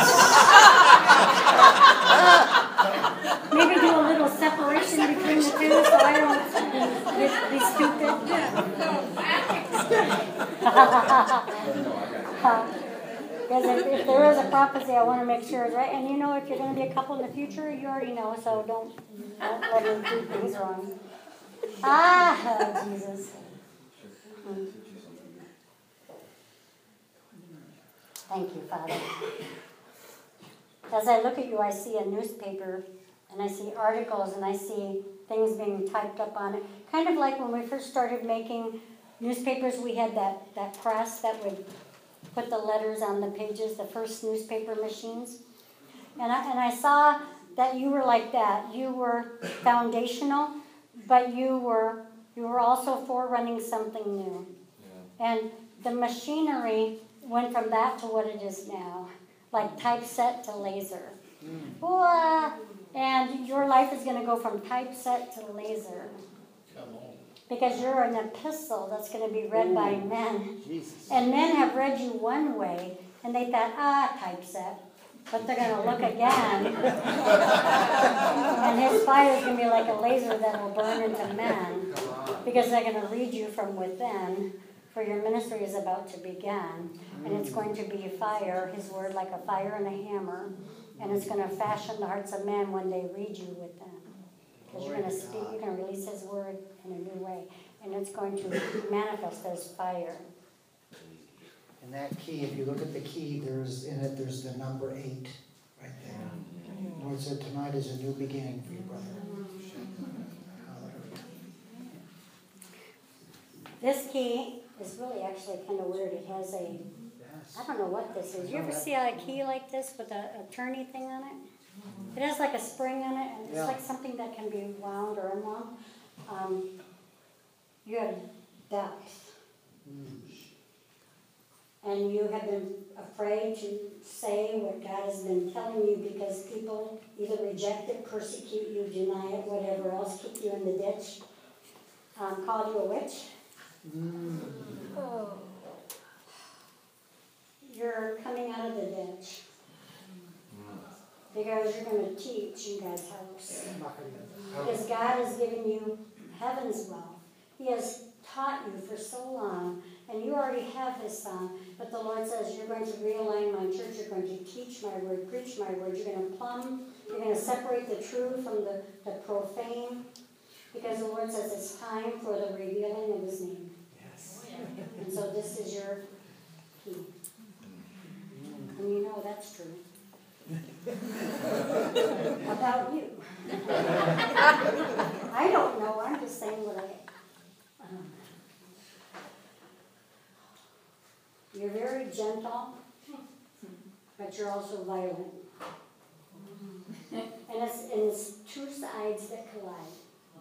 don't maybe do a little separation between the two so I don't be, be stupid. Because if, if there is a prophecy, I want to make sure it's right. And you know, if you're going to be a couple in the future, you already know. So don't, don't let me do things wrong. Ah, Jesus. Hmm. Thank you, Father. As I look at you, I see a newspaper, and I see articles, and I see things being typed up on it. Kind of like when we first started making newspapers, we had that, that press that would put the letters on the pages, the first newspaper machines. And I, and I saw that you were like that. You were foundational, but you were, you were also forerunning something new. Yeah. And the machinery went from that to what it is now, like typeset to laser. Mm. Boy, and your life is going to go from typeset to laser. Because you're an epistle that's going to be read Ooh. By men. Jesus. And men have read you one way, and they thought, ah, typeset. But they're going to look again. And his fire is going to be like a laser that will burn into men. Because they're going to read you from within. For your ministry is about to begin, and it's going to be a fire, his word like a fire and a hammer, and it's going to fashion the hearts of men when they read you with them. Because you're going to speak, you're going to release his word in a new way, and it's going to manifest as fire. And that key, if you look at the key, there's in it, there's the number eight right there. The Lord said tonight is a new beginning for you, brother. This key is really actually kind of weird. It has a, yes. I don't know what this is. You ever see a key like this with a, a turny thing on it? It has like a spring on it, and it's yeah. like something that can be wound or unwound. Um, you have depth. Mm. And you have been afraid to say what God has been telling you because people either reject it, persecute you, deny it, whatever else, kick you in the ditch, um, call you a witch. Mm. Oh. You're coming out of the ditch because you're going to teach in God's house. Because God has given you heaven's wealth. He has taught you for so long, and you already have his son. But the Lord says you're going to realign my church. You're going to teach my word, preach my word. You're going to plumb. You're going to separate the true from the, the profane. Because the Lord says it's time for the revealing of his name. Yes. And so this is your key. And you know that's true. About you. I don't know. I'm just saying what I... Um, you're very gentle, but you're also violent. And it's, and it's two sides that collide.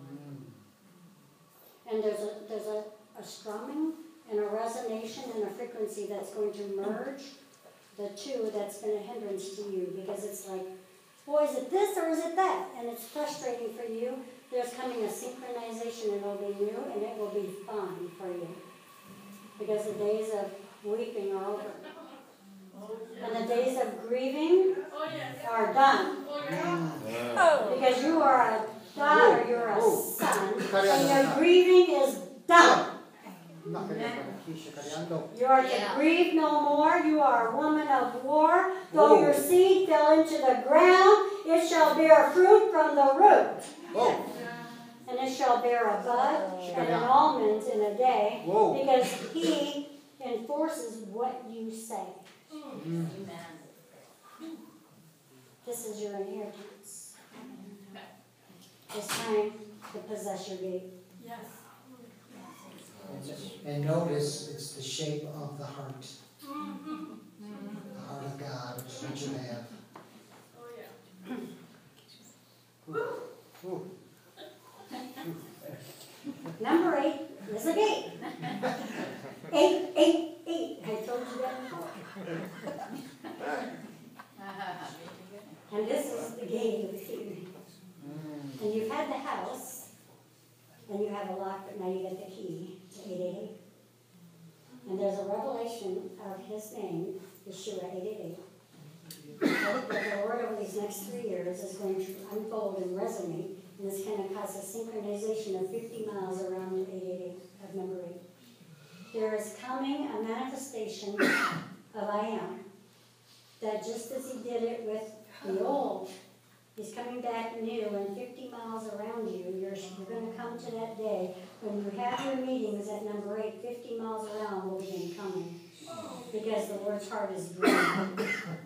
And there's a there's a, a strumming and a resonation and a frequency that's going to merge the two that's been a hindrance to you because it's like, boy, is it this or is it that? And it's frustrating for you. There's coming a synchronization and it'll be new and it will be fun for you. Because the days of weeping are over. And the days of grieving are done. Because you are a daughter, you're a son, and your grieving is done. You are to grieve no more. You are a woman of war. Though your seed fell into the ground, it shall bear fruit from the root. And it shall bear a bud and an almond in a day, because he enforces what you say. Amen. This is your inheritance. It's time to possess your gate. Yes. And, and notice it's the shape of the heart. The heart of God, which is what you have. Oh, yeah. Ooh. Number eight is a gate. Eight, eight, eight. I told you that before. And this is the gate of Eden. Mm. And you've had the house, and you have a lock, but now you get the key to eight eight eight. And there's a revelation of his name, Yeshua eight eight eight. That the Lord over these next three years is going to unfold and resonate, and it's going to cause a synchronization of fifty miles around eight eight eight of number eight. There is coming a manifestation of I am, that just as he did it with the old, he's coming back new, and fifty miles around you, you're, you're going to come to that day when you have your meetings at number eight, fifty miles around will begin coming, because the Lord's heart is growing.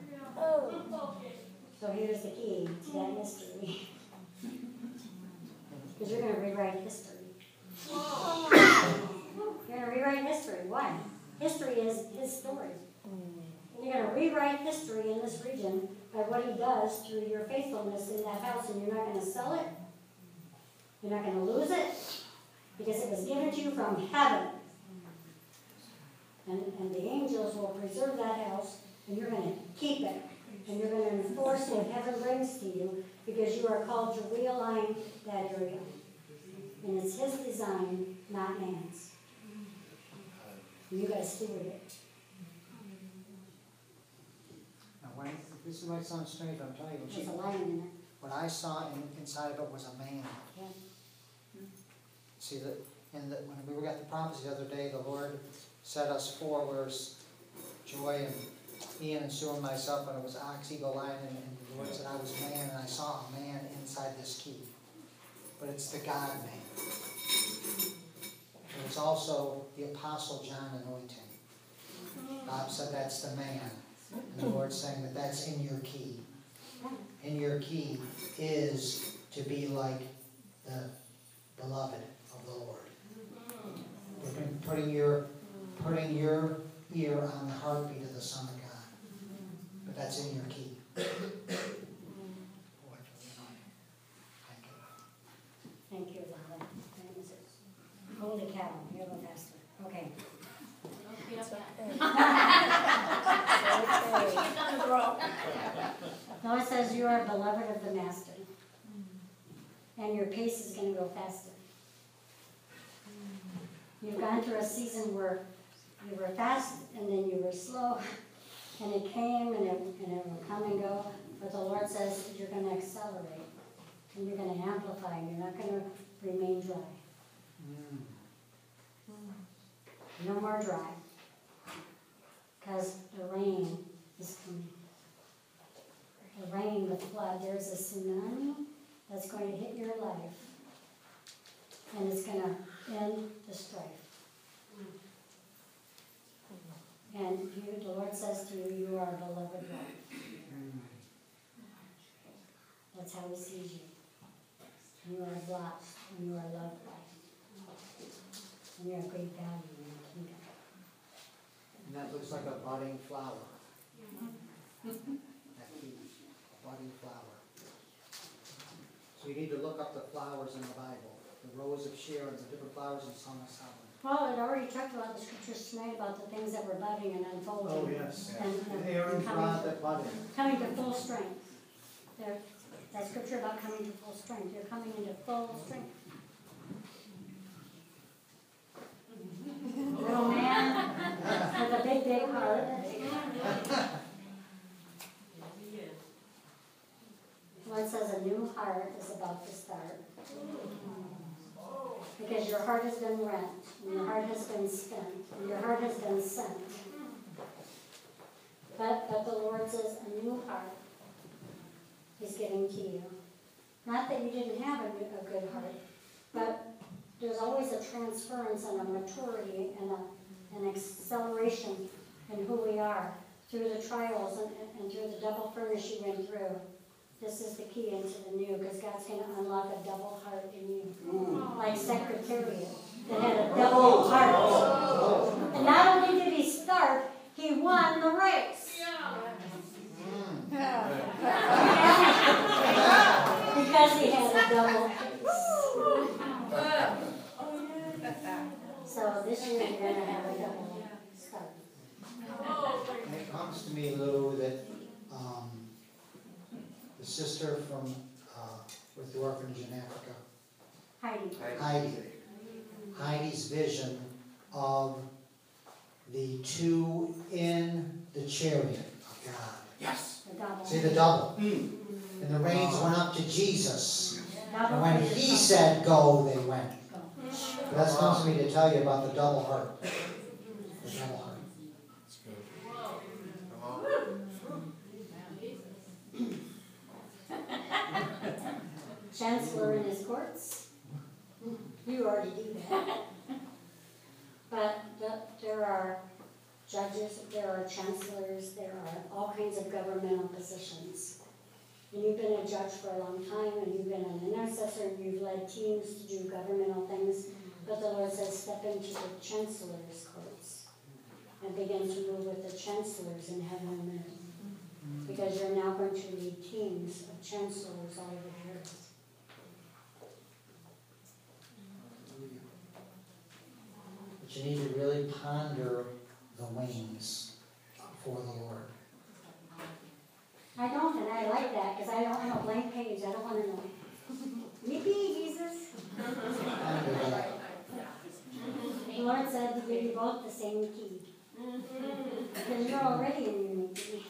So here's the key to that mystery. Because you're going to rewrite history. You're going to rewrite history. Why? History is his story. And you're going to rewrite history in this region by what he does through your faithfulness in that house, and you're not going to sell it. You're not going to lose it, because it was given to you from heaven. And, and the angels will preserve that house, and you're going to keep it. And you're going to enforce what heaven brings to you, because you are called to realign that area. And it's his design, not man's. And you got to steward it. Now, when, this might sound strange, but I'm telling you, when There's she- a lion in it. what I saw in, inside of it was a man. Yeah. See, the, in the, when we were at the prophecy the other day, the Lord set us four, whereas Joy and Ian and Sue and myself, and it was ox, eagle, lion, and, and the Lord said I was man, and I saw a man inside this key. But it's the God man. And it's also the Apostle John anointing. Bob said that's the man. And the Lord's saying that that's in your key. In your key is to be like the beloved of the Lord. Putting, putting your putting your ear on the heartbeat of the Son of God. But that's in your key. Boy, thank you. Thank you, Lala. Holy cow, you're the pastor. Okay. No, it says you are beloved of the Master. And your pace is going to go faster. You've gone through a season where you were fast and then you were slow. And it came and it, and it will come and go. But the Lord says that you're going to accelerate. And you're going to amplify. And you're not going to remain dry. Mm. No more dry. Because the rain is coming. The rain, the flood, there's a tsunami that's going to hit your life. And it's going to end the strife. And you, the Lord says to you, you are a beloved wife. That's how he sees you. You are blessed, and you are loved by him. And you're a great value in the kingdom. And that looks like a budding flower. That key, a budding flower. So you need to look up the flowers in the Bible. The rose of Sharon, the different flowers in Song of Solomon. Well, it already talked about the scriptures tonight about the things that were budding and unfolding. Oh, yes. And, and Aaron's coming, rod that budded. coming to full strength. There, that scripture about coming to full strength. You're coming into full strength. Little man with a big, big heart. Lord says a new heart is about to start. Because your heart has been rent, and your heart has been spent, and your heart has been sent. But, but the Lord says a new heart is giving to you. Not that you didn't have a, a good heart, but there's always a transference and a maturity and a, an acceleration in who we are through the trials and, and, and through the double furnace you went through. This is the key into the new, because God's going to unlock a double heart in you. Like Secretariat, that had a double heart. And not only did he start, he won the race. Because he had a double face. So this year you're going to have a double start. And it comes to me, Lou, that um, the sister from uh, with the orphanage in Africa, Heidi. Heidi, Heidi's vision of the two in the chariot of God. Yes. The double. See the double? Mm. And the reins went up to Jesus. Double And when face. he said go, they went. But that comes to me to tell you about the double heart. The double heart. Chancellor in his courts. You already do that. But the, there are judges, there are chancellors, there are all kinds of governmental positions. And you've been a judge for a long time, and you've been an intercessor, and you've led teams to do governmental things. But the Lord says, step into the chancellor's courts and begin to move with the chancellors in heaven and earth. Because you're now going to lead teams of chancellors all over the earth. But you need to really ponder the wings for the Lord. I don't, and I like that, because I don't want a blank page. I don't want to know. Yippee, Jesus. Ponder that. The Lord said to give you both the same key. Because you're already in unity.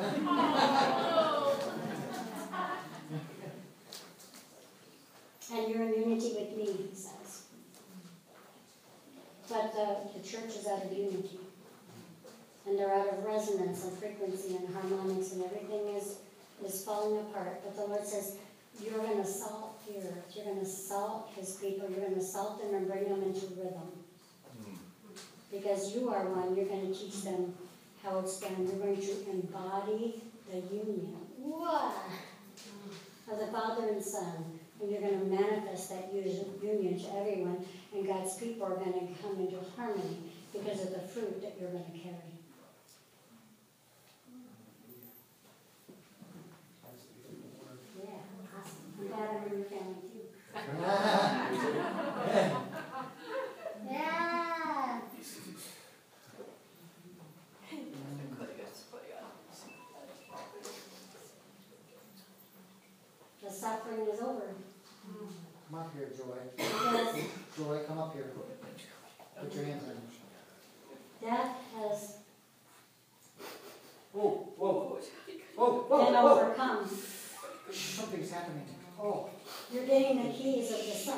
And you're in unity with me, he says. But the, the church is out of unity. And they're out of resonance and frequency and harmonics, and everything is, is falling apart. But the Lord says, you're going to salt the earth. You're going to salt his people. You're going to salt them and bring them into rhythm. Because you are one, you're going to teach them how it's done. You're going to embody the union Wah! of the Father and Son. And you're going to manifest that union to everyone. And God's people are going to come into harmony because of the fruit that you're going to carry. Yeah, awesome. I'm glad I'm in your family too. Yeah. The suffering is over. Come up here, Joy. Because Joy, come up here. Put your hands in. death has Whoa, whoa. Whoa, whoa, been whoa. overcome. Something's happening. Oh. You're getting the keys of the sun.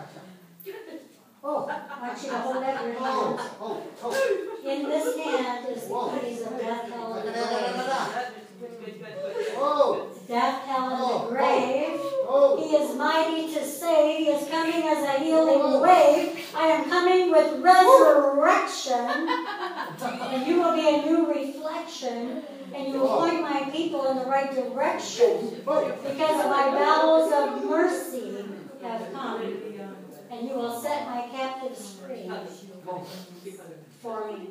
Oh. I want you to hold up your hand. Oh. Oh. Oh. In this hand is the Whoa. keys of death, hell, and the Da, da, da, da, grave. da. Whoa. Death, hell, and the grave. Oh. He is mighty to save. He is coming as a healing wave. I am coming with resurrection. And you will be a new reflection. And you will point my people in the right direction. Because my bowels of mercy have come. And you will set my captives free for me.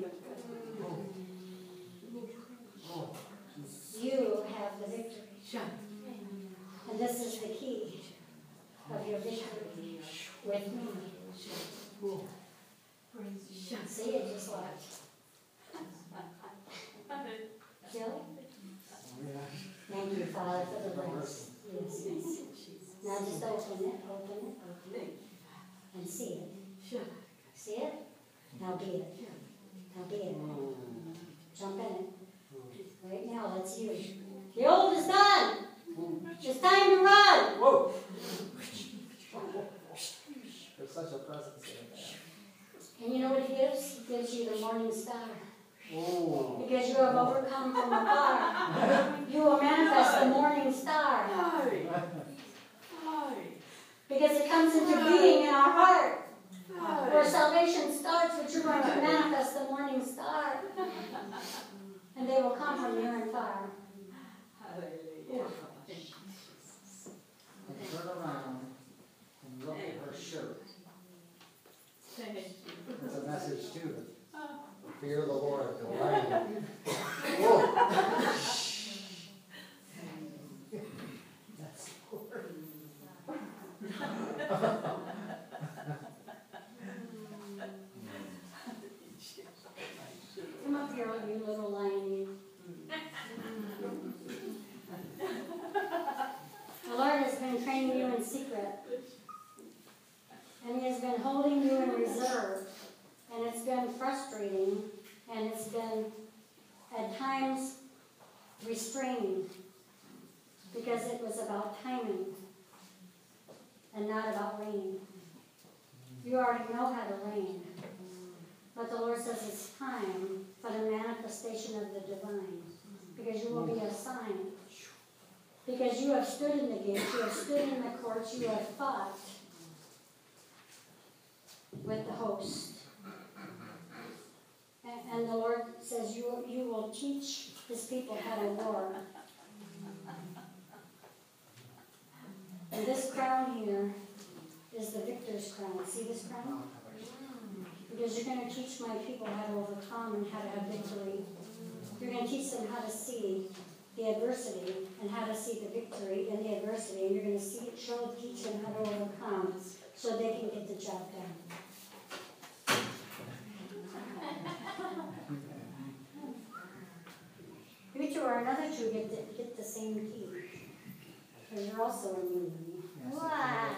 You have the victory. And this is the key of your victory with me. See, it just left. Jill? Thank you, Father, for the rest. Yes, yes. Now just open it, open it, open it. And see it. See it? Now be it. Now be it. Jump in it. Right now, that's you. The old is done. It's time to run. Whoa. There's such a presence in there. And you know what he gives? He gives you the morning star. Oh. Because you have overcome from afar. You will manifest the morning star. Because it comes into being in our heart. Where salvation starts, but you're going to manifest the morning star. And they will come from near and far. message too. Fear the Lord. Right. Whoa. That's the word. Come up here, you little lion, you. The Lord has been training you in secret. And He has been holding you in reserve. And it's been frustrating. And it's been, at times, restraining. Because it was about timing. And not about reigning. You already know how to reign. But the Lord says it's time for the manifestation of the divine. Because you will be a sign. Because you have stood in the gates, you have stood in the courts, you have fought with the host. And, and the Lord says you, you will teach His people how to war. And this crown here is the victor's crown. See this crown? Because you're going to teach my people how to overcome and how to have victory. You're going to teach them how to see the adversity and how to see the victory in the adversity. And you're going to see, show, teach them how to overcome so they can get the job done. You two or another two get the, get the same key. Because you're also a new one. Why?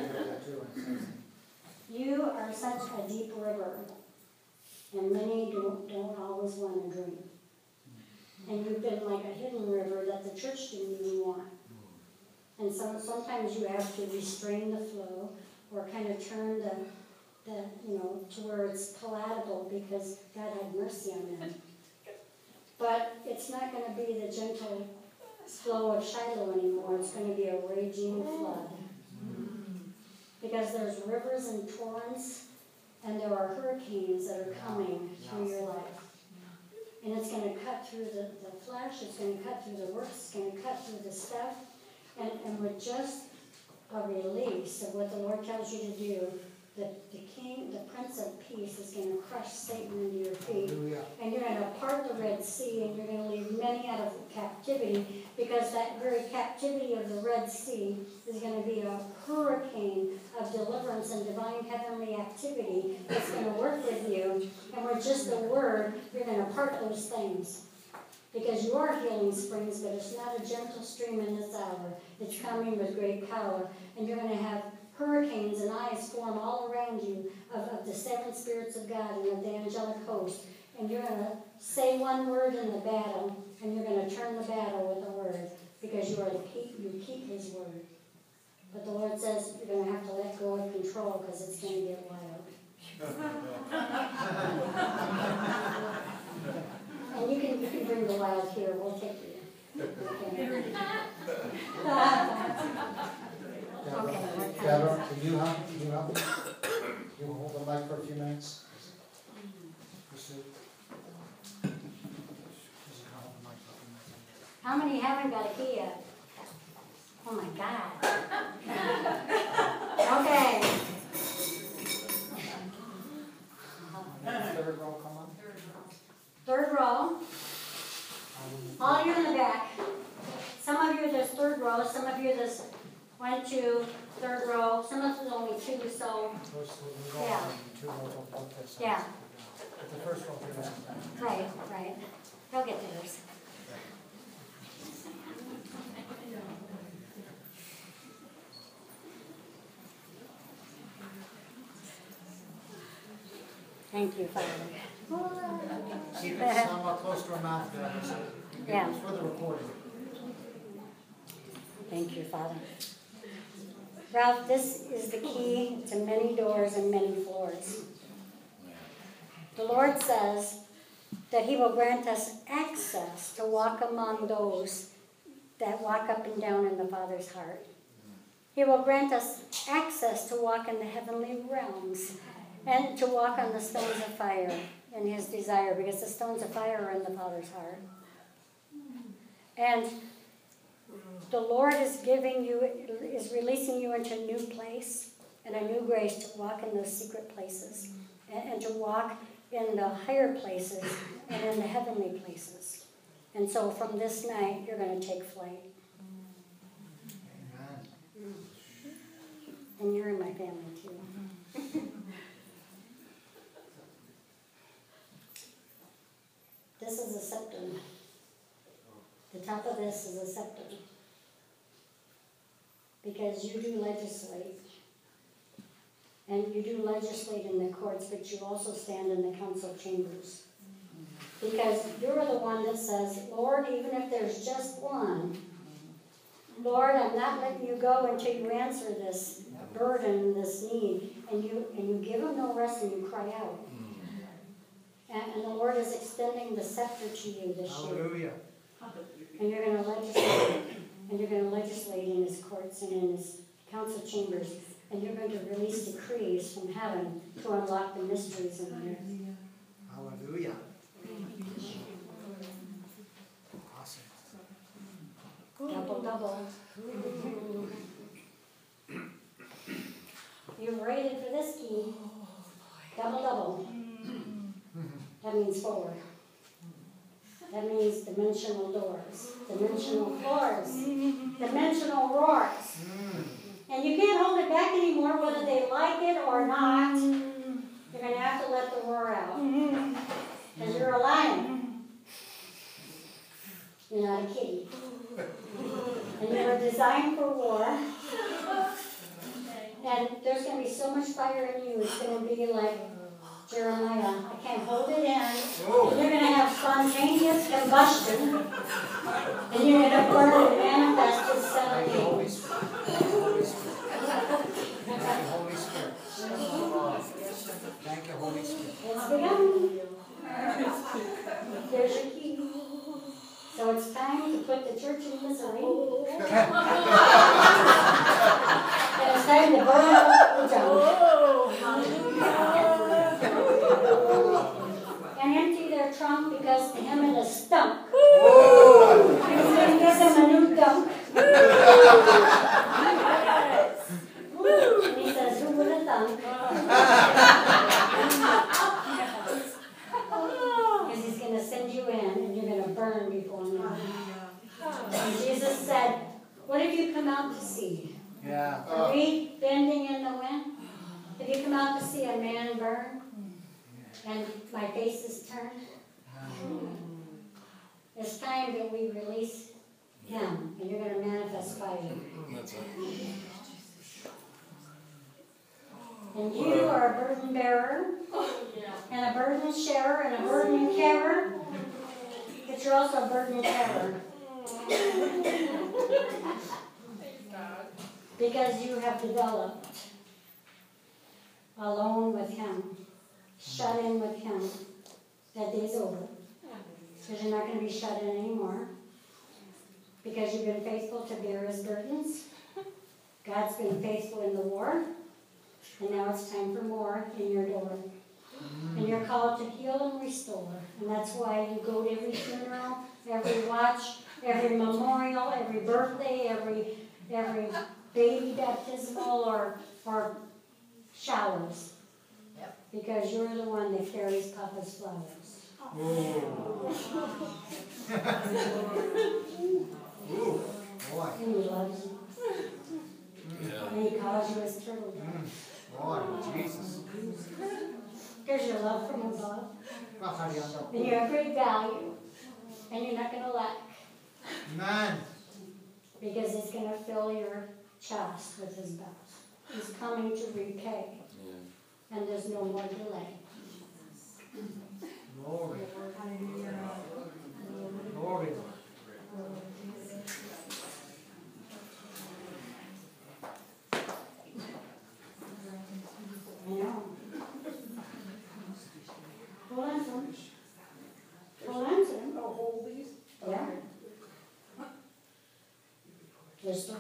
You are such a deep river, and many don't, don't always want to drink. And you've been like a hidden river that the church didn't even want. And so sometimes you have to restrain the flow or kind of turn the, the, you know, to where it's palatable because God had mercy on them. But it's not going to be the gentle flow of Shiloh anymore. It's going to be a raging flood. Because there's rivers and torrents, and there are hurricanes that are coming through your life. And it's going to cut through the, the flesh, it's going to cut through the works, it's going to cut through the stuff. And, and with just a release of what the Lord tells you to do, the, the King, the Prince of Peace is going to crush Satan into your feet. And you're going to part the Red Sea, and you're going to leave many out of captivity, because that very captivity of the Red Sea is going to be a hurricane of deliverance and divine heavenly activity that's going to work with you. And with just the word, you're going to part those things. Because you are healing springs, but it's not a gentle stream in this hour. It's coming with great power. And you're going to have hurricanes and eyes form all around you of, of the seven spirits of God and of the angelic host. And you're going to say one word in the battle, and you're going to turn the battle with a word, because you are the keep, you keep His word. But the Lord says you're going to have to let go of control, because it's going to get wild. And you can, you can bring the wild here. We'll take you. Okay. Deborah, Deborah, can you help? Can you help? Can you hold the mic for a few minutes? How many haven't got a key yet? Oh my God. Okay. Third row, come on. Third row. All you in the back. Some of you there's third row. Some of you there's one, two, third row. Some of us only two. So yeah. Yeah. The first row here. Right, right. They'll get theirs. Thank you, Father. Keep it somewhat close to her mouth, Deborah, so Yeah. it's for the recording. Thank you, Father. Ralph, this is the key to many doors and many floors. The Lord says that He will grant us access to walk among those that walk up and down in the Father's heart. He will grant us access to walk in the heavenly realms and to walk on the stones of fire in His desire, because the stones of fire are in the Father's heart. And the Lord is giving you, is releasing you into a new place and a new grace to walk in those secret places and, and to walk in the higher places and in the heavenly places. And so from this night, you're going to take flight. Amen. And you're in my family too. This is a scepter. The top of this is a scepter. Because you do legislate. And you do legislate in the courts, but you also stand in the council chambers. Because you're the one that says, Lord, even if there's just one, Lord, I'm not letting you go until you answer this burden, this need. And you and you give them no rest and you cry out. And, and the Lord is extending the scepter to you this Hallelujah. year. And you're going to legislate. And you're going to legislate in his courts and in his council chambers. And you're going to release decrees from heaven to unlock the mysteries of the earth. Hallelujah. Awesome. Double, double. You've rated for this key. Double, double. That means forward. That means dimensional doors, dimensional floors, dimensional roars. And you can't hold it back anymore, whether they like it or not. You're going to have to let the roar out. Because you're a lion. You're not a kitty. And you were designed for war. And there's going to be so much fire in you, it's going to be like Jeremiah. I can't hold it in. And you're going to have spontaneous combustion. And you're going to burn and manifest as Son of Holy King. Spirit. Holy Spirit. Thank you, Holy Spirit. Thank you, Holy Spirit. It's begun. There's your key. So it's time to put the church in misery. And it's time to burn up the junk. And empty their trunk because to him it is stunk. He's going to give them a new dunk. And he says, who would have thunk? Because he's going to send you in and you're going to burn before me. And Jesus said, what have you come out to see? Yeah. A reed bending in the wind? Have you come out to see a man burn? And my face is turned? It's time that we release him, and you're going to manifest fire. That's it. And you are a burden bearer, and a burden sharer, and a burden carer, but you're also a burden carrier. Because you have developed alone with him, shut in with him. That day's over. Because you're not going to be shut in anymore. Because you've been faithful to bear his burdens. God's been faithful in the war. And now it's time for more in your door. And you're called to heal and restore. And that's why you go to every funeral, every watch, every memorial, every birthday, every every baby baptismal or, or showers. Yep. Because you're the one that carries Papa's flowers. Ooh. Ooh. Boy. And he loves you. Yeah. And he calls you his turtle dove. Mm. Boy, Jesus. Because your love from above. Amen. And you're of great value. And you're not going to lack. Because he's going to fill your chest with his belt. He's coming to repay. Yeah. And there's no more delay. Glory. Glory. I know. Hold on to him. Hold on to him. Oh, hold these? Yeah. There's three.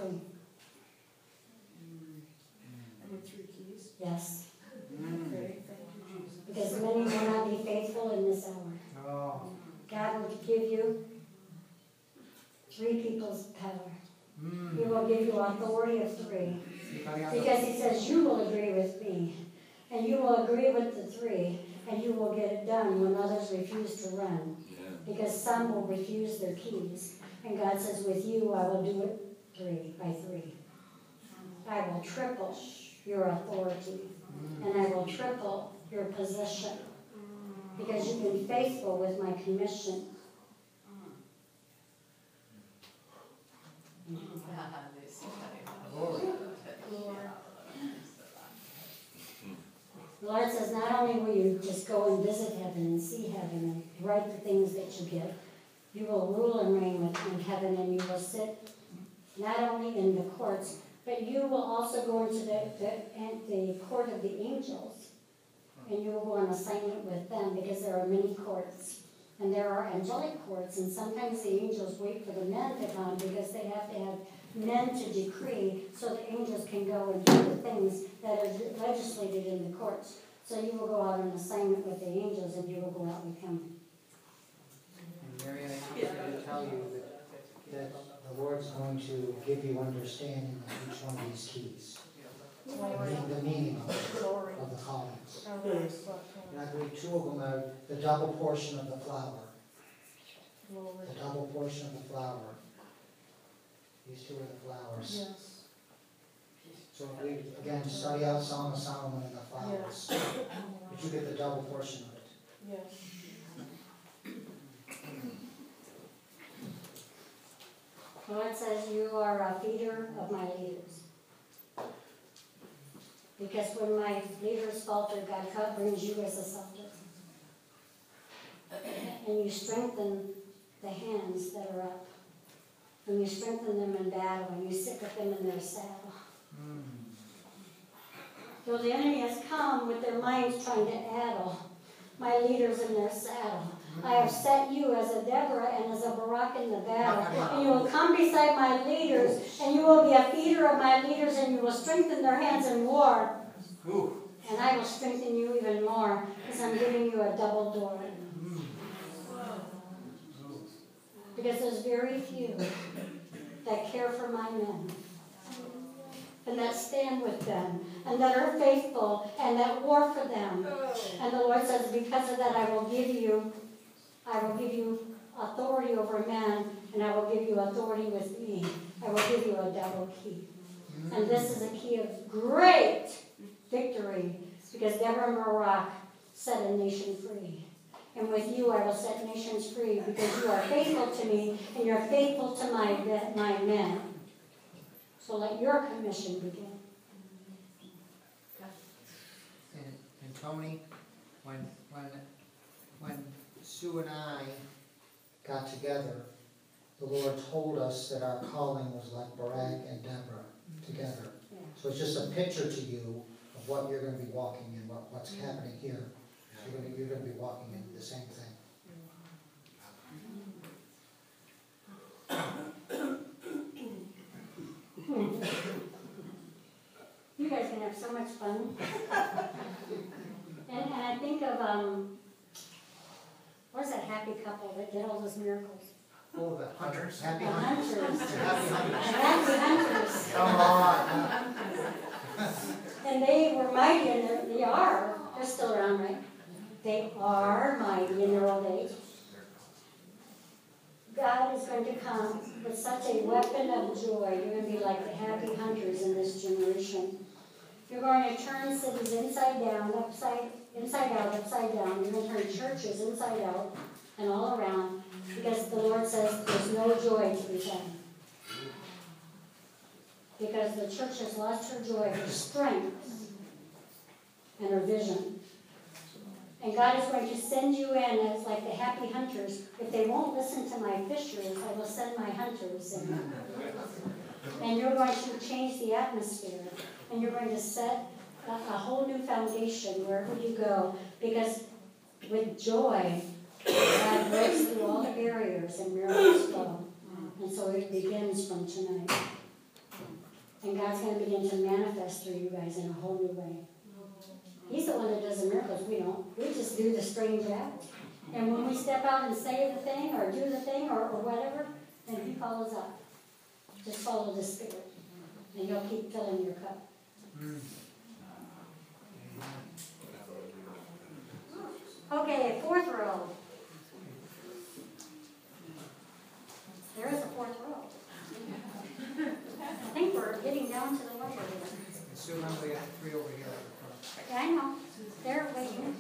And the three keys? Yes. Okay, thank you, Jesus. Because many will not be faithful in this hour. Oh. God will give you three people's power. Mm. He will give you authority of three. Because he says, you will agree with me. And you will agree with the three. and you will get it done when others refuse to run. Because some will refuse their keys. And God says, with you, I will do it three by three. I will triple your authority. And I will triple your position. Because you've been faithful with my commission. The Lord says, not only will you just go and visit heaven and see heaven and write the things that you get, you will rule and reign within heaven, and you will sit not only in the courts, but you will also go into the, the, the court of the angels, and you will go on assignment with them, because there are many courts. And there are angelic courts, and sometimes the angels wait for the men to come because they have to have men to decree so the angels can go and do the things that are legislated in the courts. So you will go out on assignment with the angels, and you will go out with him. And Mary, I come here to tell you that, that the Lord's going to give you understanding of each one of these keys. Meaning the meaning of, it, of the callings. And I believe two of them are the double portion of the flower. The double portion of the flower. These two are the flowers. Yes. So if we, again, study out Song of Solomon and the flowers, but you get the double portion of it. Yes. God says you are a feeder of my leaders. Because when my leaders falter, God brings you as a shelter. And you strengthen the hands that are up. And you strengthen them in battle, and you sit with them in their saddle. Mm. Though the enemy has come with their minds trying to addle my leaders in their saddle, I have set you as a Deborah and as a Barak in the battle. And you will come beside my leaders, and you will be a feeder of my leaders, and you will strengthen their hands in war. Ooh. And I will strengthen you even more, because I'm giving you a double door. Because there's very few that care for my men, and that stand with them, and that are faithful, and that war for them. And the Lord says, because of that, I will give you, I will give you authority over men, and I will give you authority with me. I will give you a double key. And this is a key of great victory, because Deborah and Barak set a nation free. And with you I will set nations free, because you are faithful to me, and you're faithful to my, my men. So let your commission begin. And, and Tony, when, when, when Sue and I got together, the Lord told us that our calling was like Barak and Deborah together. Yeah. So it's just a picture to you of what you're going to be walking in, what, what's mm-hmm. happening here. You're going, to, you're going to be walking in the same thing. You guys can have so much fun. and, and I think of, um, what was that happy couple that did all those miracles? Oh, the hunters. Happy the hunters. hunters. Happy hunters. Happy hunters. Come on. And they were mighty, and they are. They're still around, right? They are mighty in their old age. God is going to come with such a weapon of joy. You're going to be like the happy hunters in this generation. You're going to turn cities inside down, upside, inside out, upside down. You're going to turn churches inside out and all around, because the Lord says there's no joy to be found. Because the church has lost her joy, her strength, and her vision. And God is going to send you in as like the happy hunters. If they won't listen to my fishers, I will send my hunters in. And you're going to change the atmosphere. And you're going to set a, a whole new foundation wherever you go. Because with joy, God breaks through all the barriers and miracles flow. And so it begins from tonight. And God's going to begin to manifest through you guys in a whole new way. He's the one that does the miracles. We don't. We just do the strange act. And when we step out and say the thing or do the thing or, or whatever, then he follows up. Just follow the Spirit. And you'll keep filling your cup. Mm. Okay, fourth row. There is a fourth row. I think we're getting down to the wire here. Sue, remember we got three over here at the front. Yeah, I know. They're waiting.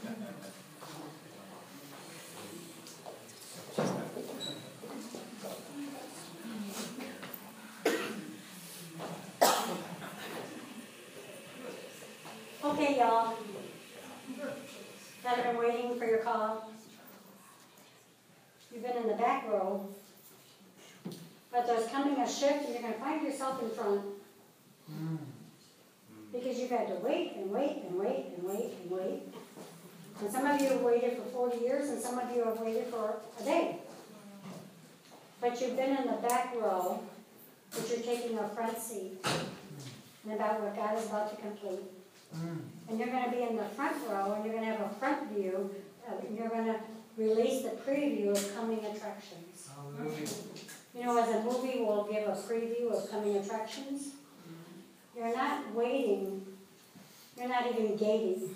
Okay, y'all. That have been waiting for your call. You've been in the back row. But there's coming a shift and you're going to find yourself in front. Mm. Because you've had to wait and wait and wait and wait and wait. And some of you have waited for forty years and some of you have waited for a day. But you've been in the back row, but you're taking a front seat. And about what God is about to complete. Mm. And you're going to be in the front row and you're going to have a front view. Uh, and you're going to release the preview of coming attractions. Hallelujah. You know, as a movie will give a preview of coming attractions, you're not waiting, you're not even gating.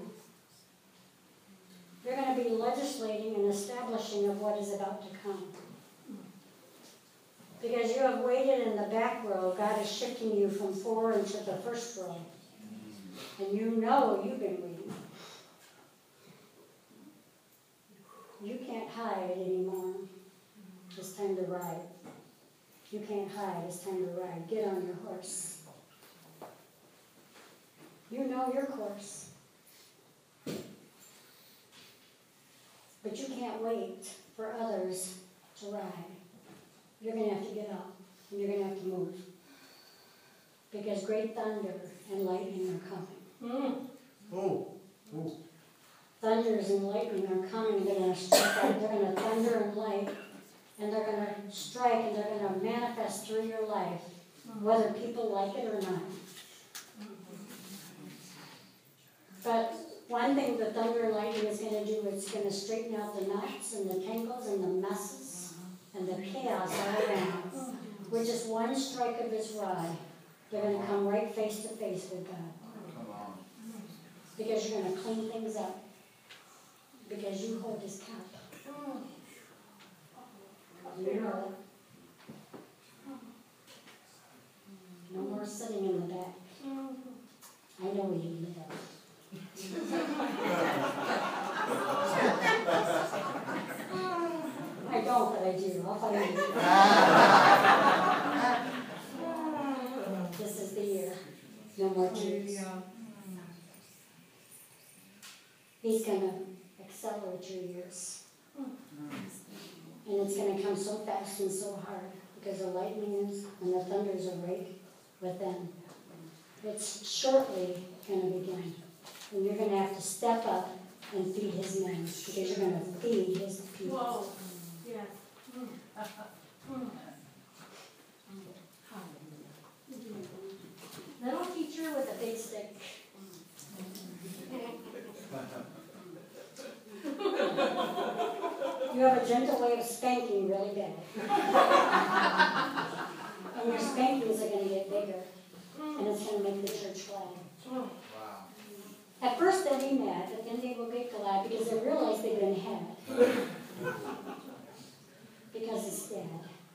You're going to be legislating and establishing of what is about to come. Because you have waited in the back row, God is shifting you from four into the first row. And you know you've been waiting. You can't hide anymore. It's time to ride. You can't hide. It's time to ride. Get on your horse. You know your course. But you can't wait for others to ride. You're going to have to get up and you're going to have to move. Because great thunder and lightning are coming. Mm. Oh. Oh. Thunders and lightning are coming. They're going to strike. They're going to thunder and light. And they're going to strike and they're going to manifest through your life, whether people like it or not. But one thing the thunder and lightning is going to do, it's going to straighten out the knots and the tangles and the messes and the chaos all around. With just one strike of his rod, they're going to come right face to face with God. Because you're going to clean things up. Because you hold his cup. You know it. No more sitting in the back. I know where you live. I don't, but I do. I'll find you. This is the year. No more tears. He's going to accelerate your years. And it's going to come so fast and so hard because the lightning is and the thunders are right within. It's shortly going to begin. And you're going to have to step up and feed his men because you're going to feed his people. Whoa. Yeah. Little teacher with a big stick. You have a gentle way of spanking really bad. And your spankings are going to get bigger. And it's going to make the church glad. Wow. At first they'll be mad, but then they will get glad because they realize they've been had. Because it's dead.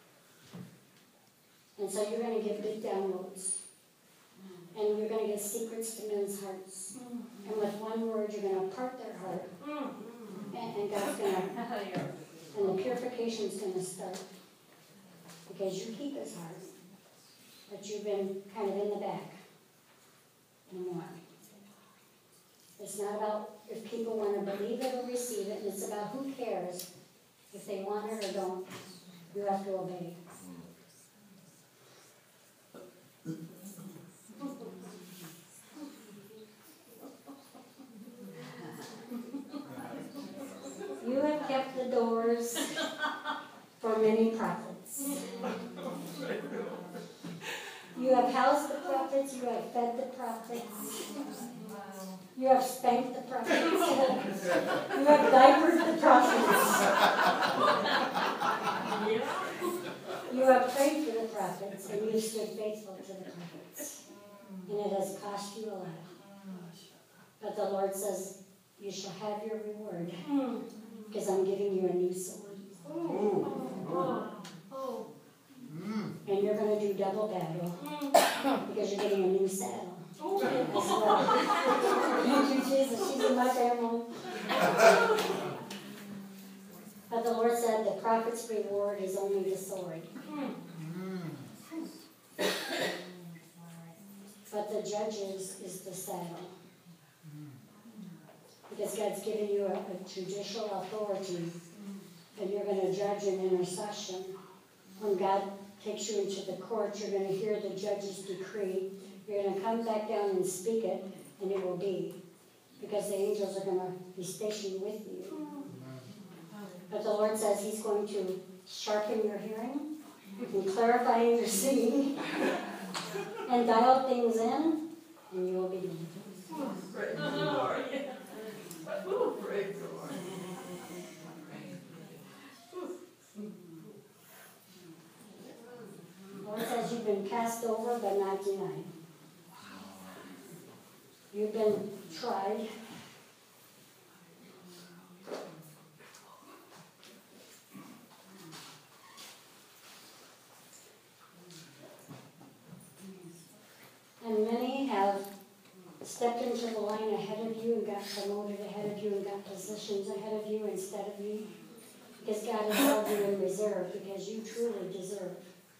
And so you're going to get big downloads. And you're going to get secrets to men's hearts. And with one word, you're going to part their heart. And, and God's going to, and the purification is going to start. Because you keep his heart. But you've been kind of in the back. No more. It's not about if people want to believe it or receive it. It's about who cares if they want it or don't. You have to obey. You have kept the doors for many prophets. You have housed the prophets, you have fed the prophets. You have spanked the prophets. You have diapered the prophets. You have prayed for the prophets, and you stood faithful to the prophets. And it has cost you a lot. But the Lord says, you shall have your reward, because I'm giving you a new sword. And you're going to do double battle, because you're getting a new saddle. As well. Thank you, Jesus. She's in my family. But the Lord said the prophet's reward is only the sword. But the judges is the saddle. Because God's given you a, a judicial authority, and you're going to judge in intercession. When God takes you into the court, you're going to hear the judge's decree. You're going to come back down and speak it, and it will be. Because the angels are going to be stationed with you. But the Lord says He's going to sharpen your hearing, and clarify your seeing, and dial things in, and you will be delivered. Praise the Lord. Ooh, praise the Lord. The Lord says you've been passed over but not denied. You've been tried. And many have stepped into the line ahead of you and got promoted ahead of you and got positions ahead of you instead of you. Because God has held you in reserve because you truly deserve.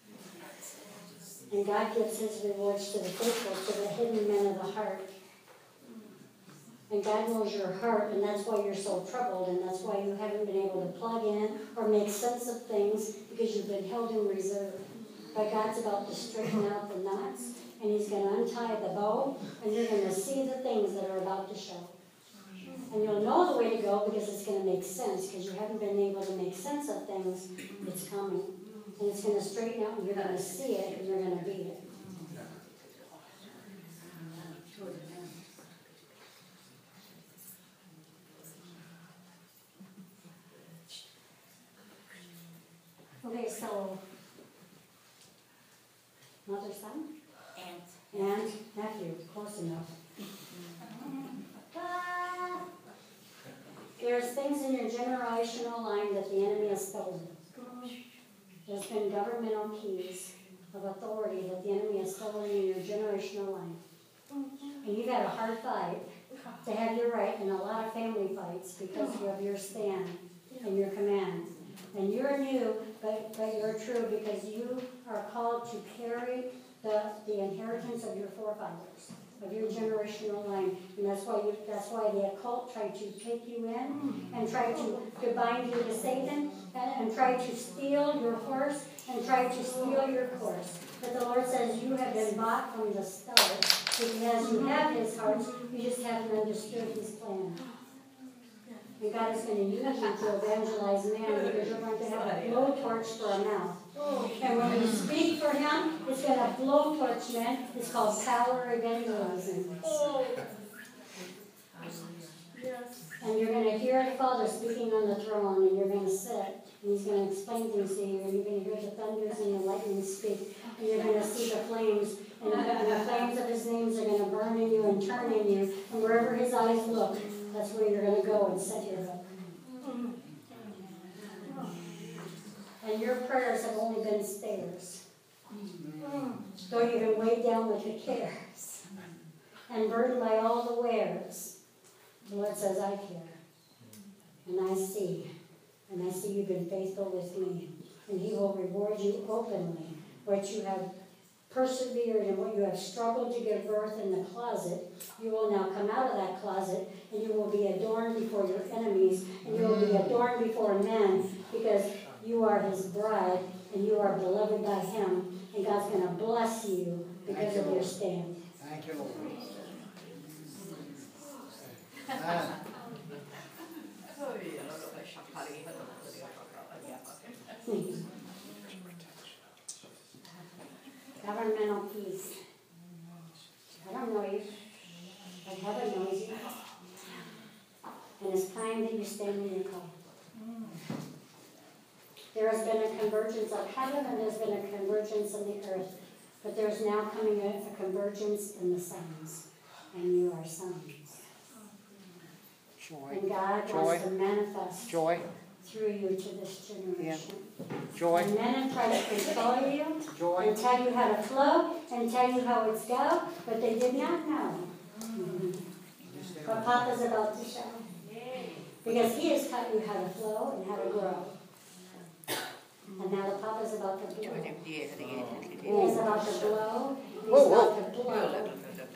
And God gives His rewards to the faithful, to the hidden men of the heart. And God knows your heart, and that's why you're so troubled, and that's why you haven't been able to plug in or make sense of things, because you've been held in reserve. But God's about to straighten out the knots, and He's going to untie the bow, and you're going to see the things that are about to show. And you'll know the way to go because it's going to make sense, because you haven't been able to make sense of things. It's coming. And it's going to straighten out, and you're going to see it, and you're going to beat it. Okay, so mother, son? Aunt. And nephew, close enough. Ah, there's things in your generational line that the enemy has stolen. There's been governmental keys of authority that the enemy has stolen in your generational line. And you've had a hard fight to have your right in a lot of family fights because of your stand and your command. And you're new, but, but you're true because you are called to carry the, the inheritance of your forefathers, of your generational line. And that's why you, that's why the occult tried to take you in and try to, to bind you to Satan and, and try to steal your horse and try to steal your course. But the Lord says you have been bought from the start because you have His heart, you just haven't understood His plan. And God is going to use you to evangelize man because you're going to have a blowtorch for a mouth. And when you speak for Him, it's going to blowtorch men. It's called power evangelism. And you're going to hear the Father speaking on the throne, and you're going to sit, and He's going to explain things to you, and you're going to hear the thunders and the lightning speak, and you're going to see the flames, and the, and the flames of His names are going to burn in you and turn in you, and wherever His eyes look, that's where you're going to go and set your hook. And your prayers have only been stairs. Though you've been weighed down with the cares and burdened by all the wares, the Lord says, I care. And I see. And I see you've been faithful with me. And He will reward you openly what you have persevered and what you have struggled to give birth in the closet. You will now come out of that closet and you will be adorned before your enemies and you will be adorned before men because you are His bride and you are beloved by Him and God's going to bless you because of your stand. Thank you, Lord. Amen. Governmental peace. I don't know you, but heaven knows you. And it's time that you stand in your call. There has been a convergence of heaven and there's been a convergence in the earth. But there's now coming a, a convergence in the sons. And you are sons. Joy. And God Joy. wants to manifest Joy. through you to this generation. Joy. And men have tried to control you Joy. and tell you how to flow and tell you how it's go, but they did not know what Papa's about to show. Because he has taught you how to flow and how to grow. And now the Papa's about to blow. He is about to blow. He's about to blow.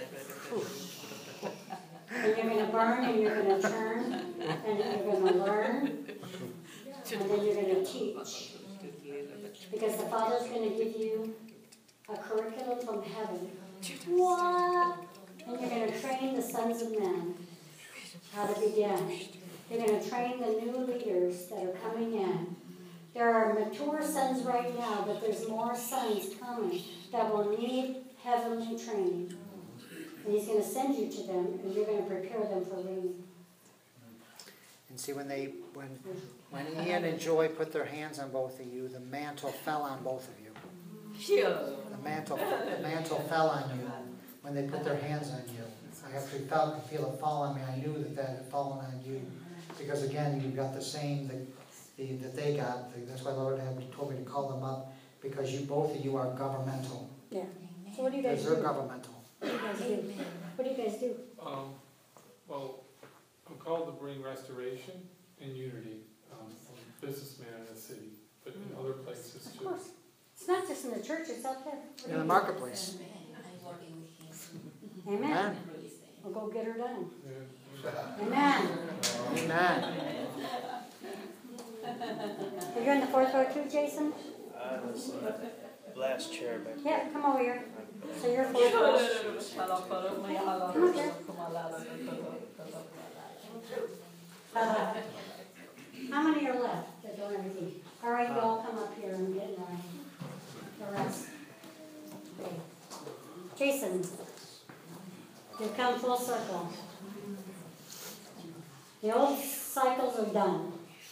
And you're going to burn and you're going to turn and you're going to learn and then you're going to teach. Because the Father's going to give you a curriculum from heaven. What? And you're going to train the sons of men how to begin. You're going to train the new leaders that are coming in. There are mature sons right now, but there's more sons coming that will need heavenly training. And he's going to send you to them, and you're going to prepare them for reign. And see, when they, when, when Ian and Joy put their hands on both of you, the mantle fell on both of you. The mantle, the mantle fell on you when they put their hands on you. I actually felt, could feel it fall on me. I knew that that had fallen on you. Because again, you got the same that, the, that they got. That's why the Lord had told me to call them up, because you, both of you are governmental. Yeah. So what do you guys They're do? governmental. What do you guys do? What do you guys do? Um, well, I'm called to bring restoration and unity. Um, I'm a businessman in the city, but in other places Of too. course. It's not just in the church, it's out there. What do In you the do? marketplace. Amen. Amen. We'll go get her done. Yeah. Amen. Amen. Are you in the fourth row too, Jason? I was uh, last chair back. Yeah, come over here. So you're fourth row. Come up here. Uh, how many are left that don't have anything? All right, you all come up here and get in line. The rest. Okay. Jason, you've come full circle. The old cycles are done.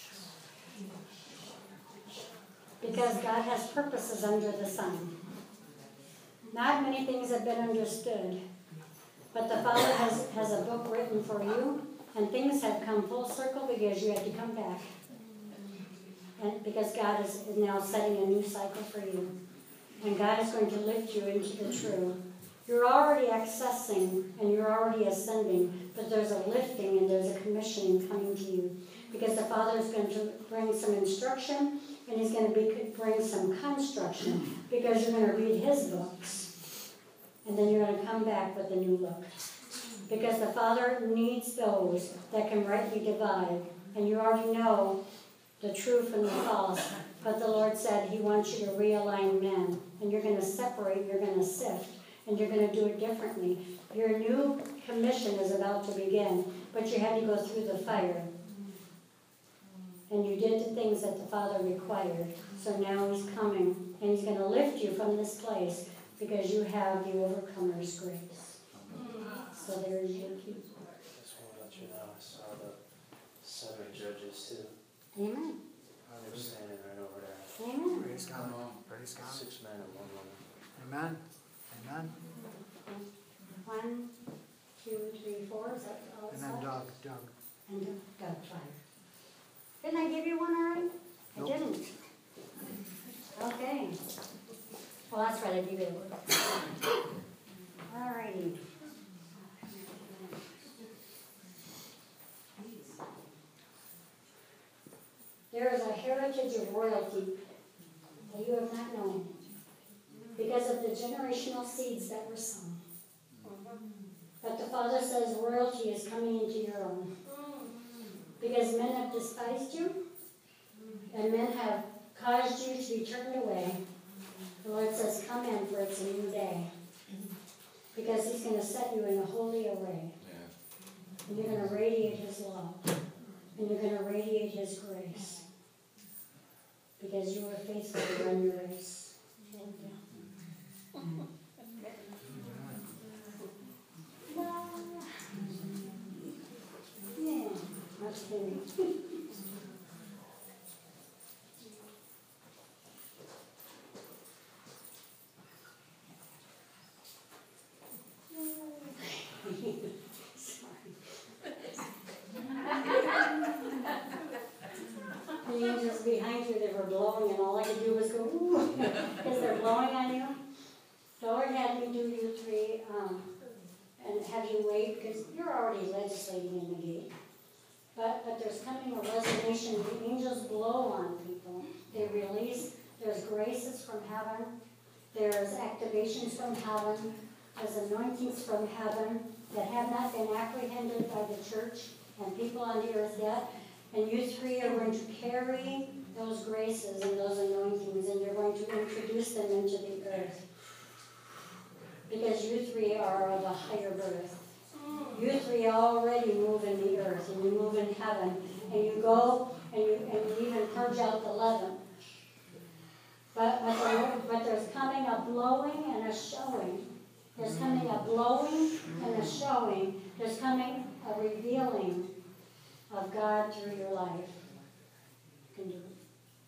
Because God has purposes under the sun. Not many things have been understood, but the Father has, has a book written for you, and things have come full circle because you had to come back. And because God is now setting a new cycle for you. And God is going to lift you into the true. You're already accessing and you're already ascending, but there's a lifting and there's a commissioning coming to you. Because the Father is going to bring some instruction and He's going to be, bring some construction because you're going to read His books. And then you're going to come back with a new look. Because the Father needs those that can rightly divide. And you already know the true from the false. But the Lord said He wants you to realign men. And you're going to separate, you're going to sift. And you're going to do it differently. Your new commission is about to begin, but you had to go through the fire. And you did the things that the Father required. So now He's coming, and He's going to lift you from this place because you have the overcomer's grace. So there's your key. Just want to let you know, I saw the seven judges too. Amen. They were standing right over there. Amen. Praise God. Praise God. Six men and one woman. Amen. Amen. One, two, three, four. Is that all And it's then like? Doug, Doug. And Doug, five. Didn't I give you one already? I Nope. didn't. Okay. Well, that's right, I gave you one. All righty. There is a heritage of royalty that you have not known because of the generational seeds that were sown. But the Father says royalty is coming into your own. Because men have despised you, and men have caused you to be turned away. The Lord says, come in, for it's a new day. Because He's going to set you in a holy array. And you're going to radiate His love. And you're going to radiate His grace. Because you were faithful to run your race. Yeah, much better. Sorry. and all I could do was go, ooh, because they're blowing on you. The Lord had me do you three, um, and have you wait, because you're already legislating in the gate. But, but there's coming a resignation. The angels blow on people. They release. There's graces from heaven. There's activations from heaven. There's anointings from heaven that have not been apprehended by the church and people on the earth yet. And you three are going to carry those graces and those anointings, and you're going to introduce them into the earth. Because you three are of a higher birth. You three already move in the earth, and you move in heaven, and you go and you, and you even purge out the leaven. But, but, there, but there's coming a blowing and a showing. There's coming a blowing and a showing. There's coming a revealing of God through your life. You can do it.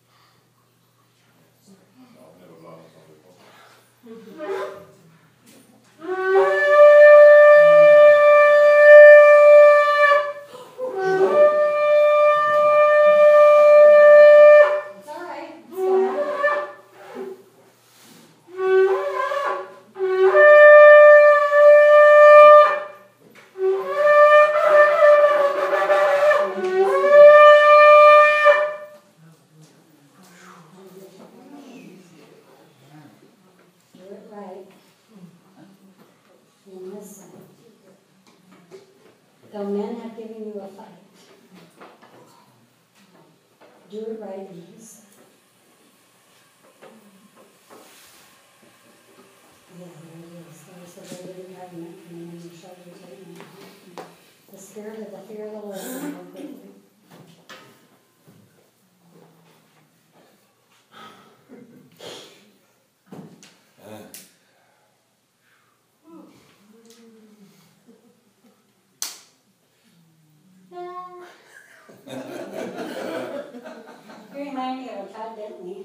Though men have given you a fight, do it right in His sight. Yeah, there it is. There's the word of the covenant coming in your shoulders right now. The spirit of the fear of the Lord will work with you. You remind me of Todd Bentley.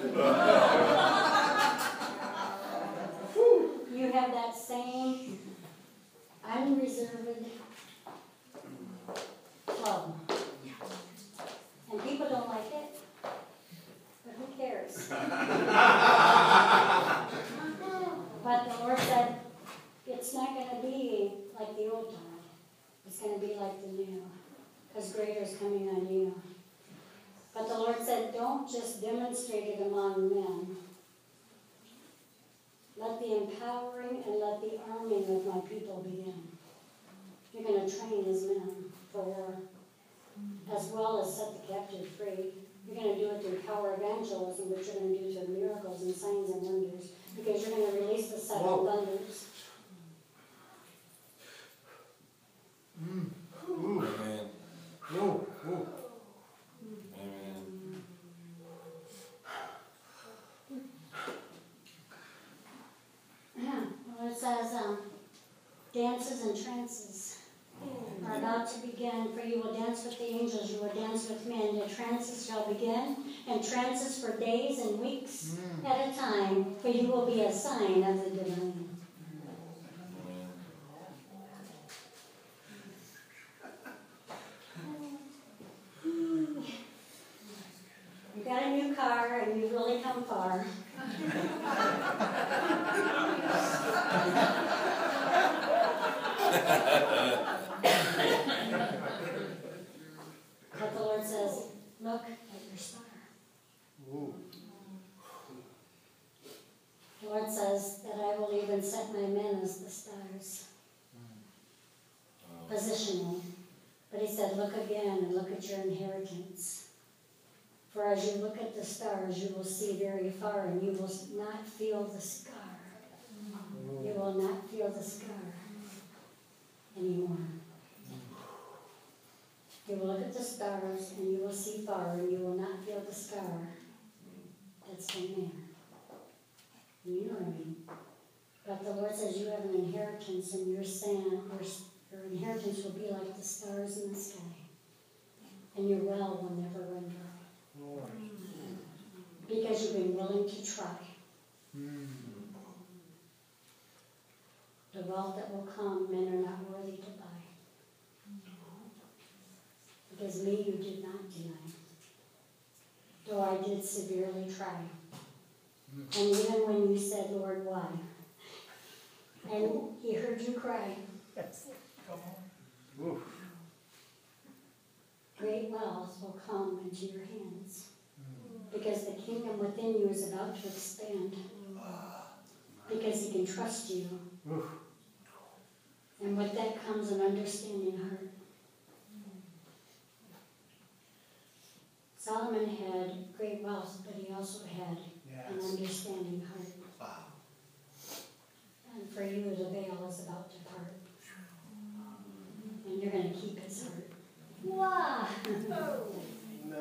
You have that same unreserved love. And people don't like it, but who cares? But the Lord said, it's not going to be like the old Todd. It's going to be like the new. Because greater is coming on you. But the Lord said, don't just demonstrate it among men. Let the empowering and let the arming of my people begin. You're going to train as men for war, as well as set the captive free. You're going to do it through power evangelism, but you're going to do it through miracles and signs and wonders, because you're going to release the seven thunders. Mm. Amen. Ooh, ooh. Amen. Yeah, well, it says um, dances and trances are about to begin, for you will dance with the angels, you will dance with men. The trances shall begin, and trances for days and weeks mm. at a time, for you will be a sign of the divine. You got a new car, and you've really come far. But the Lord says, look at your star. Ooh. The Lord says that I will even set my men as the stars. Mm. Positionally. But He said, look again and look at your inheritance. For as you look at the stars, you will see very far, and you will not feel the scar. You will not feel the scar anymore. You will look at the stars, and you will see far, and you will not feel the scar that's been there. You know what I mean? But the Lord says you have an inheritance, and your sand, your, your inheritance will be like the stars in the sky. And your well will never run dry. Because you've been willing to try. Mm. The wealth that will come, men are not worthy to buy. Because me you did not deny. though I did severely try. And even when you said, Lord, why? And he heard you cry. Great wells will come into your hands. Because the kingdom within you is about to expand. Because he can trust you. And with that comes an understanding heart. Solomon had great wealth, but he also had yes. an understanding heart. Wow. And for you, the veil is about to part. And you're going to keep his heart. Wow. Amen.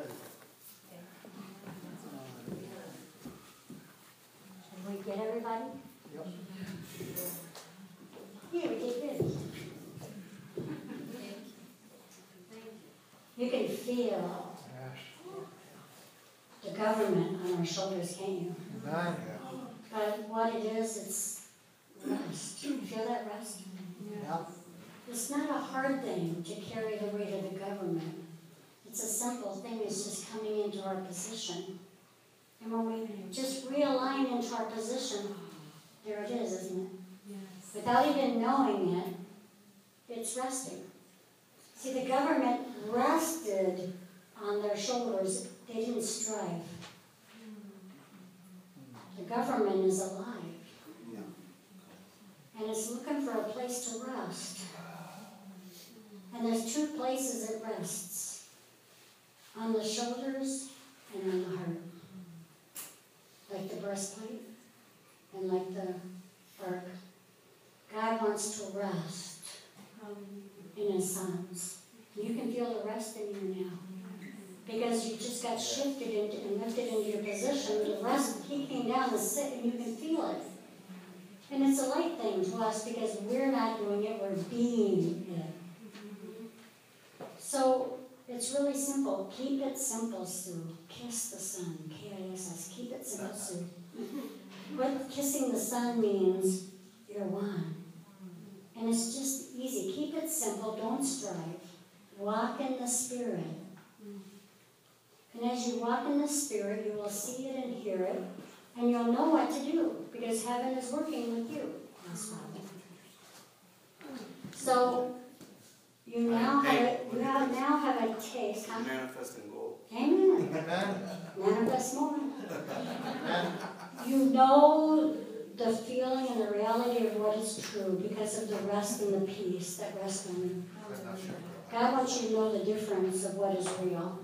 Did we get everybody? Yep. Yeah, we did good. You can feel the government on our shoulders, can't you? Amen. But what it is, it's rest. You feel that rest? Yeah. It's not a hard thing to carry the weight of the government. It's a simple thing. It's just coming into our position. And when we just realign into our position, there it is, isn't it? Yes. Without even knowing it, it's resting. See, the government rested on their shoulders. They didn't strive. The government is alive. And it's looking for a place to rest. And there's two places it rests. On the shoulders and on the heart. Like the breastplate and like the ark. God wants to rest in his sons. You can feel the rest in you now. Because you just got shifted into and lifted into your position. The rest, he came down and sit and you can feel it. And it's a light thing to us because we're not doing it, we're being it. So it's really simple. Keep it simple, Sue. Kiss the sun. K I S S. Keep it simple, Sue. What kissing the sun means, you're one. And it's just easy. Keep it simple. Don't strive. Walk in the Spirit. And as you walk in the Spirit, you will see it and hear it. And you'll know what to do. Because heaven is working with you. So, you now have a, you have now have a taste. Huh? Manifest and gold. Amen. Manifest more. You know the feeling and the reality of what is true because of the rest and the peace that rests on you. God wants you to know the difference of what is real.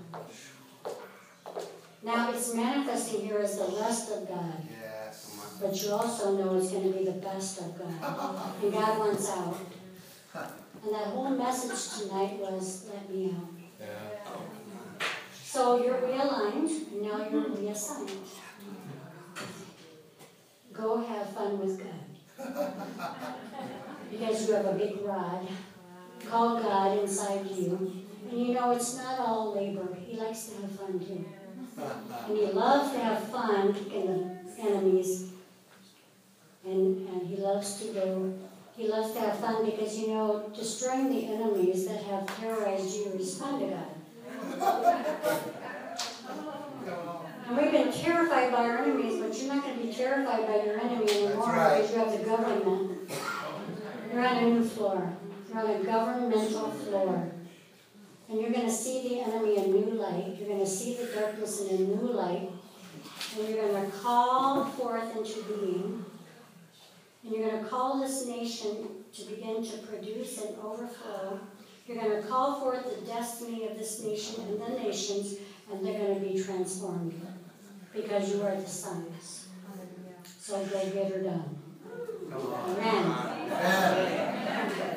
Now it's manifesting here as the rest of God. Yes. But you also know it's going to be the best of God. And God wants out. And that whole message tonight was, let me out. Yeah. So you're realigned, and now you're reassigned. Go have fun with God. Because you have a big rod called God inside you. And you know it's not all labor. He likes to have fun too. And he loves to have fun kicking the enemies. And, and he loves to go, he loves to have fun because, you know, destroying the enemies that have terrorized you is fun to God. And we've been terrified by our enemies, but you're not going to be terrified by your enemy anymore because you have the government. You're on a new floor. You're on a governmental floor. And you're going to see the enemy in new light. You're going to see the darkness in a new light. And you're going to call forth into being. And you're going to call this nation to begin to produce and overflow. You're going to call forth the destiny of this nation and the nations, and they're going to be transformed because you are the sons. So go get her done. Amen. Amen.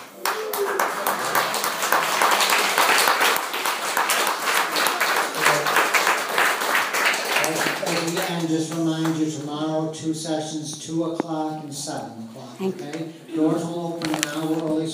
As we end, just remind you tomorrow, two sessions, two o'clock and seven o'clock. Okay? Doors will open an hour early.